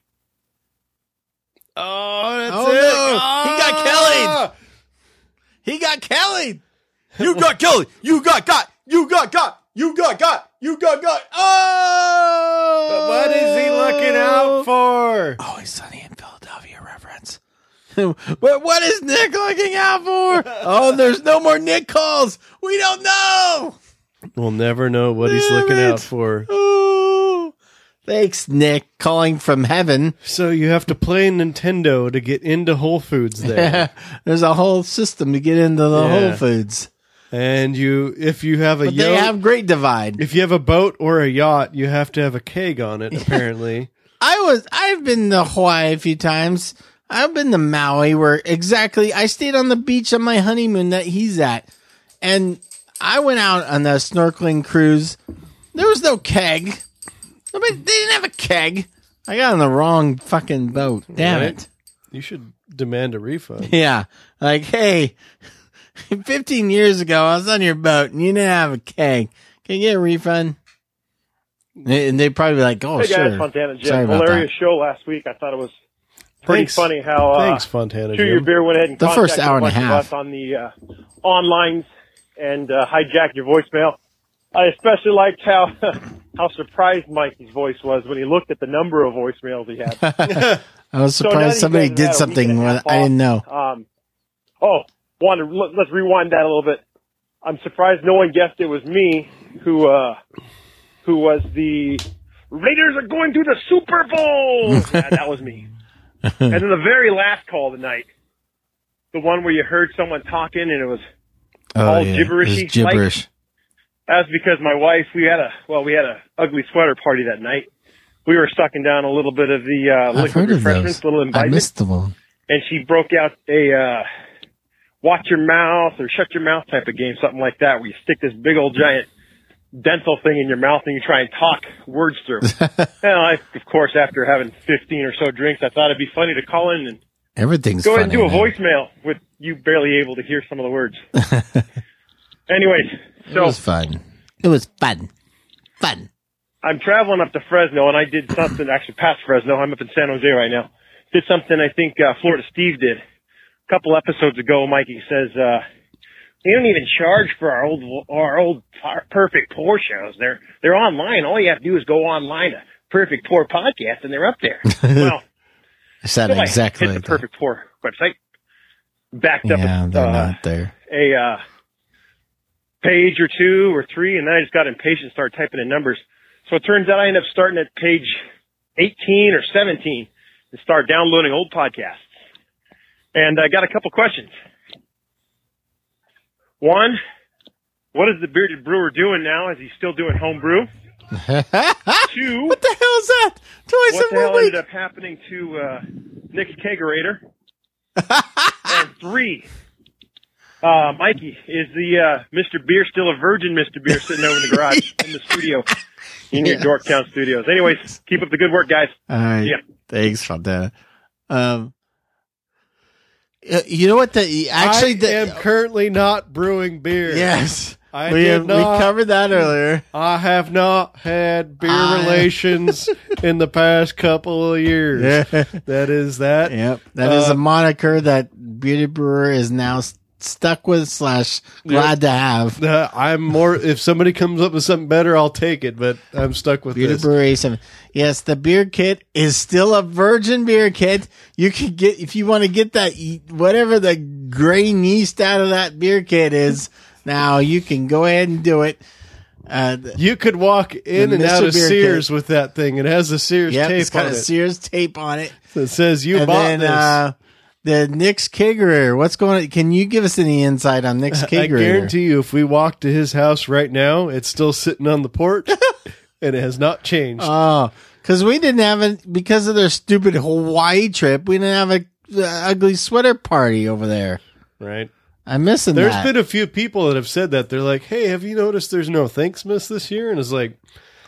Oh, that's Oh, it. no. He got Kelly. He got Kelly. You got Kelly. You got got. You got got. You got got. You got got. Oh! But what is he looking out for? Always Sunny in Philadelphia reference. But what is Nick looking out for? Oh, there's no more Nick calls. We don't know. We'll never know what he's Damn looking it. out for. Oh, thanks, Nick, calling from heaven. So you have to play Nintendo to get into Whole Foods there. There's a whole system to get into the Yeah. Whole Foods. And you, if you have a But they yacht, have Great Divide. if you have a boat or a yacht, you have to have a keg on it. Apparently, I was, I've been to Hawaii a few times. I've been to Maui where exactly, I stayed on the beach on my honeymoon that he's at. And I went out on a snorkeling cruise. There was no keg. Nobody, they didn't have a keg. I got on the wrong fucking boat. Damn Right? it. You should demand a refund. Yeah. Like, hey, fifteen years ago, I was on your boat and you didn't have a keg. Can you get a refund? And they'd probably be like, oh, hey sure. guys, Fontana Jim. Sorry about Hilarious that. show last week. I thought it was pretty Thanks. funny how uh, Thanks, Fontana Chew Your Jim. Beer went ahead and The first contacted hour and a bunch of half. us on the uh, online and uh, hijacked your voicemail. I especially liked how how surprised Mikey's voice was when he looked at the number of voicemails he had. I was So now that surprised you somebody guys have did had a week something and a when half I didn't know. off, Um, oh, wanted, let- let's rewind that a little bit. I'm surprised no one guessed it was me who uh, who was the Raiders are going to the Super Bowl. Yeah, that was me. And then the very last call of the night, the one where you heard someone talking and it was Oh, all yeah. It was gibberishy. gibberish. Like, that's because my wife, we had a, well, we had a ugly sweater party that night. We were sucking down a little bit of the uh, I've liquid heard of refreshments, those. little I imbibement. missed the one. And she broke out a uh, watch your mouth or shut your mouth type of game, something like that, where you stick this big old giant dental thing in your mouth and you try and talk words through. And I, of course, after having fifteen or so drinks, I thought it'd be funny to call in and Everything's go ahead and funny do a now. voicemail with you barely able to hear some of the words. Anyways, It so was fun. It was fun. Fun. I'm traveling up to Fresno, and I did something, actually past Fresno. I'm up in San Jose right now. Did something I think uh, Florida Steve did. A couple episodes ago, Mikey says, uh, they don't even charge for our old, our old Perfect Pour shows. They're, they're online. All you have to do is go online to Perfect Pour Podcast, and they're up there. Well, I said so I exactly hit like the that. Perfect Pour website, backed up Yeah, a, they're uh, not there. a uh, page or two or three, and then I just got impatient and started typing in numbers. So it turns out I ended up starting at page eighteen or seventeen and start downloading old podcasts. And I got a couple questions. One, what is the Bearded Brewer doing now? Is he still doing home brew? Two, what the hell is that? Twice what in the one hell week. ended up happening to uh, Nick's Kegerator? And three, uh, Mikey, is the uh, Mister Beer still a virgin Mister Beer sitting over in the garage in the studio in your Yes. Dorktown studios? Anyways, keep up the good work, guys. All right. Yeah. Thanks, Fontana. Um, uh, you know what? The actually, I the, am currently not brewing beer. yes, I we did have, we not. covered that earlier. I have not had beer I- relations in the past couple of years. Yeah. That is that. Yep, that is Uh, a moniker that Bearded Brewer is now s- stuck with slash glad to have. Uh, I'm more. If somebody comes up with something better, I'll take it. But I'm stuck with Bearded this. Brewer A seven. Yes, the beer kit is still a virgin beer kit. You can get, if you want to get that, ye- whatever the grain yeast out of that beer kit is, now you can go ahead and do it. Uh, th- You could walk in The and out Mister of Beer Sears kit. with that thing. It has a Sears yep, tape it's got on a it. Sears tape on it. That says you and bought then, this. uh, the Nick's Kegerator. What's going on? Can you give us any insight on Nick's I Kegerator? guarantee you, if we walk to his house right now, it's still sitting on the porch, and it has not changed. Oh, because we didn't have it because of their stupid Hawaii trip. We didn't have a uh, ugly sweater party over there. Right. I'm missing There's that. been a few people that have said that. They're like, hey, have you noticed there's no Thanksmas this year? And it's like,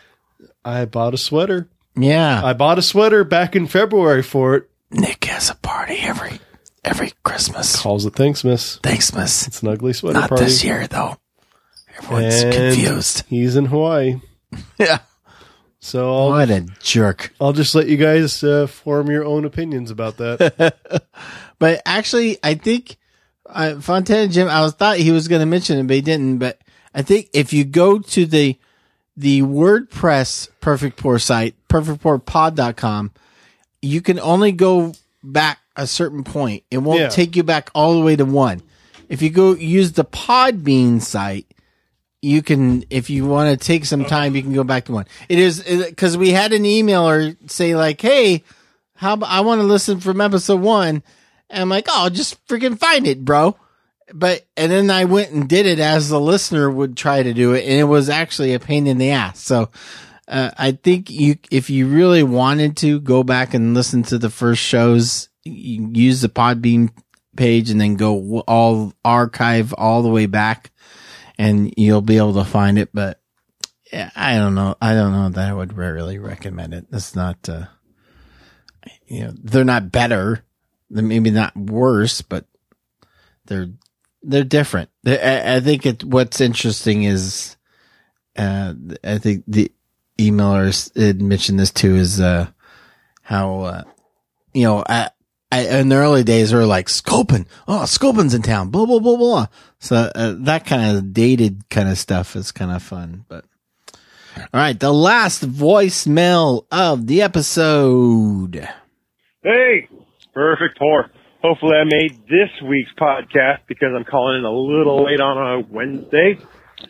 I bought a sweater. Yeah. I bought a sweater back in February for it. Nick has a party every every Christmas. Calls it Thanksmas. Thanksmas. It's an ugly sweater Not party. this year, though. Everyone's And confused. He's in Hawaii. Yeah. So I'll, What a jerk. I'll just let you guys uh, form your own opinions about that. But actually, I think uh, Fontana Jim, I was thought he was going to mention it, but he didn't. But I think if you go to the the WordPress Perfect Pour site, perfect pour pod dot com, you can only go back a certain point. It won't Yeah. take you back all the way to one. If you go use the Podbean site, you can, if you want to take some time, you can go back to one. It is because we had an emailer say like, "Hey, how about, I want to listen from episode one," and I'm like, "Oh, just freaking find it, bro." But and then I went and did it as the listener would try to do it, and it was actually a pain in the ass. So uh, I think you, if you really wanted to go back and listen to the first shows, you use the Podbean page and then go all archive all the way back, and you'll be able to find it. But yeah, I don't know. I don't know that I would really recommend it. That's not, uh, you know, they're not better. they're maybe not worse, but they're they're different. I, I think it. What's interesting is, uh, I think the emailers had mentioned this too, is uh, how uh, you know, I, I, in the early days we were like Sculpin, oh Sculpin's in town, blah blah blah blah. So uh, that kind of dated kind of stuff is kind of fun. But all right, the last voicemail of the episode. Hey, perfect pour. Hopefully I made this week's podcast because I'm calling in a little late on a Wednesday.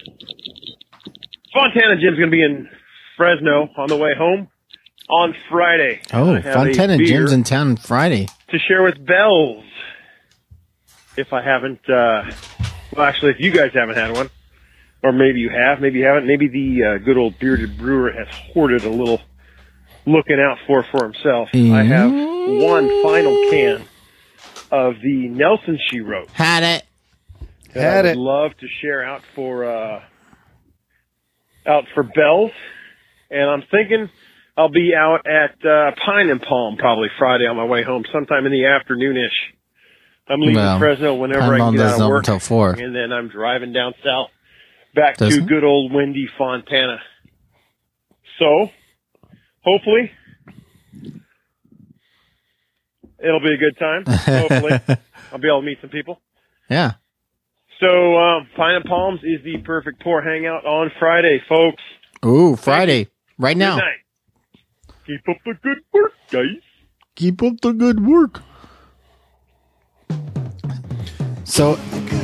Fontana Jim's going to be in Fresno on the way home on Friday. Oh, I have Fontana a beer Jim's in town Friday. to share with Bells. If I haven't, uh, well, actually, if you guys haven't had one, or maybe you have, maybe you haven't, maybe the uh, good old bearded brewer has hoarded a little looking out for for himself. Mm. I have one final can of the Nelson She Wrote. Had it. that Had I it. would love to share out for uh, out for Bells, and I'm thinking I'll be out at uh, Pine and Palm probably Friday on my way home, sometime in the afternoon-ish. I'm leaving Well, Fresno whenever Pine I can Palm get doesn't out of open work, till four. and then I'm driving down south back Doesn't? to good old windy Fontana. So, hopefully, it'll be a good time. Hopefully, I'll be able to meet some people. Yeah. So, um, Pine and Palms is the perfect pour hangout on Friday, folks. Ooh, Friday. Right Good now. night. Keep up the good work, guys. Keep up the good work. So,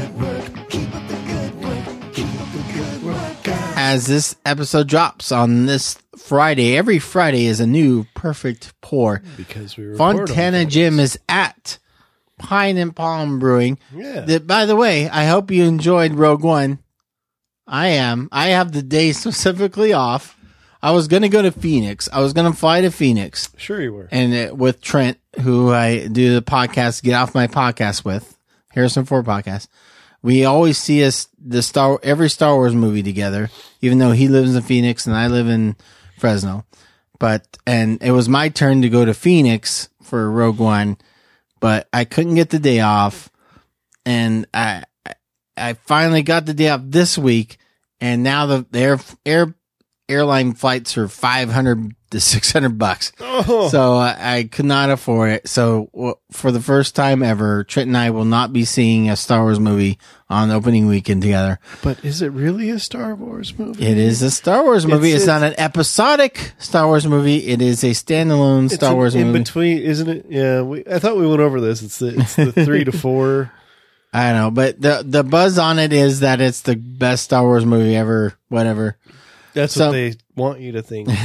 as this episode drops on this Friday, every Friday is a new perfect pour. Because we record on Fontana Jim is at Pine and Palm Brewing. Yeah. That, by the way, I hope you enjoyed Rogue One. I am. I have the day specifically off. I was going to go to Phoenix. I was going to fly to Phoenix. Sure you were. And uh, with Trent, who I do the podcast, Get Off My Podcast with, Harrison Ford podcast. We always see us the Star every Star Wars movie together, even though he lives in Phoenix and I live in Fresno. But and it was my turn to go to Phoenix for Rogue One, but I couldn't get the day off, and I I finally got the day off this week, and now the, the air air airline flights are five hundred to six hundred bucks. Oh. So uh, I could not afford it. So w- for the first time ever, Trent and I will not be seeing a Star Wars movie on opening weekend together. But is it really a Star Wars movie? It is a Star Wars movie. It's, It's- not an episodic Star Wars movie. It is a standalone It's Star an Wars in movie. between, isn't it? Yeah, we, I thought we went over this. It's the it's the three to four. I know, but the the buzz on it is that it's the best Star Wars movie ever. Whatever. That's So- what they want you to think.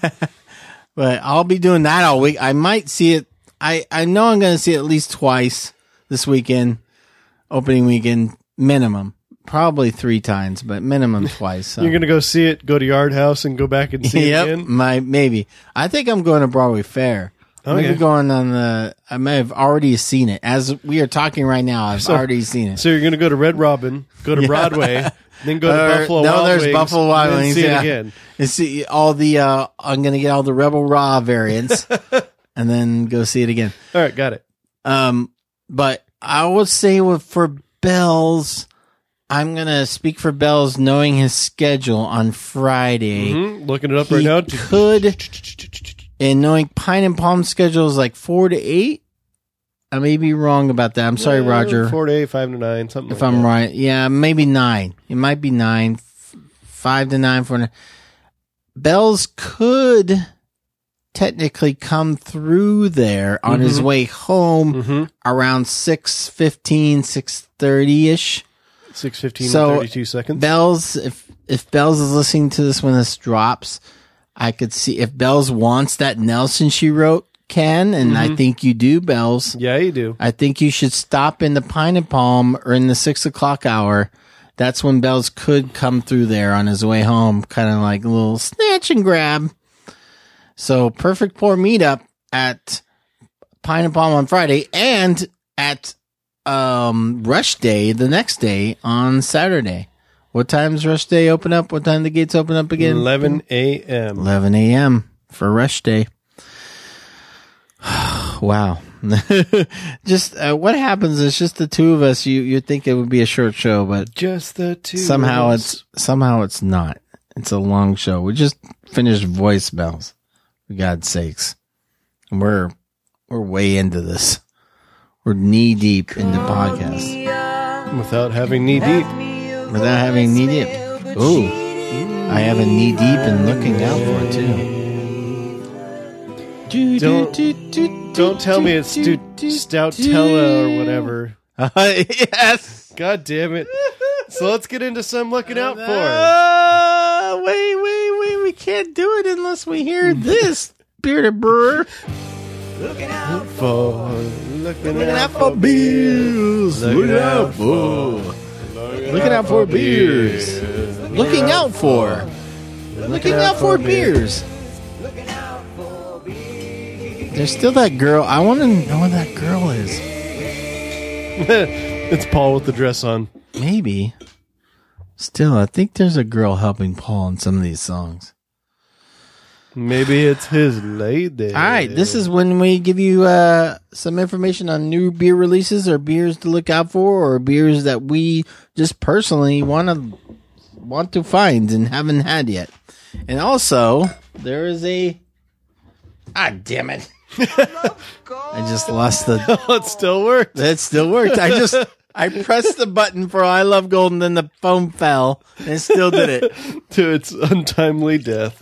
But I'll be doing that all week. I might see it. I, I know I'm going to see it at least twice this weekend, opening weekend, minimum. Probably three times, but minimum twice. So. You're gonna go see it, go to Yard House, and go back and see yep, it again. my maybe. I think I'm going to Broadway Fair. Okay. Maybe going on the. I may have already seen it as we are talking right now. I've So- already seen it. So you're gonna go to Red Robin, go to Yeah. Broadway, then go to Or- Buffalo no, Wild there's Wings, Buffalo Wild and then Wings. see yeah. it again. And see all the. Uh, I'm going to get all the Rebel Raw variants, and then go see it again. All right, got it. Um, but I would say with, for Bells, I'm gonna speak for Bells, knowing his schedule on Friday. Mhm, looking it up He right now. Could, and knowing Pine and Palm schedule is like four to eight. I may be wrong about that. I'm sorry, Yeah, Roger. Four to eight, five to nine, something. If like I'm that. right, yeah, maybe nine. It might be nine, F- five to nine for. Nine. Bells could technically come through there on his Mhm. way home Mhm. around six fifteen, six thirty ish. Six fifteen, So, and thirty-two seconds. Bells, if if Bells is listening to this when this drops, I could see if Bells wants that Nelson She Wrote can, and I Mhm. think you do, Bells. Yeah, you do. I think you should stop in the Pine and Palm or in the six o'clock hour. That's when Bells could come through there on his way home, kind of like a little snatch and grab. So perfect pour meetup at Pine and Palm on Friday and at um, Rush Day the next day on Saturday. What time's Rush Day open up? What time the gates open up again? eleven a.m. eleven a.m. for Rush Day. Wow. just uh, what happens is just the two of us. You you think it would be a short show, but just the two. Somehow of it's somehow it's not. It's a long show. We just finished voicemails. For God's sakes, and we're we're way into this. We're knee deep in the podcast without having knee deep. Without having knee deep. Ooh, I have a knee deep and looking out for it too. Don't, don't tell me it's stu- Stoutella or whatever. Uh, yes. God damn it. So let's get into some looking out for. Uh, wait, wait, wait. We can't do it unless we hear this, Bearded Brewer. Looking out for, looking, looking out, out for beers. Looking out for, looking out for beers. Looking out for, looking out for beers. There's still that girl. I want to know what that girl is. It's Paul with the dress on. Maybe. Still, I think there's a girl helping Paul in some of these songs. Maybe it's his lady. All right, this is when we give you uh, some information on new beer releases or beers to look out for, or beers that we just personally want to want to find and haven't had yet. And also, there is a ah, damn it! I just lost the. Oh, it still worked. It still worked. I just I pressed the button for I Love Golden, then the phone fell, and it still did it to its untimely death.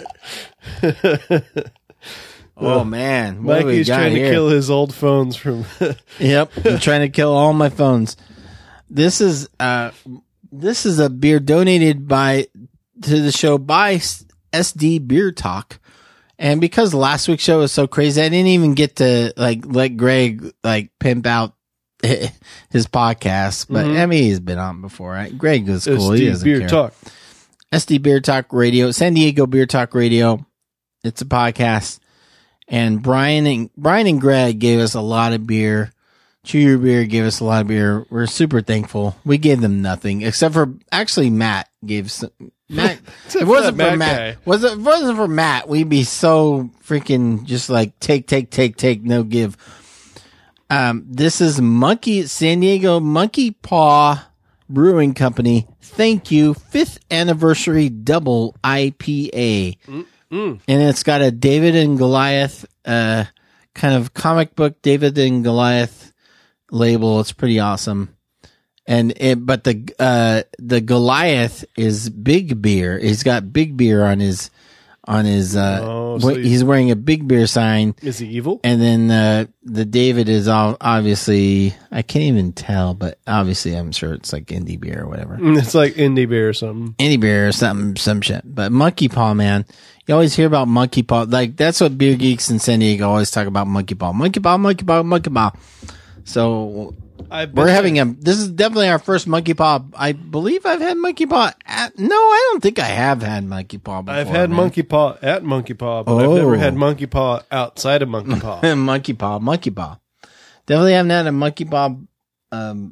Oh man, what Mikey's trying here? to kill his old phones from. Yep, I'm trying to kill all my phones. This is uh, this is a beer donated by to the show by S D Beer Talk. And because last week's show was so crazy, I didn't even get to like let Greg like pimp out his podcast. But Mhm. I mean, he's been on before, right? Greg was cool. S D He doesn't Beer care. Talk. S D Beer Talk Radio, San Diego Beer Talk Radio. It's a podcast. And Brian and Brian and Greg gave us a lot of beer. Chew Your Beer gave us a lot of beer. We're super thankful. We gave them nothing except for actually Matt gave some. Matt, if it wasn't that for Matt Matt, guy. was it, if it wasn't for Matt, we'd be so freaking just like take, take, take, take, no give. Um, this is Monkey San Diego Monkey Paw Brewing Company. Thank you, fifth anniversary double I P A, Mm. and it's got a David and Goliath, uh, kind of comic book David and Goliath label. It's pretty awesome. And it, but the, uh, the Goliath is Big Beer. He's got Big Beer on his, on his, uh, Oh, so wh- he's wearing a Big Beer sign. Is he evil? And then, uh, the David is all, obviously, I can't even tell, but obviously I'm sure it's like indie beer or whatever. It's like indie beer or something. Indie beer or something, some shit. But Monkey Paw, man. You always hear about Monkey Paw. Like, that's what beer geeks in San Diego always talk about, Monkey Paw. Monkey Paw, Monkey Paw, Monkey Paw. So, I bet we're you- having a, this is definitely our first Monkey Paw. I believe I've had Monkey Paw at, no, I don't think I have had Monkey Paw before. I've had man. Monkey Paw at Monkey Paw, but I've Oh. never had Monkey Paw outside of Monkey Paw. Monkey Paw, Monkey Paw. Definitely haven't had a Monkey Paw, um,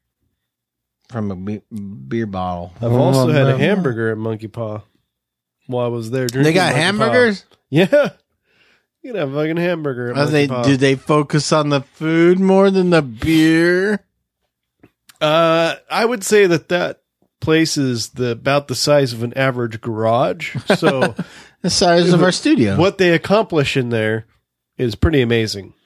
from a be- beer bottle. I've also had a hamburger at Monkey Paw while I was there. They drinking got Monkey hamburgers? Paw. Yeah. You can have a fucking hamburger at Are Monkey they, Paw. do they focus on the food more than the beer? Uh, I would say that that place is the about the size of an average garage. So The size of our studio. what they accomplish in there is pretty amazing.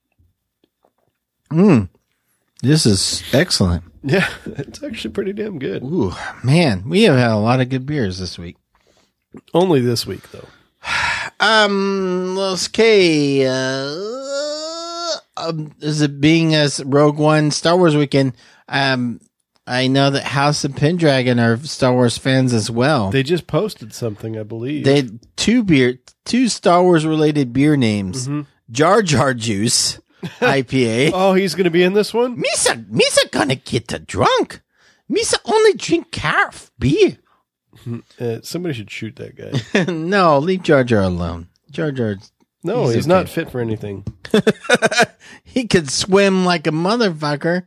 Mm. This is excellent. Yeah, it's actually pretty damn good. Ooh, man, we have had a lot of good beers this week. Only this week, though. Um, okay. Uh, um, is it being as Rogue One Star Wars weekend? Um, I know that House of Pendragon are Star Wars fans as well. They just posted something, I believe. They had two beer, two Star Wars related beer names: Mhm. Jar Jar Juice I P A. Oh, he's going to be in this one? Misa, Misa gonna get a drunk. Misa only drink calf beer. Uh, somebody should shoot that guy. No, leave Jar Jar alone. Jar Jar. No, he's, He's not okay. fit for anything. He could swim like a motherfucker.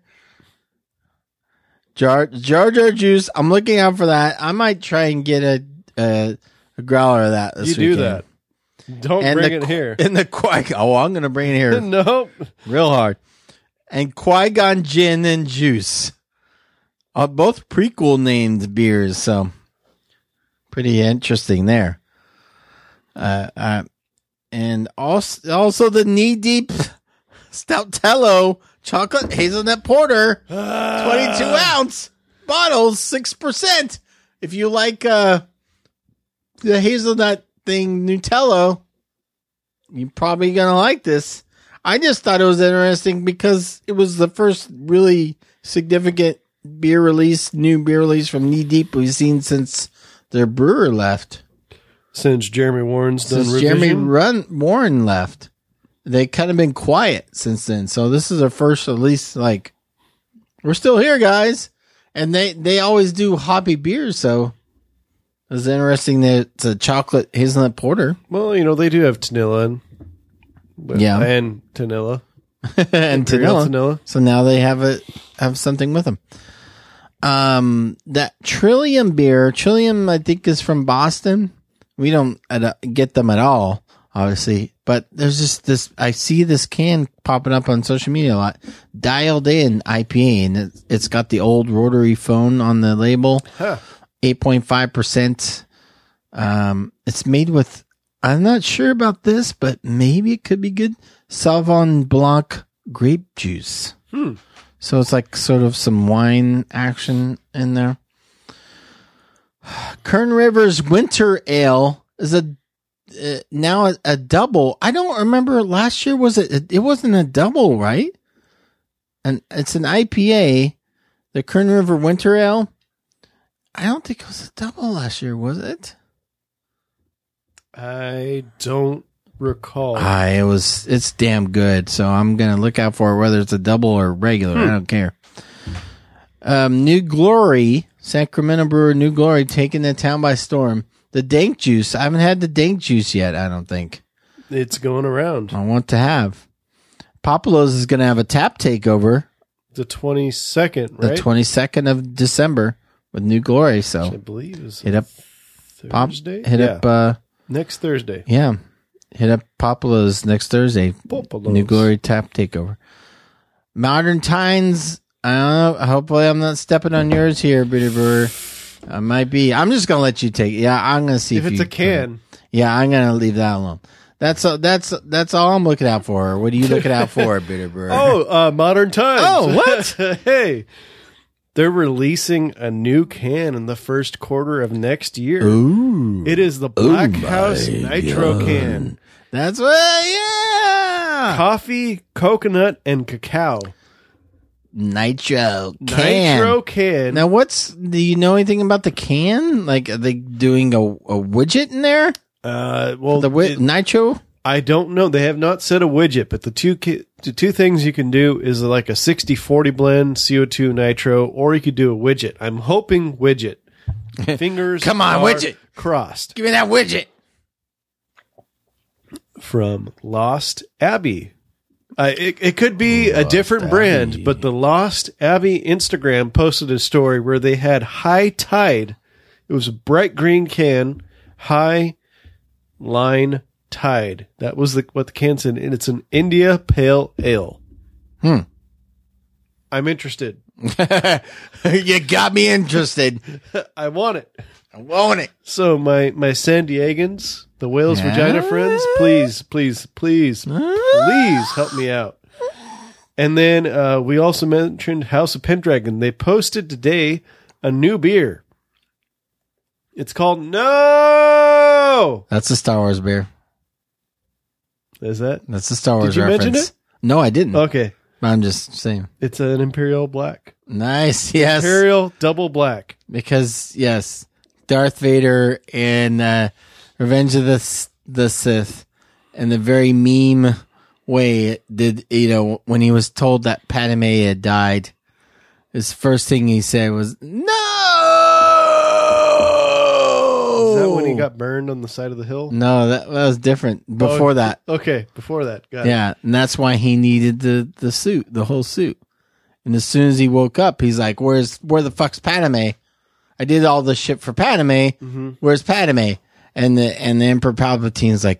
Jar Jar Jar Juice. I'm looking out for that. I might try and get a a, a growler of that this You do weekend. that. Don't and bring the, it here. And the Qui Oh, I'm going to bring it here. Nope. Real hard. And Qui-Gon Gin and Juice. Uh, both prequel named beers, so pretty interesting there. Uh, uh, and also, also the Knee Deep Stoutello Chocolate Hazelnut Porter, twenty-two ounce bottles, six percent. If you like uh, the hazelnut thing, Nutello, you're probably going to like this. I just thought it was interesting because it was the first really significant beer release, new beer release from Knee Deep we've seen since their brewer left. Since Jeremy Warren's done Since revision? Jeremy Run- Warren left. They kind of been quiet since then. So this is their first, at least, like, we're still here, guys. And they, they always do hoppy beers, so it's interesting that it's a chocolate hazelnut porter. Well, you know, they do have Tanilla and, Yeah. and Tanilla. and Imperial Tanilla. Tanilla. So now they have a have something with them. Um, that Trillium beer, Trillium, I think, is from Boston. We don't uh, get them at all, obviously, but there's just this. I see this can popping up on social media a lot. Dialed in I P A, and it, it's got the old rotary phone on the label. Huh. eight point five percent. Um, it's made with. I'm not sure about this, but maybe it could be good. Sauvignon Blanc grape juice. Hmm. So it's like sort of some wine action in there. Kern River's Winter Ale is a uh, now a, a double. I don't remember last year. Was it? It wasn't a double, right? And it's an I P A. The Kern River Winter Ale. I don't think it was a double last year, was it? I don't recall. Ah, it was. It's damn good. So I'm gonna look out for it, whether it's a double or regular. Hmm. I don't care. Um, New Glory, Sacramento brewer New Glory, taking the town by storm. The dank juice. I haven't had the dank juice yet. I don't think It's going around. I want to have. Papalos is gonna have a tap takeover The twenty-second, right? the twenty-second of December with New Glory. So I believe is hit up Pop, Thursday? hit Yeah. up. Uh, Next Thursday. Yeah. Hit up Papalos next Thursday. Papalos. New Glory Tap Takeover. Modern Times. I don't know. Hopefully I'm not stepping on yours here, Bitty Brewer. I might be. I'm just going to let you take it. Yeah, I'm going to see if, If it's you a can. Yeah, I'm going to leave that alone. That's uh, that's that's all I'm looking out for. What are you looking out for, Bitty Brewer? Oh, uh, Modern Times. Oh, what? Hey. They're releasing a new can in the first quarter of next year. Ooh. It is the Black House Nitro God. can. That's what, yeah. Coffee, coconut, and cacao. Nitro can. Nitro can. Now, what's, do you know anything about the can? Like, are they doing a, a widget in there? Uh, well, The wi- it- Nitro? I don't know. They have not said a widget, but the two ki- the two things you can do is like a sixty forty blend, C O two nitro, or you could do a widget. I'm hoping widget. Fingers Come on, are widget. crossed. Give me that widget. From Lost Abbey. Uh, it, it could be a different brand, but the Lost Abbey Instagram posted a story where they had High Tide. It was a bright green can, High Line Tide. That was the, what the can said, and it's an India Pale Ale. Hmm. I'm interested. You got me interested. I want it. I want it. So my, my San Diegans, the Wales Yeah? Vagina friends, please, please, please, please help me out. And then uh, we also mentioned House of Pendragon. They posted today a new beer. It's called No. That's a Star Wars beer. Is that? That's a Star Wars Did you reference. mention it? No, I didn't. Okay. I'm just saying. It's an Imperial Black. Nice. Yes. Imperial Double Black. Because, yes, Darth Vader in uh, Revenge of the S- the Sith, in the very meme way, did, you know, when he was told that Padme had died, his first thing he said was, "No!" Is that when he got burned on the side of the hill? No, that, that was different. Before Oh, that. Okay, before that. Got Yeah, and that's why he needed the, the suit, the whole suit. And as soon as he woke up, he's like, "Where's where the fuck's Padme? I did all this shit for Padme. Mhm. Where's Padme?" And the and the Emperor Palpatine's like,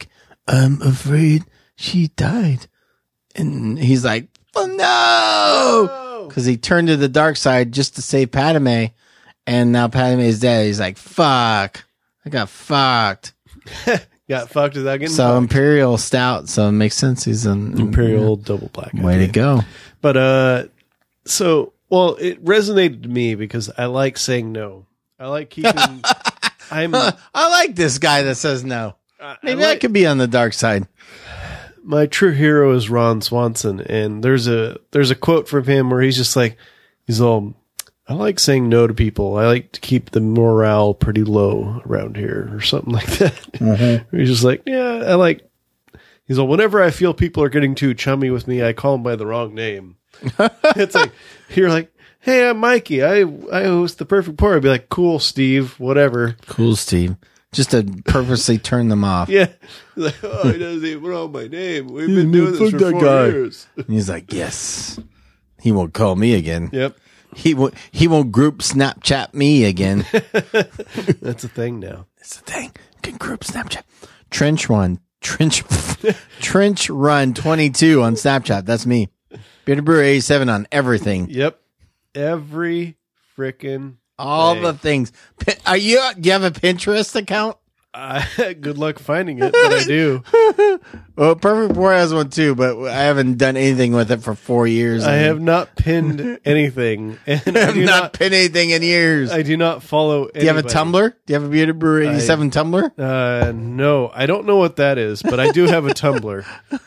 I'm afraid she died. And he's like, oh no! Because he turned to the dark side just to save Padme. And now Padme is dead. He's like, fuck. I got fucked. Got fucked without getting So fucked. Imperial Stout. So it makes sense. He's an Imperial Double Black. Way to go. But, uh, so, well, it resonated to me because I like saying no. I like keeping, I'm, I like this guy that says no. Maybe I, like- could be on the dark side. my true hero is Ron Swanson, and there's a there's a quote from him where he's just like, he's all, I like saying no to people. I like to keep the morale pretty low around here, or something like that. Mm-hmm. He's just like, yeah, I like. He's all, whenever I feel people are getting too chummy with me, I call them by the wrong name. It's like, you're like, hey, I'm Mikey. I I host the Perfect Pour. I'd be like, cool, Steve, whatever. Cool, Steve. Just to purposely turn them off. Yeah. He's like, oh, he doesn't even know my name. We've been Yeah, doing this fuck for that four guy. years. And he's like, yes. He won't call me again. Yep. He won't, he won't group Snapchat me again. That's a thing now. It's a thing. You can group Snapchat. Trench Run. Trench Trench Run twenty-two on Snapchat. That's me. Bearded Brewer eighty-seven on everything. Yep. Every freaking All thing. the things. P- Are you? Do you have a Pinterest account? Uh, good luck finding it, but I do. Well, Perfect Pour has one too, but I haven't done anything with it for four years. I have not pinned anything, and I I have do not not. pinned anything in years. I do not follow. Do you have a Tumblr? Do you have a Bearded Brewer eighty-seven Tumblr? Uh, no, I don't know what that is, but I do have a Tumblr.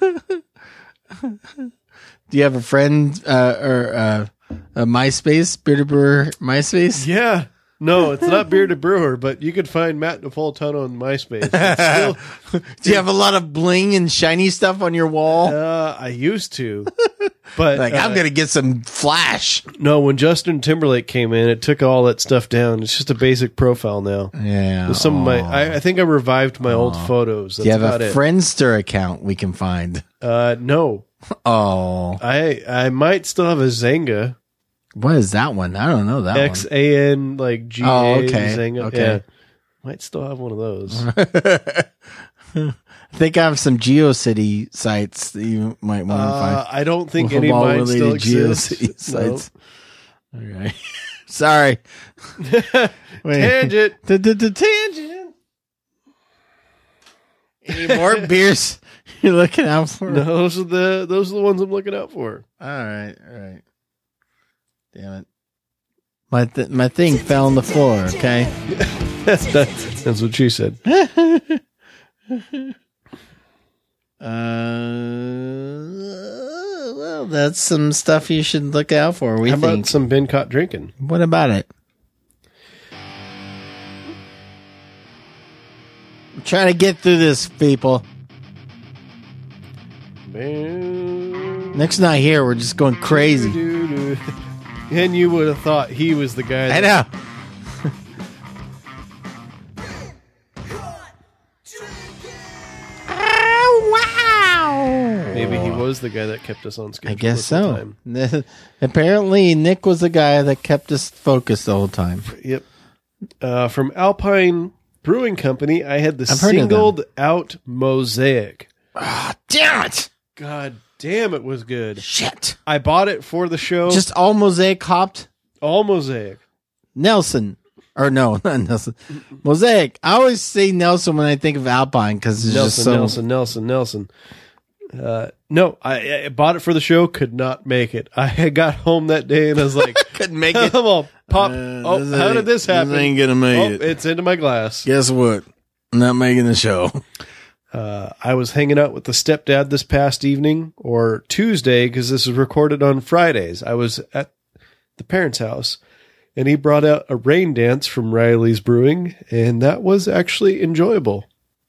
Do you have a friend uh, or uh, a MySpace? Bearded Brewer MySpace? Yeah. No, it's not Bearded Brewer, but you could find Matt Napolitano on MySpace. It's still, Do you have a lot of bling and shiny stuff on your wall? uh, I used to, but Like, uh, I'm going to get some flash. No, when Justin Timberlake came in, it took all that stuff down. It's just a basic profile now. Yeah. With some of my, I, I think I revived my old Aw. photos. That's Do you have about a it. Friendster account we can find? Uh, no. Oh. I I might still have a Zanga. What is that one? I don't know that X A N like G A Oh, okay. Zanga. Okay. Yeah. Might still have one of those. one. I think I have some GeoCity sites that you might want to Uh, find. I don't think With any of mine football-related still exist. GeoCity sites. All right. Sorry. Wait. Tangent. The, the, the tangent. Any more beers you're looking out for? No, those are the those are the ones I'm looking out for. All right, all right. Damn it. My th- my thing fell on the floor, okay? that's, that's, that's what she said. Uh, well, that's some stuff you should look out for. We How think. about some been caught drinking? What about it? I'm trying to get through this, people. Nick's not here. We're just going crazy. And you would have thought he was the guy. I That, know. maybe he was the guy that kept us on schedule. I guess the whole so. time. Apparently, Nick was the guy that kept us focused the whole time. Yep. Uh, from Alpine Brewing Company, I had the I've heard of them. singled out Mosaic. Ah, damn it! God damn, it was good. Shit. I bought it for the show. Just all Mosaic hopped? all Mosaic. Nelson. Or no, not Nelson. Mosaic. I always say Nelson when I think of Alpine because it's Nelson, just so. Nelson, Nelson, Nelson. Uh, no, I, I bought it for the show. Could not make it. I got home that day and I was like, Couldn't make it. Come on, pop. Uh, oh, this how ain't- did this happen? this ain't gonna make oh, it. It's into my glass. Guess what? I'm not making the show. Uh, I was hanging out with the stepdad this past evening or Tuesday because this is recorded on Fridays. I was at the parents' house and he brought out a rain dance from Riley's Brewing, and that was actually enjoyable.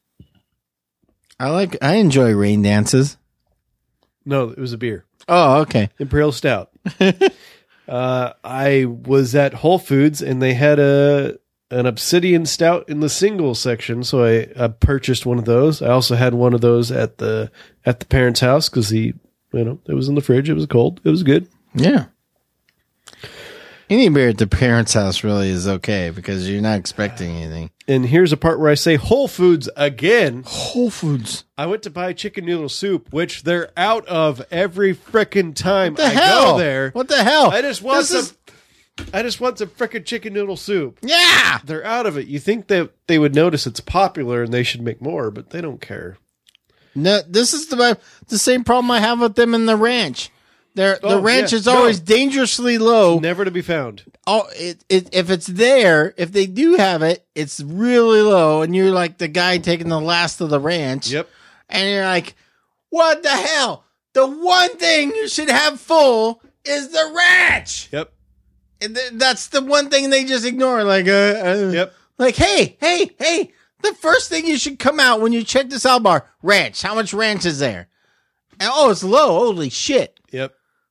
I like. I enjoy rain dances. No, it was a beer. Oh, okay. Imperial Stout. uh, I was at Whole Foods and they had a an Obsidian Stout in the single section, so I, I purchased one of those. I also had one of those at the at the parents' house because he, you know, it was in the fridge. It was cold. It was good. Yeah. Any beer at the parents' house really is okay because you're not expecting anything. And here's a part where I say Whole Foods again. Whole Foods. I went to buy chicken noodle soup, which they're out of every frickin' time What the I hell? go there. What the hell? I just want This some. is- I just want some frickin' chicken noodle soup. Yeah, they're out of it. You think that they would notice it's popular and they should make more, but they don't care. No, this is the the same problem I have with them in the ranch. Their the Oh, ranch yeah. is always No. dangerously low, never to be found. Oh, it, it if it's there, if they do have it, it's really low, and you're like the guy taking the last of the ranch. Yep, and you're like, what the hell? The one thing you should have full is the ranch. Yep, and th- that's the one thing they just ignore. Like, uh, uh, yep, like hey, hey, hey. The first thing you should come out when you check the salad bar, ranch. How much ranch is there? And, oh, it's low. Holy shit. Yep.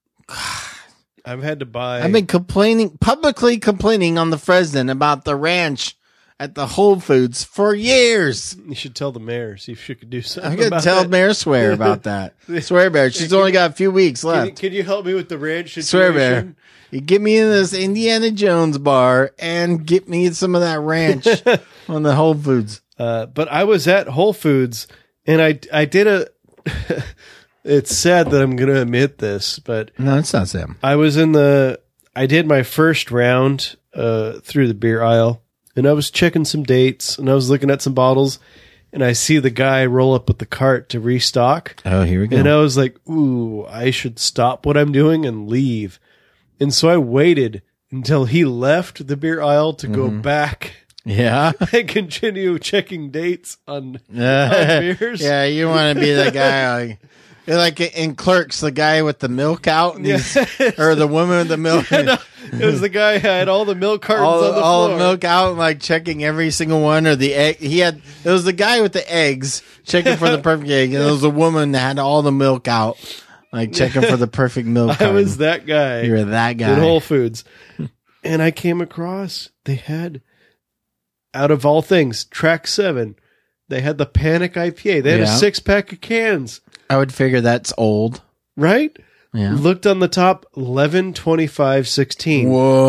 I've had to buy. I've been complaining, publicly complaining on the Fresden about the ranch at the Whole Foods for years. You should tell the mayor, see if she could do something. I'm going to about tell that. Mayor Swear about that. Swear Bear. She's only got a few weeks Can you, left. can you help me with the ranch situation? Swear Bear. You get me in this Indiana Jones bar and get me some of that ranch on the Whole Foods. Uh, but I was at Whole Foods and I I did a. It's sad that I'm going to admit this, but no, it's not sad. I was in the. I did my first round uh, through the beer aisle, and I was checking some dates, and I was looking at some bottles, and I see the guy roll up with the cart to restock. Oh, here we go. And I was like, "Ooh, I should stop what I'm doing and leave." And so I waited until he left the beer aisle to go Mhm. back. Yeah. And continue checking dates on, on Uh, beers. yeah, you want to be the guy like, you're like in Clerks, the guy with the milk out, and he's- or the woman with the milk. Yeah, no, it was the guy who had all the milk cartons all, on the all floor. the milk out, and like checking every single one, or the egg. He had it was the guy with the eggs checking for the perfect egg, and it was the woman that had all the milk out, like checking for the perfect milk. I carton. was that guy. You were that guy at Whole Foods, and I came across they had, out of all things, Track Seven. They had the Panic I P A. They had Yeah. a six pack of cans. I would figure that's old, right? Yeah. Looked on the top, eleven twenty-five sixteen.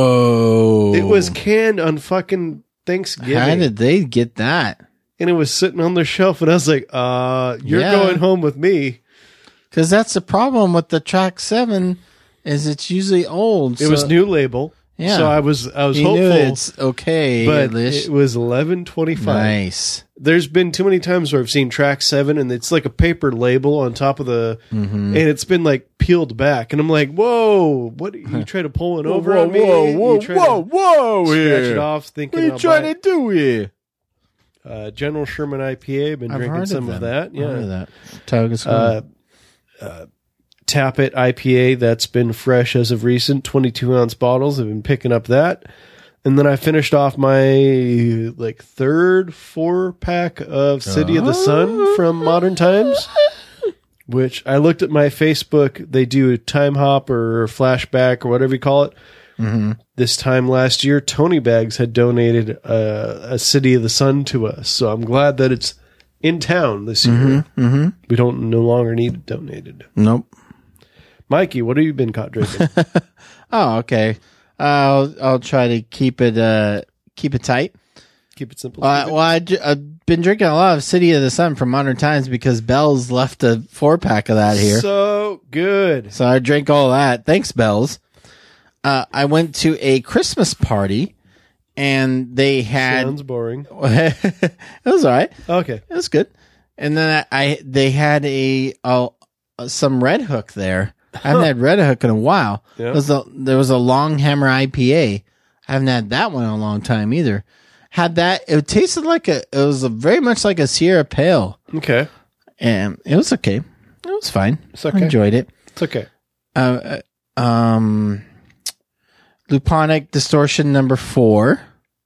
Whoa! It was canned on fucking Thanksgiving. How did they get that? And it was sitting on their shelf, and I was like, "Uh, you're Yeah. going home with me." Because that's the problem with the Track Seven, is it's usually old. It so- was new label. Yeah. So I was I was You knew hopeful it's okay, but at least. it was eleven twenty five. Nice. There's been too many times where I've seen Track Seven and it's like a paper label on top of the, Mhm. and it's been like peeled back, and I'm like, whoa, what you try to pull one Whoa, over whoa, on me? whoa, You whoa, try whoa, to whoa, scratch here. it off, thinking What are you I'll trying buy to do here? Uh, General Sherman I P A. Been I've drinking heard some of of, them. that. I've Yeah, heard of that. Toga's uh, uh, Tappet I P A. That's been fresh as of recent. twenty-two ounce bottles. I've been picking up that. And then I finished off my like third four pack of City of the Sun from Modern Times, which I looked at my Facebook. They do a time hop or flashback or whatever you call it. Mm-hmm. This time last year, Tony Bags had donated a, a City of the Sun to us. So I'm glad that it's in town this year. Mm-hmm, mm-hmm. We don't no longer need it donated. Nope. Mikey, what have you been caught drinking? Oh, okay. I'll I'll try to keep it uh keep it tight. Keep it simple. Uh, well, I, ju- I've been drinking a lot of City of the Sun from Modern Times because Bell's left a four pack of that here. So good. So I drank all that. Thanks, Bell's. Uh, I went to a Christmas party and they had. Sounds boring. It was all right. Okay, it was good. And then I, I they had a, a some Red Hook there. I haven't had Red Hook in a while. Yeah. It was a, there was a Long Hammer I P A. I haven't had that one in a long time either. Had that. It tasted like a. It was a, very much like a Sierra Pale. Okay. And it was okay. It was fine. It's okay. I enjoyed it. It's okay. Uh, uh, um, Luponic Distortion number four.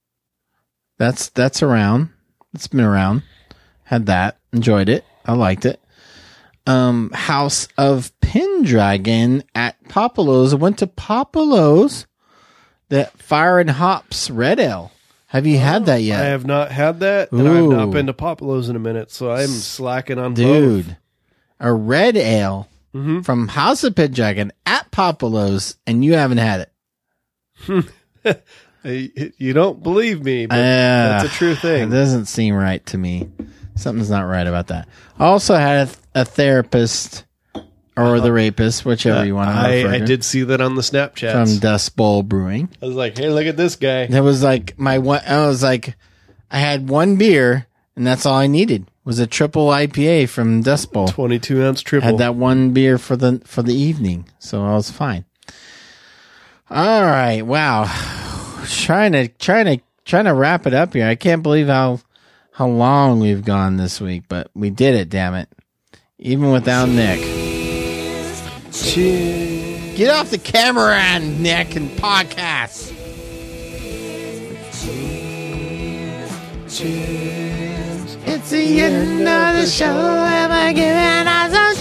That's that's around. It's been around. Had that. Enjoyed it. I liked it. Um, House of Pendragon at Popolo's. I went to Popolo's. The Fire and Hops Red Ale. Have you had that yet? I have not had that, and I've not Ooh. been to Popolo's in a minute, so I'm slacking on Dude, both. a red ale Mm-hmm. from House of Pendragon at Popolo's, and you haven't had it. You don't believe me, but Uh, that's a true thing. It doesn't seem right to me. Something's not right about that. I also had a, a therapist or the rapist, whichever you want to I, refer I to, did see that on the Snapchat. from Dust Bowl Brewing. I was like, hey, look at this guy. That was like my one. I was like, I had one beer, and that's all I needed was a triple I P A from Dust Bowl. twenty-two ounce triple. Had that one beer for the for the evening, so I was fine. All right, wow. Trying to trying to trying to wrap it up here. I can't believe how how long we've gone this week, but we did it. Damn it! Even without Nick. Cheers. Get off the camera, Nick, and podcast. Cheers. It's the end of the show. Am I giving us some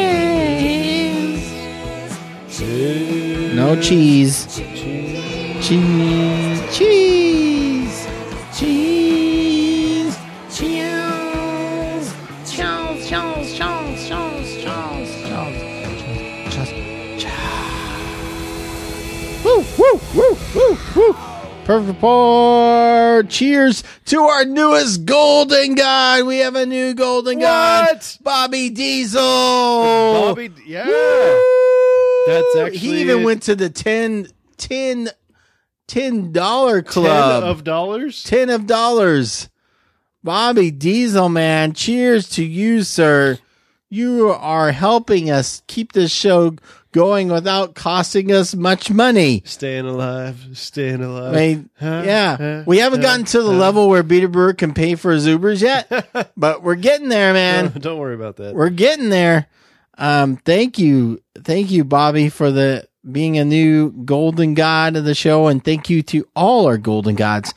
cheese? Cheers. No cheese. Cheese. Cheese. Cheese. Cheese. Charles, Charles, Charles, Charles, Charles, Charles, Charles. Woo, woo, woo, woo, woo. Perfect pour. Cheers to our newest golden guy. We have a new golden guy. What? Bobby Diesel. Bobby, yeah. That's actually He even it. went to the ten, ten, ten dollar club. Ten of dollars? Ten of dollars. Bobby Diesel, man. Cheers to you, sir. You are helping us keep this show going without costing us much money. Staying alive, staying alive. I mean, Huh? yeah, Huh? we haven't Huh? gotten to the Huh? level where Beater Brewer can pay for his Ubers yet, but we're getting there, man. No, don't worry about that. We're getting there. Um, thank you, thank you, Bobby, for the being a new golden god of the show, and thank you to all our golden gods.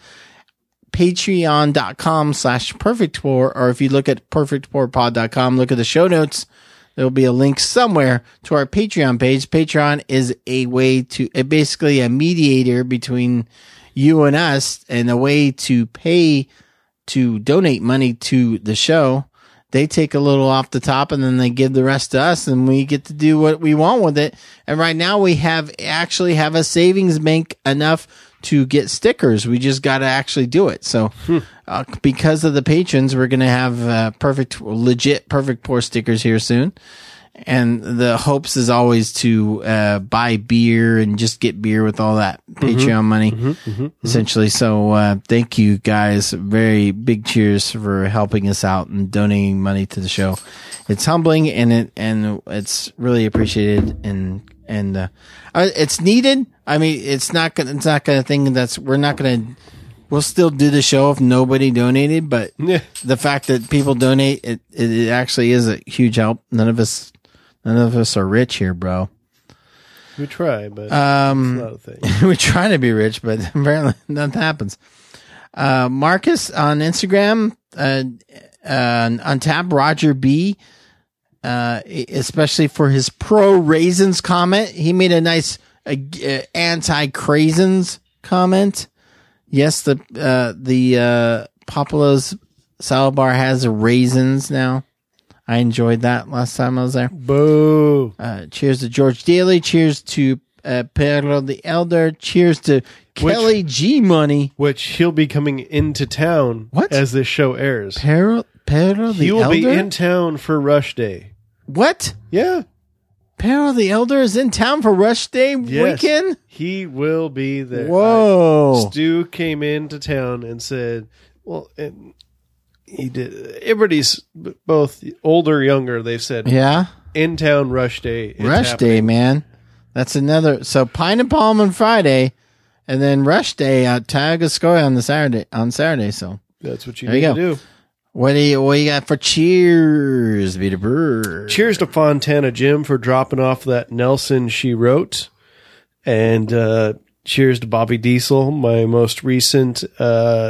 Patreon.com slash perfect pour, or if you look at perfect pour pod dot com, look at the show notes. There'll be a link somewhere to our Patreon page. Patreon is a way to, uh, basically a mediator between you and us, and a way to pay to donate money to the show. They take a little off the top and then they give the rest to us, and we get to do what we want with it. And right now we have actually have a savings bank enough to get stickers. We just got to actually do it. So uh, because of the patrons, we're going to have uh, perfect, legit perfect pour stickers here soon. And the hopes is always to uh, buy beer and just get beer with all that Patreon money, Mhm, mhm, essentially. So uh, thank you guys. Very big cheers for helping us out and donating money to the show. It's humbling, and it and it's really appreciated, and and uh, uh, it's needed. I mean, it's not gonna it's not gonna thing that's we're not gonna. We'll still do the show if nobody donated, but Yeah. the fact that people donate, it, it it actually is a huge help. None of us. None of us are rich here, bro. We try, but Um, it's not a thing. we try to be rich, but apparently nothing happens. Uh, Marcus on Instagram, uh, uh, on tab Roger B, uh, especially for his pro raisins comment. He made a nice uh, uh, anti craisins comment. Yes, the uh, the uh, Popolo's salad bar has raisins now. I enjoyed that last time I was there. Boo. Uh, cheers to George Daly. Cheers to uh, Pedro the Elder. Cheers to Kelly G Money. Which he'll be coming into town What? as this show airs. Pedro, Pedro the He will Elder? be in town for Rush Day. What? Yeah. Pedro the Elder is in town for Rush Day Yes. weekend? He will be there. Whoa. I- Stu came into town and said, well, and he did. Everybody's b- both older, younger. They've said, Yeah. in town Rush Day. It's Rush happening. Day, man. That's another. So Pine and Palm on Friday, and then Rush Day at Tagaskoy on the Saturday. On Saturday, so That's what you there need you go. to do. What do you what you got for cheers, Vita Brewer? Cheers to Fontana Jim for dropping off that Nelson she wrote. And uh, cheers to Bobby Diesel, my most recent uh,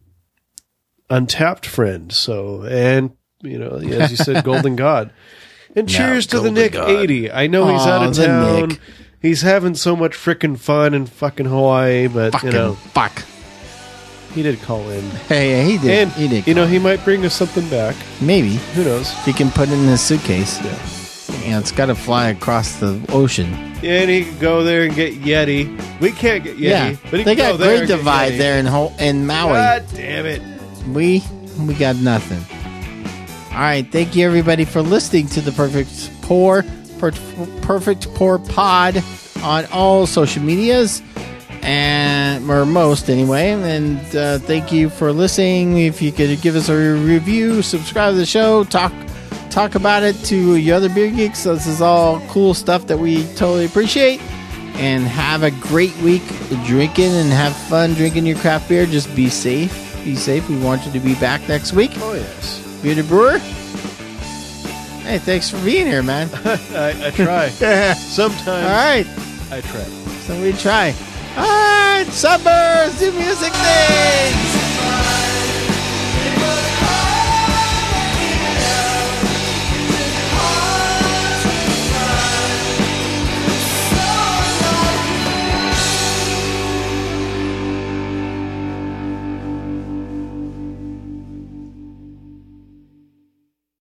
Untapped friend. So, and, you know, as you said, Golden God. And No, cheers to the Golden Nick God. eighty. I know he's Aw, out of the town. Nick. He's having so much freaking fun in fucking Hawaii, but, Fucking you know, fuck. he did call in. Hey, yeah, he did. And, he did. you know, he might bring us something back. Maybe. Who knows? If he can put it in his suitcase. Yeah. Yeah, it's got to fly across the ocean. and he can go there and get Yeti. We can't get Yeti, Yeah, but he they can got go there Great and get Divide Yeti. there in Ho- in Maui. God damn it. We we got nothing. All right, thank you everybody for listening to the Perfect Pour per- Perfect Pour Pod on all social medias, and or most anyway. And uh, thank you for listening. If you could give us a review, subscribe to the show, talk talk about it to your other beer geeks. This is all cool stuff that we totally appreciate. And have a great week drinking and have fun drinking your craft beer. Just be safe. Be safe. We want you to be back next week. Oh, yes. Bearded Brewer. Hey, thanks for being here, man. I, I try. Sometimes. All right. I try. So we try. All right, Suburbs, do music things.